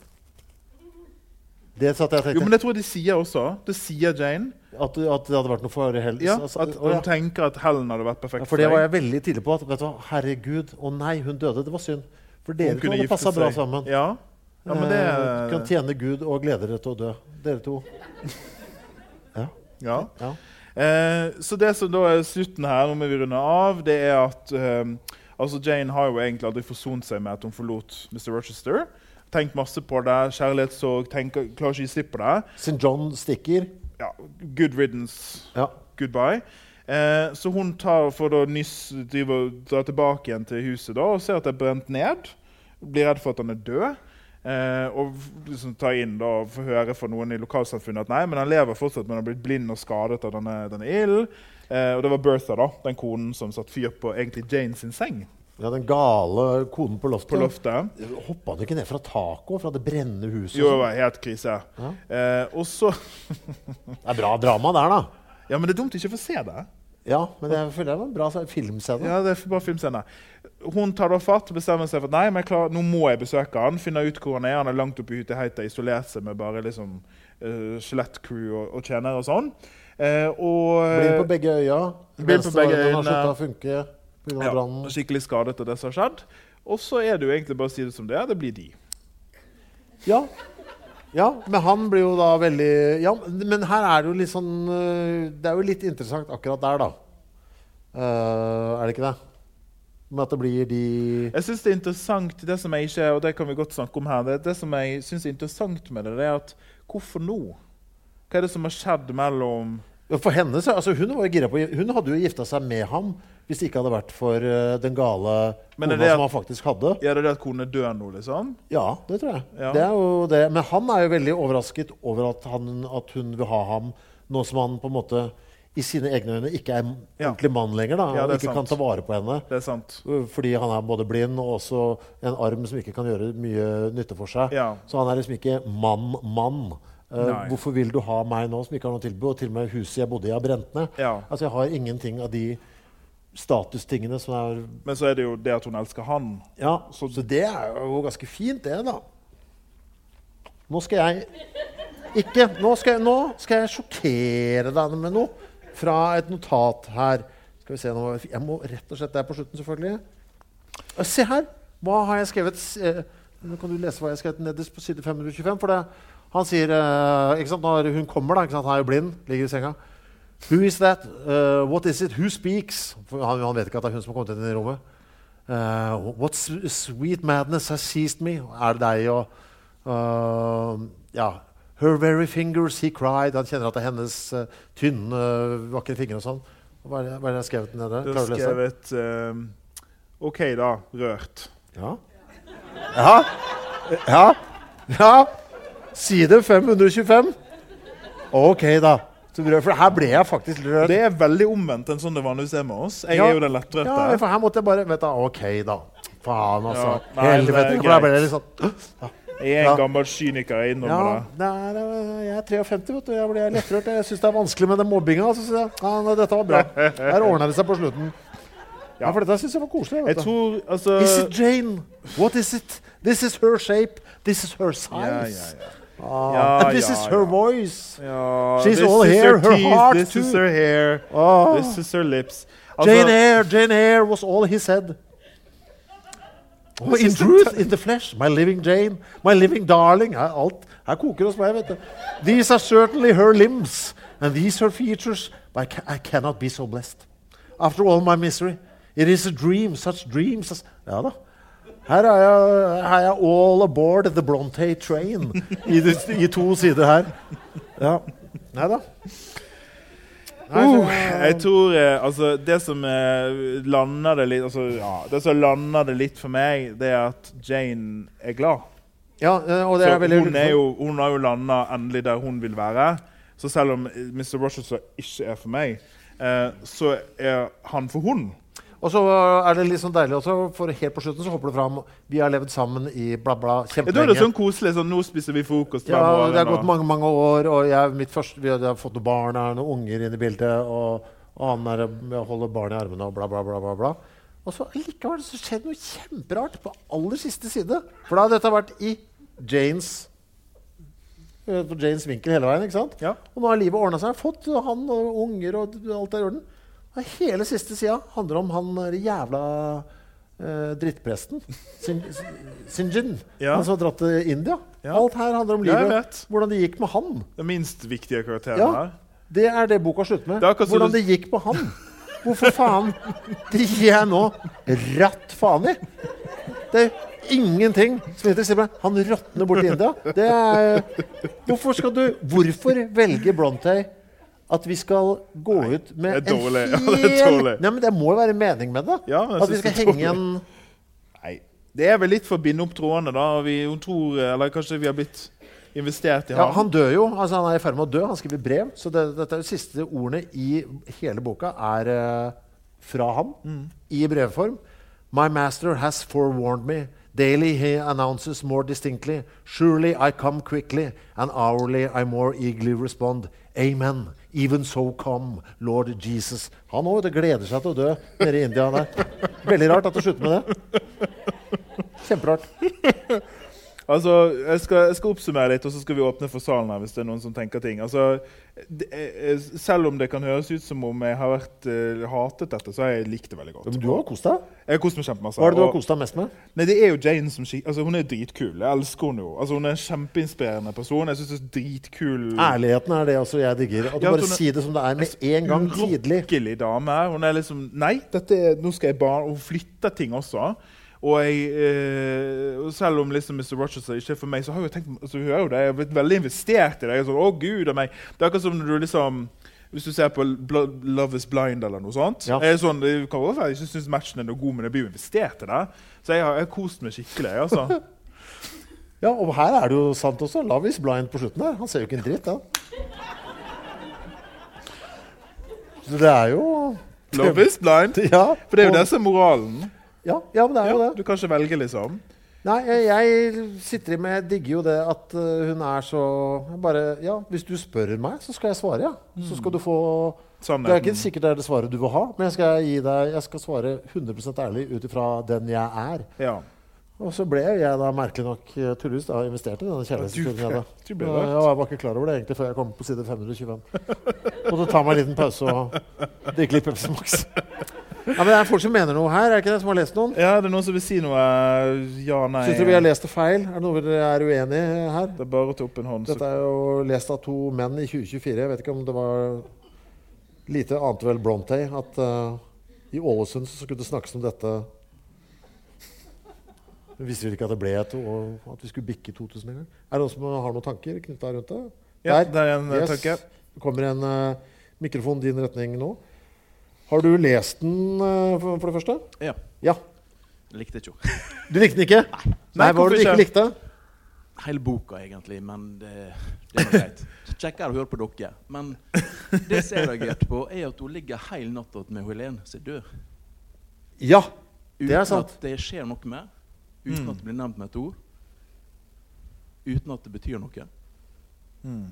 Speaker 4: Det satt jeg tenkte.
Speaker 3: Jo, men det tror jeg de sier også. Det sier Jane.
Speaker 4: At, at det hadde vært noe for Helen?
Speaker 3: Ja, at hun ja. tenker at Helen hadde vært perfekt
Speaker 4: ja, for det var jeg veldig tidlig på. At, vet du hva, herregud, å nei, hun døde, det var synd. For dere to hadde passet bra sammen.
Speaker 3: Ja. Ja, men det...
Speaker 4: Eh, kan tjene Gud og glede dere til å dø. Dere to. Ja.
Speaker 3: Ja.
Speaker 4: Ja.
Speaker 3: Eh, så det som da er slutten her, når vi runder av, det er at eh, altså Jane har jo egentlig aldri forsont seg med at hun forlot mister Rochester. Tenkt masse på det, kjærlighetssorg, tenker, klarer ikke å gi slipp på det.
Speaker 4: Saint John stikker.
Speaker 3: Ja, good riddance,
Speaker 4: Ja.
Speaker 3: goodbye. Eh, så hun tar for å nys, driver, og drar tilbake igjen til huset da, og ser at det er brent ned. Blir redd for at han er død. Eh, og liksom tar inn da, og får høre fra noen i lokalsamfunnet at nei, men han lever fortsatt, men han har blitt blind og skadet av denne, denne ilden. Eh, og det var Bertha, da, den konen som satt fyr på egentlig Jane sin seng.
Speaker 4: Ja, den gale koden på loftet.
Speaker 3: På loftet.
Speaker 4: Hoppa han ikke ned fra taket, fra det brennende huset?
Speaker 3: Jo, det var helt krise.
Speaker 4: Ja.
Speaker 3: Eh, og så
Speaker 4: Det er bra drama der, da.
Speaker 3: Ja, men det er dumt ikke å få se det.
Speaker 4: Ja, men jeg føler det var en bra filmscene.
Speaker 3: Ja, det er bare filmscene. Hun tar da fatt og bestemmer seg for at nei, men jeg klarer, nå må jeg besøke han, finne ut hvor han er. Han er langt oppe i Huteheita, isolert seg med bare liksom uh, skjelettcrew og, og tjenere og sånn. Eh, og
Speaker 4: Blind på begge øya.
Speaker 3: Blind på begge
Speaker 4: Venstrearmen har
Speaker 3: øyne.
Speaker 4: sluttet å funke på grunn av
Speaker 3: Ja,
Speaker 4: brannen.
Speaker 3: skikkelig skadet av det som har skjedd. Og så er det jo egentlig bare å si det som det er. Det blir de.
Speaker 4: Ja. Ja, men han blir jo da veldig... Ja, men her er det jo litt sånn... øh, Det er jo litt interessant akkurat der, da. Uh, er det ikke det? Med at det blir de...
Speaker 3: Jeg synes det er interessant, det som jeg ikke, og det kan vi godt snakke om her, det, det som jeg synes er interessant med det, det er at hvorfor nå? Hva er det som har skjedd mellom...
Speaker 4: For henne, så, altså hun var jo gira på... Hun hadde jo giftet seg med ham hvis det ikke hadde vært for uh, den gale
Speaker 3: Men
Speaker 4: kona
Speaker 3: er det at-
Speaker 4: som han faktisk hadde.
Speaker 3: Ja, det er det at konen er død nå, liksom?
Speaker 4: Ja, det tror jeg.
Speaker 3: Ja.
Speaker 4: Det er jo det. Men han er jo veldig overrasket over at, han, at hun vil ha ham nå som han på en måte i sine egne øyne ikke er
Speaker 3: Ja.
Speaker 4: ordentlig mann lenger. Da,
Speaker 3: Ja,
Speaker 4: og
Speaker 3: det er
Speaker 4: ikke kan
Speaker 3: sant.
Speaker 4: ta vare på henne.
Speaker 3: Det er sant.
Speaker 4: Fordi han er både blind og også en arm som ikke kan gjøre mye nytte for seg.
Speaker 3: Ja.
Speaker 4: Så han er liksom ikke mann-mann. Uh,
Speaker 3: Nei.
Speaker 4: hvorfor vil du ha meg nå som ikke har noe tilbud? Og til og med huset jeg bodde i har brent ned.
Speaker 3: Ja.
Speaker 4: Altså Jeg har ingenting av de statustingene som er...
Speaker 3: Men så er det jo det at hun elsker han.
Speaker 4: Ja,
Speaker 3: Så-
Speaker 4: så, det er jo ganske fint det da. Nå skal jeg... Ikke, nå skal jeg, nå skal jeg sjokkere deg med noe fra et notat her. Skal vi se nå, jeg må rett og slett der på slutten selvfølgelig. Uh, Se her, hva har jeg skrevet? Uh, nå kan du lese hva jeg har skrevet nederst på side fem hundre tjuefem, for det, han sier, uh, ikke sant, når hun kommer da, ikke sant, han er jo blind, ligger i senga. Who is that? Uh, what is it? Who speaks? For han, han vet ikke at det er hun som har kommet inn i rommet. Uh, what s- sweet madness has seized me? Er det deg og... Uh, ja, her very fingers he cried. Han kjenner at det er hennes uh, tynne, uh, vakre fingre og sånn. Hva er det, hva er det jeg har skrevet nede?
Speaker 3: Du
Speaker 4: Klarer
Speaker 3: har
Speaker 4: du å lese?
Speaker 3: skrevet eh, OK, da. Rørt.
Speaker 4: Ja. Ja. Ja. Ja. Side fem hundre tjuefem. Ok, da. Så bra, for her ble jeg faktisk rørt.
Speaker 3: Det er veldig omvendt enn sånn det vanligvis er med oss. Jeg
Speaker 4: Ja.
Speaker 3: er jo den lettrøtte.
Speaker 4: Ja, for her måtte jeg bare vet du, ok, da. Faen, altså.
Speaker 3: Ja, nei,
Speaker 4: Helvete.
Speaker 3: det er
Speaker 4: For da ble
Speaker 3: greit.
Speaker 4: det litt sånn ja.
Speaker 3: Jeg er en
Speaker 4: Ja.
Speaker 3: gammel kyniker, jeg
Speaker 4: Ja,
Speaker 3: innrømmer det.
Speaker 4: det er, øh, jeg er treogfemti, vet du. Jeg blir lettrørt. Jeg syns det er vanskelig med den mobbinga. Så sier jeg, ja, nei, dette var bra. Her ordna det seg på slutten. Ja, for dette syns jeg var koselig.
Speaker 3: Jeg
Speaker 4: Vet du.
Speaker 3: tror, altså...
Speaker 4: Is it Jane? What is it? This is her shape. This is her size.
Speaker 3: Ja, ja, ja.
Speaker 4: Ah,
Speaker 3: Ja,
Speaker 4: and this
Speaker 3: ja,
Speaker 4: is her
Speaker 3: ja.
Speaker 4: voice.
Speaker 3: Ja,
Speaker 4: She's
Speaker 3: this
Speaker 4: all
Speaker 3: is
Speaker 4: hair, her
Speaker 3: teeth,
Speaker 4: heart
Speaker 3: this is
Speaker 4: too.
Speaker 3: her hair,
Speaker 4: Ah.
Speaker 3: this is her lips. Altså,
Speaker 4: Jane Eyre, Jane Eyre was all he said. Oh, in truth, in the flesh, my living Jane, my living darling. Her, alt, her koker hos meg, vet du. These are certainly her limbs, and these her features, but I, ca I cannot be so blessed. After all my misery, it is a dream, such dreams as... Ja da. Her er jeg, her er jeg all aboard the Bronte train i, de, i to sider her. Ja. Nei da. Nei,
Speaker 3: Uh,
Speaker 4: så-
Speaker 3: jeg tror eh, altså, det som eh, lander det litt altså, ja, det som lander det litt for meg, det er at Jane er glad.
Speaker 4: Ja, eh, og det
Speaker 3: Så
Speaker 4: er veldig
Speaker 3: hun, er jo, hun har jo landet endelig der hun vil være. Så selv om mister Rochester ikke er for meg, eh, så er han for hun.
Speaker 4: Og så er det litt sånn deilig også, for helt på slutten så hopper det fram. Vi har levd sammen i bla bla
Speaker 3: Da er det
Speaker 4: kjempelenge.
Speaker 3: sånn koselig, sånn nå spiser vi frokost hver
Speaker 4: Ja,
Speaker 3: morgen,
Speaker 4: det har gått
Speaker 3: og-
Speaker 4: mange, mange år, og jeg, mitt første, vi har, jeg har fått noen barn, jeg har noen unger inn i bildet, og, og han er, jeg holder barn i armene og bla bla bla bla bla. Og så likevel så skjedde noe kjemperart på aller siste side. For da har dette vært i Janes på Janes vinkel hele veien, ikke sant?
Speaker 3: Ja.
Speaker 4: Og nå har livet ordnet seg. Fått han og unger og alt er i orden. Og hele siste sida handler om han der jævla eh, drittpresten. Sin, Sinjin.
Speaker 3: Ja.
Speaker 4: Han som har dratt til India.
Speaker 3: Ja.
Speaker 4: Alt her handler om
Speaker 3: Ja, jeg
Speaker 4: livet.
Speaker 3: vet.
Speaker 4: Hvordan det gikk med han.
Speaker 3: Den minst viktige karakteren
Speaker 4: Ja.
Speaker 3: her.
Speaker 4: Det er det boka slutter med.
Speaker 3: Det er akkurat som
Speaker 4: Hvordan
Speaker 3: du-
Speaker 4: det gikk på han. Hvorfor faen? Det gir jeg nå ratt faen i. Det er ingenting som heter Sibbe. Han råtner bort i India. Det er, hvorfor skal du Hvorfor velger Brontë at vi skal gå ut med
Speaker 3: det er dårlig.
Speaker 4: en
Speaker 3: Ja,
Speaker 4: hel
Speaker 3: det er dårlig.
Speaker 4: Nei, men det må jo være mening med det.
Speaker 3: Ja, men jeg
Speaker 4: at vi
Speaker 3: synes
Speaker 4: skal
Speaker 3: det er
Speaker 4: henge
Speaker 3: dårlig.
Speaker 4: en
Speaker 3: Nei, det er vel litt for å binde opp trådene da. Og vi, hun tror, eller kanskje vi har blitt investert i
Speaker 4: Ja,
Speaker 3: ham.
Speaker 4: han dør jo. Altså, han er i ferd med å dø. Han skriver brev. Så det, dette er de siste ordene i hele boka er uh, fra ham
Speaker 3: Mm.
Speaker 4: i brevform. My master has forewarned me. Daily he announces more distinctly. Surely I come quickly, and hourly I more eagerly respond. Amen. Even so come, Lord Jesus. Han også, det gleder seg til å dø nede i India der. Veldig rart at det slutter med det. Kjemperart.
Speaker 3: Altså, jeg skal, jeg skal oppsummere litt, og så skal vi åpne for salen her hvis det er noen som tenker ting. Altså, det, er, selv om det kan høres ut som om jeg har vært uh, hatet dette, så har jeg likt det veldig godt.
Speaker 4: Men du har kost deg.
Speaker 3: Jeg har kost meg kjempemasse.
Speaker 4: Hva er det du har
Speaker 3: og-
Speaker 4: kost deg mest med?
Speaker 3: Nei, det er jo Jane som skik... Altså, hun er dritkul. Jeg elsker henne jo. Altså, hun er en kjempeinspirerende person. Jeg synes det er dritkul.
Speaker 4: Ærligheten er det også jeg digger. At du
Speaker 3: Ja, at
Speaker 4: bare
Speaker 3: hun er-
Speaker 4: sier det som det er med en gang tidlig.
Speaker 3: Urokkelig dame. Hun er liksom... Nei, dette er... Nå skal jeg bare... Hun flytter ting også. Og jeg... Eh, og selv om liksom mister Rochester ikke er for meg, så har jeg jo tenkt... Altså, hun er jo det. Jeg har blitt veldig investert i det. Jeg er sånn, å Gud av meg. Det er akkurat som når du liksom... Hvis du ser på Blo- Love is Blind eller noe sånt.
Speaker 4: Ja.
Speaker 3: Jeg er sånn, det kan også være jeg ikke synes matchen er noe god, men jeg blir jo investert i det. Så jeg har, jeg har kost meg skikkelig, altså.
Speaker 4: Ja, og her er det jo sant også. Love is blind på slutten der. Han ser jo ikke en dritt, da. Så det er jo...
Speaker 3: Love is blind.
Speaker 4: Ja.
Speaker 3: For det er jo
Speaker 4: og-
Speaker 3: det som er moralen.
Speaker 4: Ja, ja, men det er jo
Speaker 3: Ja,
Speaker 4: det.
Speaker 3: du kan ikke velge, liksom.
Speaker 4: Nei, jeg, jeg sitter i med, jeg digger jo det at uh, hun er så bare, ja, hvis du spør meg, så skal jeg svare, ja. Så skal du få, det er ikke sikkert det er det svaret du vil ha, men jeg skal gi deg, jeg skal svare hundre prosent ærlig ut ifra den jeg er.
Speaker 3: Ja.
Speaker 4: Og så ble jeg da merkelig nok uh, tydeligvis da investert i denne kjærlighetshistorien. jeg da.
Speaker 3: Du ble
Speaker 4: Ja,
Speaker 3: rørt.
Speaker 4: jeg var ikke klar over det egentlig før jeg kom på side fem hundre og tjuefem. Og så tar meg en liten pause og drikker litt Pepsi Max. Ja, men det er folk som mener noe her, er det ikke det som har lest noen?
Speaker 3: Ja, det er noen som vil si noe. Ja, nei.
Speaker 4: Synes dere vi har lest det feil? Er det noe dere er uenig i her?
Speaker 3: Det er bare å ta opp en hånd.
Speaker 4: Dette er jo lest av to menn i tjue tjuefire. Jeg vet ikke om det var lite annet vel Brontë at uh, i Ålesund så skulle det snakkes om dette. Vi visste vel ikke at det ble et år, at vi skulle bikke to tusen en gang. Er det noen som har noen tanker knyttet rundt det?
Speaker 3: Ja, det er en
Speaker 4: Yes.
Speaker 3: tanke.
Speaker 4: Det kommer en uh, mikrofon din retning nå. Har du lest den uh, for, for det første?
Speaker 7: Ja.
Speaker 4: Ja.
Speaker 7: Likte ikke henne.
Speaker 4: Du likte den ikke? Nei, Nei hva var
Speaker 3: hvorfor
Speaker 4: det du ikke
Speaker 3: ikke?
Speaker 4: likte?
Speaker 7: Hele boka, egentlig, men det, det er noe greit. Kjekkere å høre på dere. Men det som jeg reagerte på, er at hun ligger hele natta med Helene, som er død.
Speaker 4: Ja, det
Speaker 7: Uten
Speaker 4: er sant.
Speaker 7: at det skjer noe med, uten
Speaker 3: Mm.
Speaker 7: at det blir nevnt med et ord, uten at det betyr noe.
Speaker 3: Mm.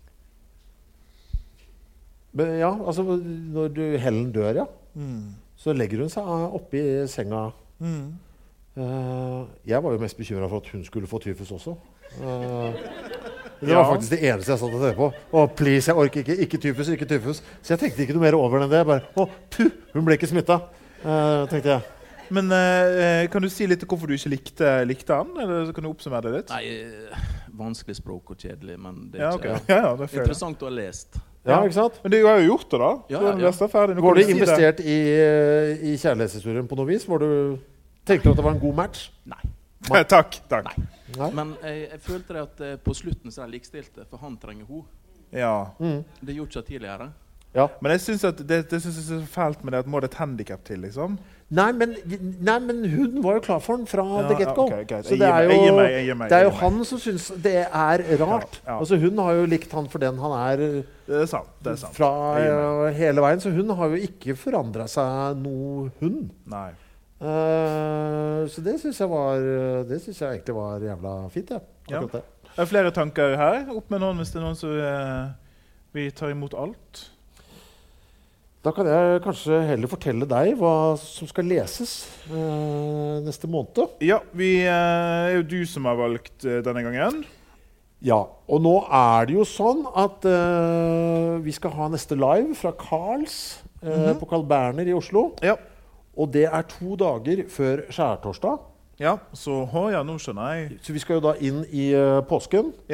Speaker 4: Men ja, altså når du, Helen dør, ja,
Speaker 3: Mm.
Speaker 4: så legger hun seg oppi senga.
Speaker 3: Mm.
Speaker 4: Eh, jeg var jo mest bekymret for at hun skulle få tyfus også. Eh, det
Speaker 3: Ja.
Speaker 4: var faktisk det eneste jeg satt og tenkte på. Å, please, jeg orker ikke. Ikke tyfus, ikke tyfus. Så jeg tenkte ikke noe mer over enn det. Bare, å, puh, hun ble ikke smittet, eh, tenkte jeg.
Speaker 3: Men eh, kan du si litt om hvorfor du ikke likte, likte han? Eller så kan du oppsummere det litt?
Speaker 7: Nei, eh, vanskelig språk og kjedelig, men det er
Speaker 3: Ja,
Speaker 7: ikke
Speaker 3: ok. Ja, ja, det føler jeg.
Speaker 7: interessant å ha lest.
Speaker 4: Ja, ikke sant?
Speaker 3: Men du har jo gjort det, da.
Speaker 7: Ja,
Speaker 3: Du har
Speaker 7: ja, ja.
Speaker 3: lest det ferdig. Nå
Speaker 4: Var
Speaker 3: kan
Speaker 4: du
Speaker 3: si det.
Speaker 4: investert i, eh, i kjærlighetshistorien på noe vis? Var du, tenkte du at det var en god match?
Speaker 7: Nei.
Speaker 3: Takk. takk.
Speaker 7: Nei.
Speaker 4: Nei?
Speaker 7: Men jeg, jeg følte det at eh, på slutten så er de likestilte, for han trenger henne.
Speaker 3: Ja.
Speaker 4: Mm.
Speaker 7: Det gjorde ikke jeg tidligere.
Speaker 4: Ja.
Speaker 3: Men jeg synes at det, det synes jeg er så fælt med det at må det et handicap til, liksom.
Speaker 4: Nei, men, nei, men hun var jo klar for den fra
Speaker 3: Ja,
Speaker 4: the get-go.
Speaker 3: ja, ok, greit.
Speaker 4: Så
Speaker 3: Jeg
Speaker 4: det
Speaker 3: gir
Speaker 4: er
Speaker 3: meg, jeg gir
Speaker 4: jo,
Speaker 3: meg, jeg gir meg,
Speaker 4: det er
Speaker 3: jeg
Speaker 4: jo
Speaker 3: gir meg.
Speaker 4: han som syns det er rart.
Speaker 3: Ja, ja.
Speaker 4: Altså, hun har jo likt han for den han er
Speaker 3: Det er sant. Det er sant.
Speaker 4: fra
Speaker 3: Jeg gir meg.
Speaker 4: eh, hele veien. Så hun har jo ikke forandra seg noe, hun.
Speaker 3: Nei.
Speaker 4: Eh, så det syns jeg var Det synes jeg egentlig var jævla fint. Ja.
Speaker 3: Ja.
Speaker 4: Akkurat det.
Speaker 3: Er det flere tanker her? Opp med noen hvis det er noen som eh, vil ta imot alt.
Speaker 4: Da kan jeg kanskje heller fortelle deg hva som skal leses eh, neste måned.
Speaker 3: Ja, vi eh, er jo du som har valgt eh, denne gangen.
Speaker 4: Ja, og nå er det jo sånn at eh, vi skal ha neste live fra Carls eh, på Carl Berner i Oslo.
Speaker 3: Ja.
Speaker 4: Og det er to dager før skjærtorsdag.
Speaker 3: Ja, så å, ja, nå skjønner jeg.
Speaker 4: Så vi skal jo da inn i eh, påsken.
Speaker 3: Ja.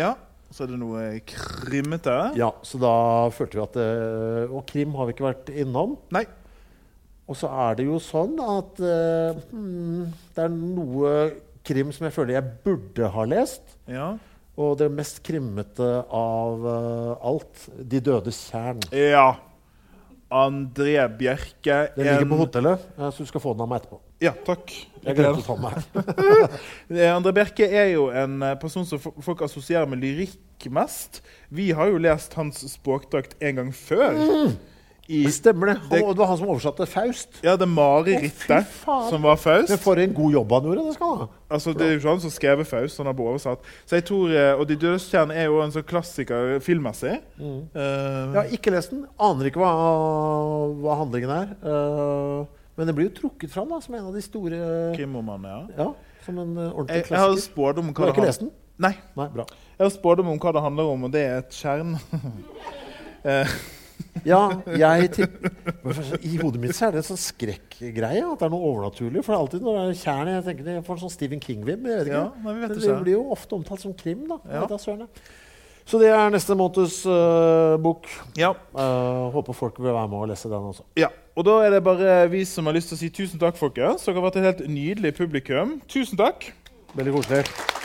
Speaker 3: Så er det noe krimmete.
Speaker 4: Ja, så da følte vi at uh, Og krim har vi ikke vært innom.
Speaker 3: Nei.
Speaker 4: Og så er det jo sånn at uh, hmm, det er noe krim som jeg føler jeg burde ha lest.
Speaker 3: Ja.
Speaker 4: Og det mest krimmete av uh, alt, De dødes kjern.
Speaker 3: Ja. André Bjerke.
Speaker 4: Den ligger på hotellet, så du skal få den av meg etterpå.
Speaker 3: Ja, takk.
Speaker 4: Jeg glemte å ta den her.
Speaker 3: André Bjerke er jo en person som folk assosierer med lyrikk mest. Vi har jo lest hans språkdrakt en gang før.
Speaker 4: Mm.
Speaker 3: I
Speaker 4: det stemmer det. Han,
Speaker 3: det.
Speaker 4: Det var han som oversatte Faust.
Speaker 3: Ja, det Marerittet som var Faust.
Speaker 4: Men for en god jobb han gjorde, det skal han ha.
Speaker 3: Altså, det er jo ikke han som skrev Faust, han har bare oversatt. Så jeg tror, og De dødes kjern er jo en sånn klassiker filmmessig. Mm. Uh,
Speaker 4: jeg har ikke lest den. Aner ikke hva, hva handlingen er. Uh, men det blir jo trukket fram da, som en av de store...
Speaker 3: Krimromanene, ja.
Speaker 4: Ja, som en uh, ordentlig
Speaker 3: jeg,
Speaker 4: klassiker.
Speaker 3: Jeg har spådd om hva
Speaker 4: du har
Speaker 3: det
Speaker 4: ikke lest den?
Speaker 3: Nei.
Speaker 4: Nei, bra.
Speaker 3: Jeg har spådd om hva det handler om, og det er et kjern. uh,
Speaker 4: Ja, jeg tipper I hodet mitt så er det en sånn skrekkgreie, at det er noe overnaturlig. For det er alltid når det er kjern, jeg tenker det får en sånn Stephen King-vib. Jeg vet ikke.
Speaker 3: Ja, men vi vet
Speaker 4: det,
Speaker 3: ikke.
Speaker 4: det blir jo ofte omtalt som krim, da.
Speaker 3: Ja.
Speaker 4: Så det er neste måneds uh, bok.
Speaker 3: Ja.
Speaker 4: Uh, håper folk vil være med og lese den også.
Speaker 3: Ja, og da er det bare vi som har lyst til å si tusen takk, folkens. Dere har vært et helt nydelig publikum. Tusen takk.
Speaker 4: Veldig koselig.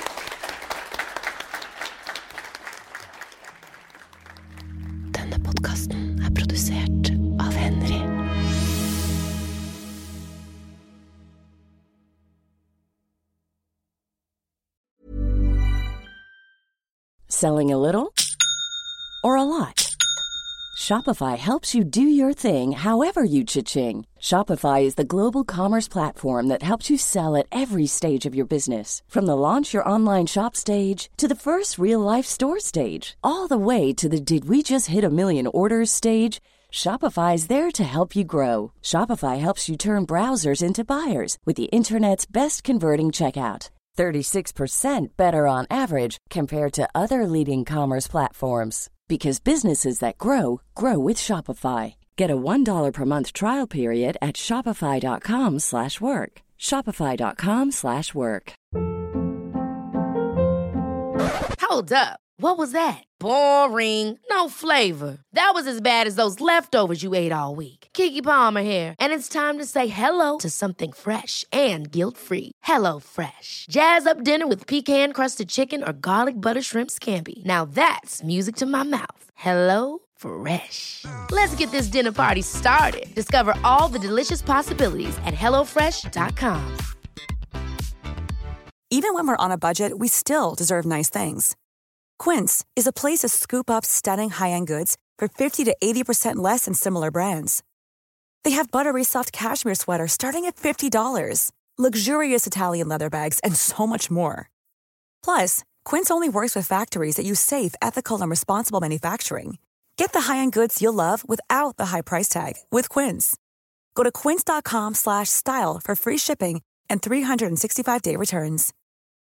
Speaker 1: Denne podcasten er produsert av Henry. Selling a little or a lot? Shopify helps you do your thing however you cha-ching. Shopify is the global commerce platform that helps you sell at every stage of your business. From the launch your online shop stage to the first real-life store stage, all the way to the did we just hit a million orders stage. Shopify is there to help you grow. Shopify helps you turn browsers into buyers with the internet's best converting checkout. thirty-six percent better on average compared to other leading commerce platforms. Because businesses that grow, grow with Shopify. Get a one dollar per month trial period at shopify.com slash work. Shopify.com slash work.
Speaker 2: Hold up. What was that? Boring. No flavor. That was as bad as those leftovers you ate all week. Keke Palmer here, and it's time to say hello to something fresh and guilt-free. Hello Fresh. Jazz up dinner with pecan-crusted chicken or garlic butter shrimp scampi. Now that's music to my mouth. Hello Fresh. Let's get this dinner party started. Discover all the delicious possibilities at hello fresh dot com.
Speaker 8: Even when we're on a budget, we still deserve nice things. Quince is a place to scoop up stunning high-end goods for fifty to eighty percent less than similar brands. They have buttery soft cashmere sweaters starting at fifty dollars, luxurious Italian leather bags, and so much more. Plus, Quince only works with factories that use safe, ethical, and responsible manufacturing. Get the high-end goods you'll love without the high price tag with Quince. Go to quince.com slash style for free shipping and three sixty-five day returns.